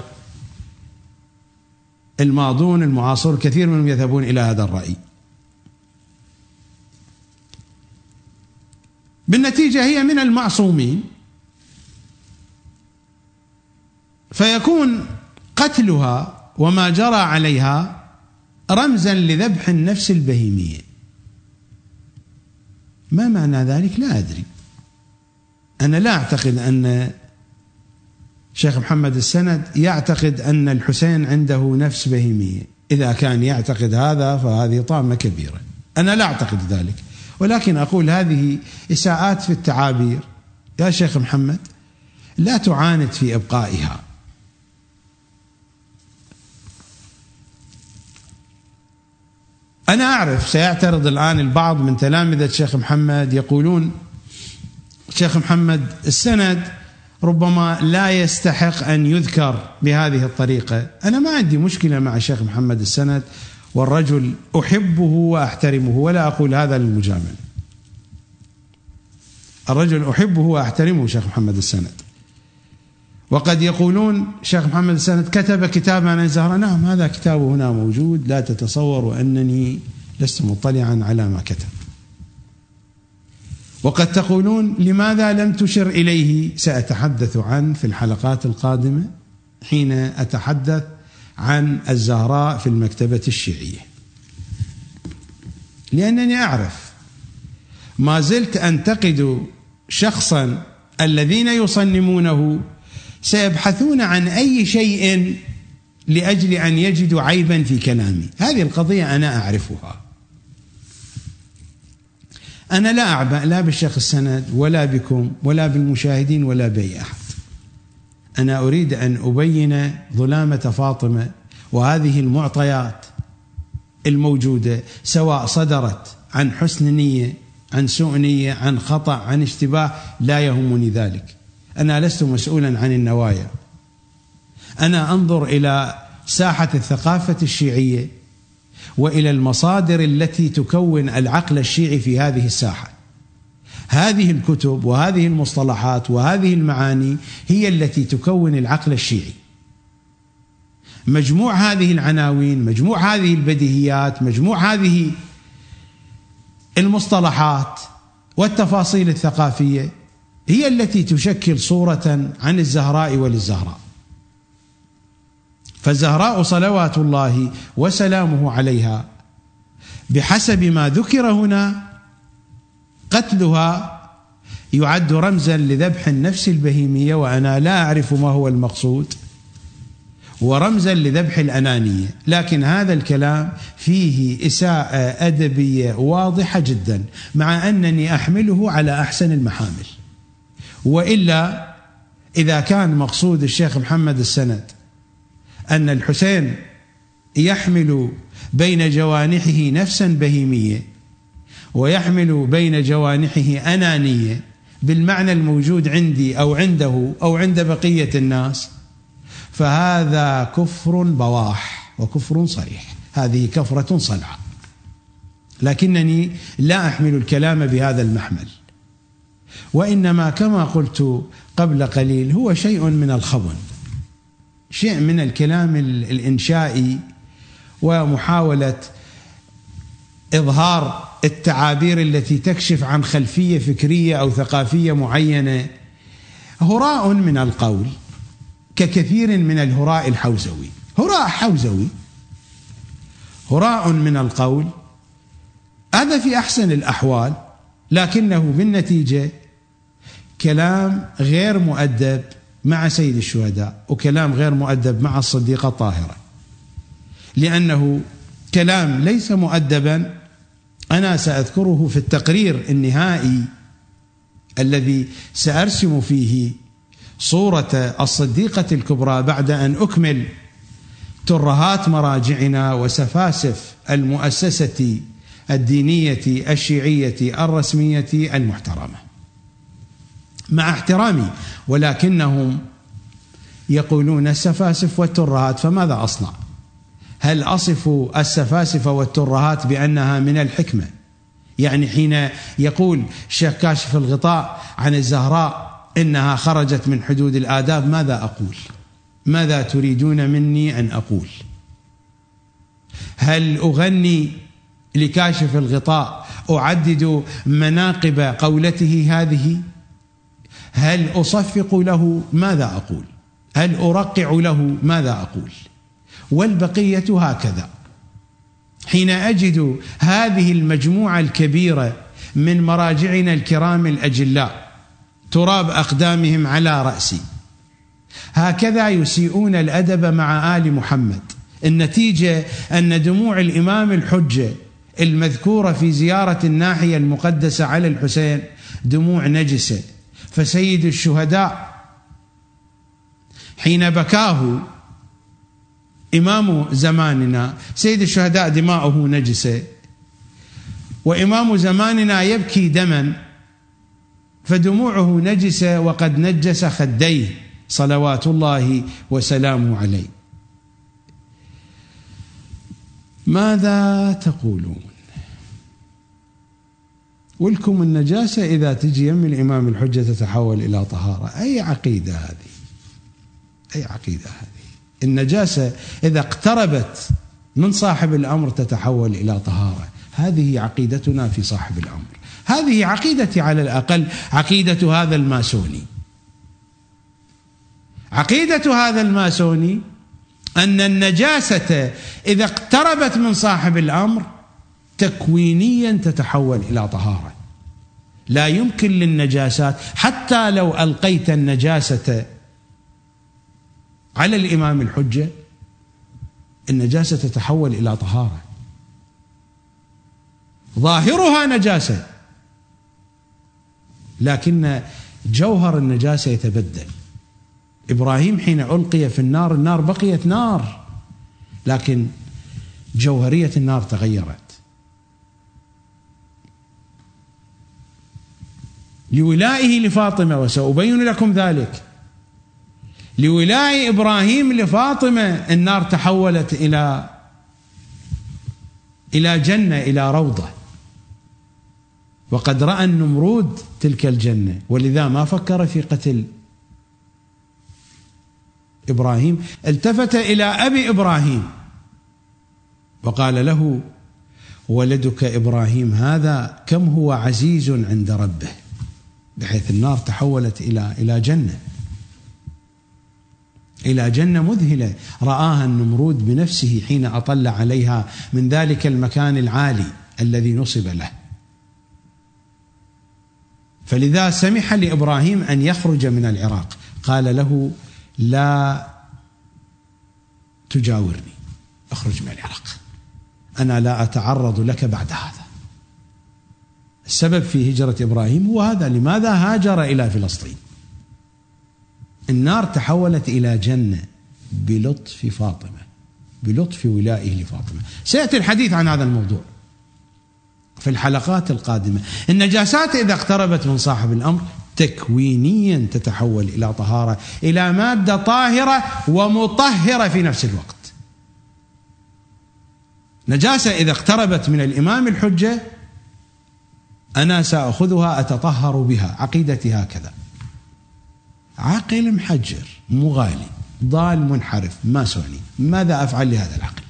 Speaker 1: الماضون المعاصر كثير منهم يذهبون إلى هذا الرأي. بالنتيجة هي من المعصومين، فيكون قتلها وما جرى عليها رمزا لذبح النفس البهيمية. ما معنى ذلك؟ لا أدري. أنا لا أعتقد أن شيخ محمد السند يعتقد أن الحسين عنده نفس بهيمية. إذا كان يعتقد هذا فهذه طامة كبيرة، أنا لا أعتقد ذلك، ولكن أقول هذه إساءات في التعابير. يا شيخ محمد لا تعاند في إبقائها. أنا أعرف سيعترض الآن البعض من تلامذة شيخ محمد، يقولون شيخ محمد السند ربما لا يستحق أن يذكر بهذه الطريقة. أنا ما عندي مشكلة مع الشيخ محمد السند، والرجل أحبه وأحترمه، ولا أقول هذا للمجامل. الرجل أحبه وأحترمه شيخ محمد السند، وقد يقولون شيخ محمد السند كتب كتابا عن الزهراء. نعم، هذا كتابه هنا موجود، لا تتصور أنني لست مطلعا على ما كتب. وقد تقولون لماذا لم تشر إليه؟ سأتحدث عنه في الحلقات القادمة حين أتحدث عن الزهراء في المكتبة الشيعية، لأنني أعرف ما زلت أنتقد شخصا الذين يصنمونه سيبحثون عن أي شيء لأجل أن يجدوا عيبا في كلامي. هذه القضية أنا أعرفها. أنا لا أعبأ لا بالشيخ السند ولا بكم ولا بالمشاهدين ولا بأي أحد. أنا أريد أن أبين ظلامة فاطمة وهذه المعطيات الموجودة، سواء صدرت عن حسن نية، عن سوء نية، عن خطأ، عن اشتباه، لا يهمني ذلك. أنا لست مسؤولا عن النوايا. أنا أنظر إلى ساحة الثقافة الشيعية وإلى المصادر التي تكون العقل الشيعي في هذه الساحة. هذه الكتب وهذه المصطلحات وهذه المعاني هي التي تكون العقل الشيعي. مجموع هذه العناوين، مجموع هذه البديهيات، مجموع هذه المصطلحات والتفاصيل الثقافية هي التي تشكل صورة عن الزهراء وللزهراء. فالزهراء صلوات الله وسلامه عليها بحسب ما ذكر هنا قتلها يعد رمزا لذبح النفس البهيمية، وأنا لا أعرف ما هو المقصود، ورمزا لذبح الأنانية. لكن هذا الكلام فيه إساءة أدبية واضحة جدا، مع أنني أحمله على أحسن المحامل. وإلا إذا كان مقصود الشيخ محمد السند أن الحسين يحمل بين جوانحه نفسا بهيمية ويحمل بين جوانحه أنانية بالمعنى الموجود عندي أو عنده أو عند بقية الناس، فهذا كفر بواح وكفر صريح، هذه كفرة صلعة. لكنني لا أحمل الكلام بهذا المحمل، وإنما كما قلت قبل قليل هو شيء من الخبن، شيء من الكلام الإنشائي ومحاولة إظهار التعابير التي تكشف عن خلفية فكرية أو ثقافية معينة، هراء من القول ككثير من الهراء الحوزوي. هراء حوزوي، هراء من القول، هذا في أحسن الأحوال، لكنه بالنتيجة كلام غير مؤدب مع سيد الشهداء وكلام غير مؤدب مع الصديقة الطاهرة، لأنه كلام ليس مؤدبا أنا سأذكره في التقرير النهائي الذي سأرسم فيه صورة الصديقة الكبرى بعد أن أكمل ترهات مراجعنا وسفاسف المؤسسة الدينية الشيعية الرسمية المحترمة، مع احترامي، ولكنهم يقولون السفاسف والترهات، فماذا أصنع؟ هل أصف السفاسف والترهات بأنها من الحكمة؟ يعني حين يقول الشيخ كاشف الغطاء عن الزهراء إنها خرجت من حدود الآداب، ماذا أقول؟ ماذا تريدون مني أن أقول؟ هل أغني لكاشف الغطاء أعدد مناقب قولته هذه؟ هل أصفق له؟ ماذا أقول؟ هل أرقع له؟ ماذا أقول؟ والبقية هكذا. حين أجد هذه المجموعة الكبيرة من مراجعنا الكرام الأجلاء تراب أقدامهم على رأسي هكذا يسيئون الأدب مع آل محمد، النتيجة أن دموع الإمام الحجة المذكورة في زيارة الناحية المقدسة على الحسين دموع نجسة، فسيد الشهداء حين بكاه إمام زماننا، سيد الشهداء دماؤه نجسة، وإمام زماننا يبكي دما فدموعه نجسة وقد نجس خديه صلوات الله وسلامه عليه. ماذا تقولون؟ ولكم النجاسة إذا تجي يم الإمام الحجة تتحول إلى طهارة. أي عقيدة هذه؟ أي عقيدة هذه؟ النجاسة إذا اقتربت من صاحب الأمر تتحول إلى طهارة. هذه عقيدتنا في صاحب الأمر، هذه عقيدتي على الأقل، عقيدة هذا الماسوني. عقيدة هذا الماسوني أن النجاسة إذا اقتربت من صاحب الأمر تكوينيا تتحول إلى طهارة. لا يمكن للنجاسات حتى لو ألقيت النجاسة على الإمام الحجة النجاسة تتحول إلى طهارة، ظاهرها نجاسة لكن جوهر النجاسة يتبدل. إبراهيم حين ألقي في النار النار بقيت نار لكن جوهرية النار تغيرت. لولائه لفاطمة، وسأبين لكم ذلك، لولاء إبراهيم لفاطمة النار تحولت إلى إلى جنة، إلى روضة، وقد رأى النمرود تلك الجنة ولذا ما فكر في قتل إبراهيم. التفت إلى أبي إبراهيم وقال له: ولدك إبراهيم هذا كم هو عزيز عند ربه، بحيث النار تحولت إلى إلى جنة، إلى جنة مذهلة رآها النمرود بنفسه حين أطل عليها من ذلك المكان العالي الذي نصب له. فلذا سمح لإبراهيم أن يخرج من العراق، قال له: لا تجاورني، اخرج من العراق، أنا لا أتعرض لك بعد هذا. السبب في هجرة إبراهيم هو هذا. لماذا هاجر إلى فلسطين؟ النار تحولت إلى جنة بلطف فاطمة، بلطف ولائه لفاطمة. سيأتي الحديث عن هذا الموضوع في الحلقات القادمة. النجاسات إذا اقتربت من صاحب الأمر تكوينيا تتحول إلى طهارة، إلى مادة طاهرة ومطهرة في نفس الوقت. نجاسة إذا اقتربت من الإمام الحجة أنا سأخذها أتطهر بها، عقيدتي هكذا. عاقل محجر مغالي ضال منحرف ماسوني، ماذا أفعل لهذا العقل؟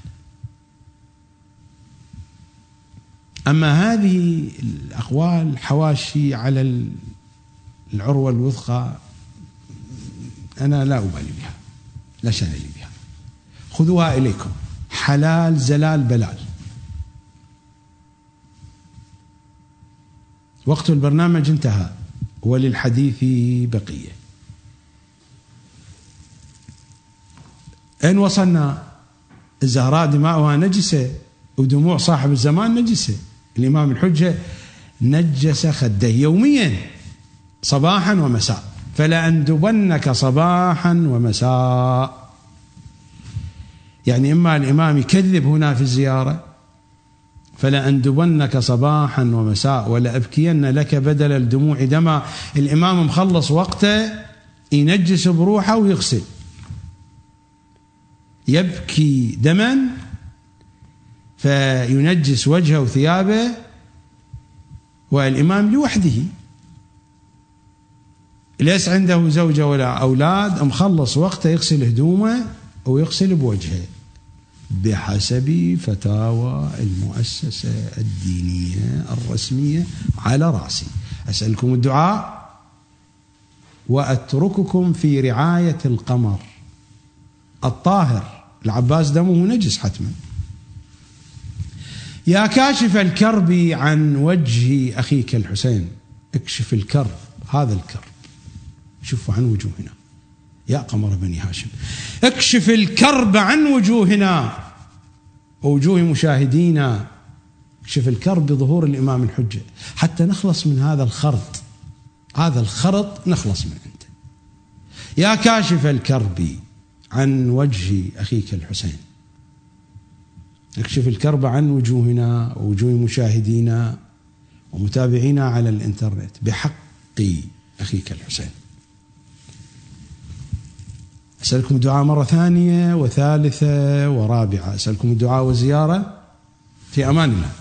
Speaker 1: أما هذه الأقوال حواشي على العروة الوثقى أنا لا أبالي بها، لا شأن لي بها. خذوها إليكم، حلال زلال بلال. وقت البرنامج انتهى وللحديث بقية. أين وصلنا؟ الزهراء دماؤها نجسة ودموع صاحب الزمان نجسة. الإمام الحجة نجس خديه يوميا صباحا ومساء، فلأندبنك صباحا ومساء. يعني إما الإمام يكذب هنا في الزيارة، فلأندبنك صباحا ومساء ولأبكين لك بدل الدموع دما. الإمام مخلص وقته ينجس بروحه ويغسل، يبكي دما فينجس وجهه وثيابه، والإمام لوحده ليس عنده زوجة ولا أولاد، مخلص وقته يغسل هدومه ويغسل بوجهه بحسب فتاوى المؤسسة الدينية الرسمية على رأسي. أسألكم الدعاء وأترككم في رعاية القمر الطاهر. العباس دمه نجس حتما. يا كاشف الكرب عن وجه أخيك الحسين، اكشف الكرب، هذا الكرب شوفوا عن وجوهنا يا قمر بني هاشم، اكشف الكرب عن وجوهنا ووجوه مشاهدينا، اكشف الكرب بظهور الإمام الحجة حتى نخلص من هذا الخرط، هذا الخرط نخلص من عنده. يا كاشف الكرب عن وجه أخيك الحسين، اكشف الكرب عن وجوهنا ووجوه مشاهدينا ومتابعينا على الانترنت بحق أخيك الحسين. أسألكم الدعاء مرة ثانية وثالثة ورابعة، أسألكم الدعاء والزيارة. في أمان الله.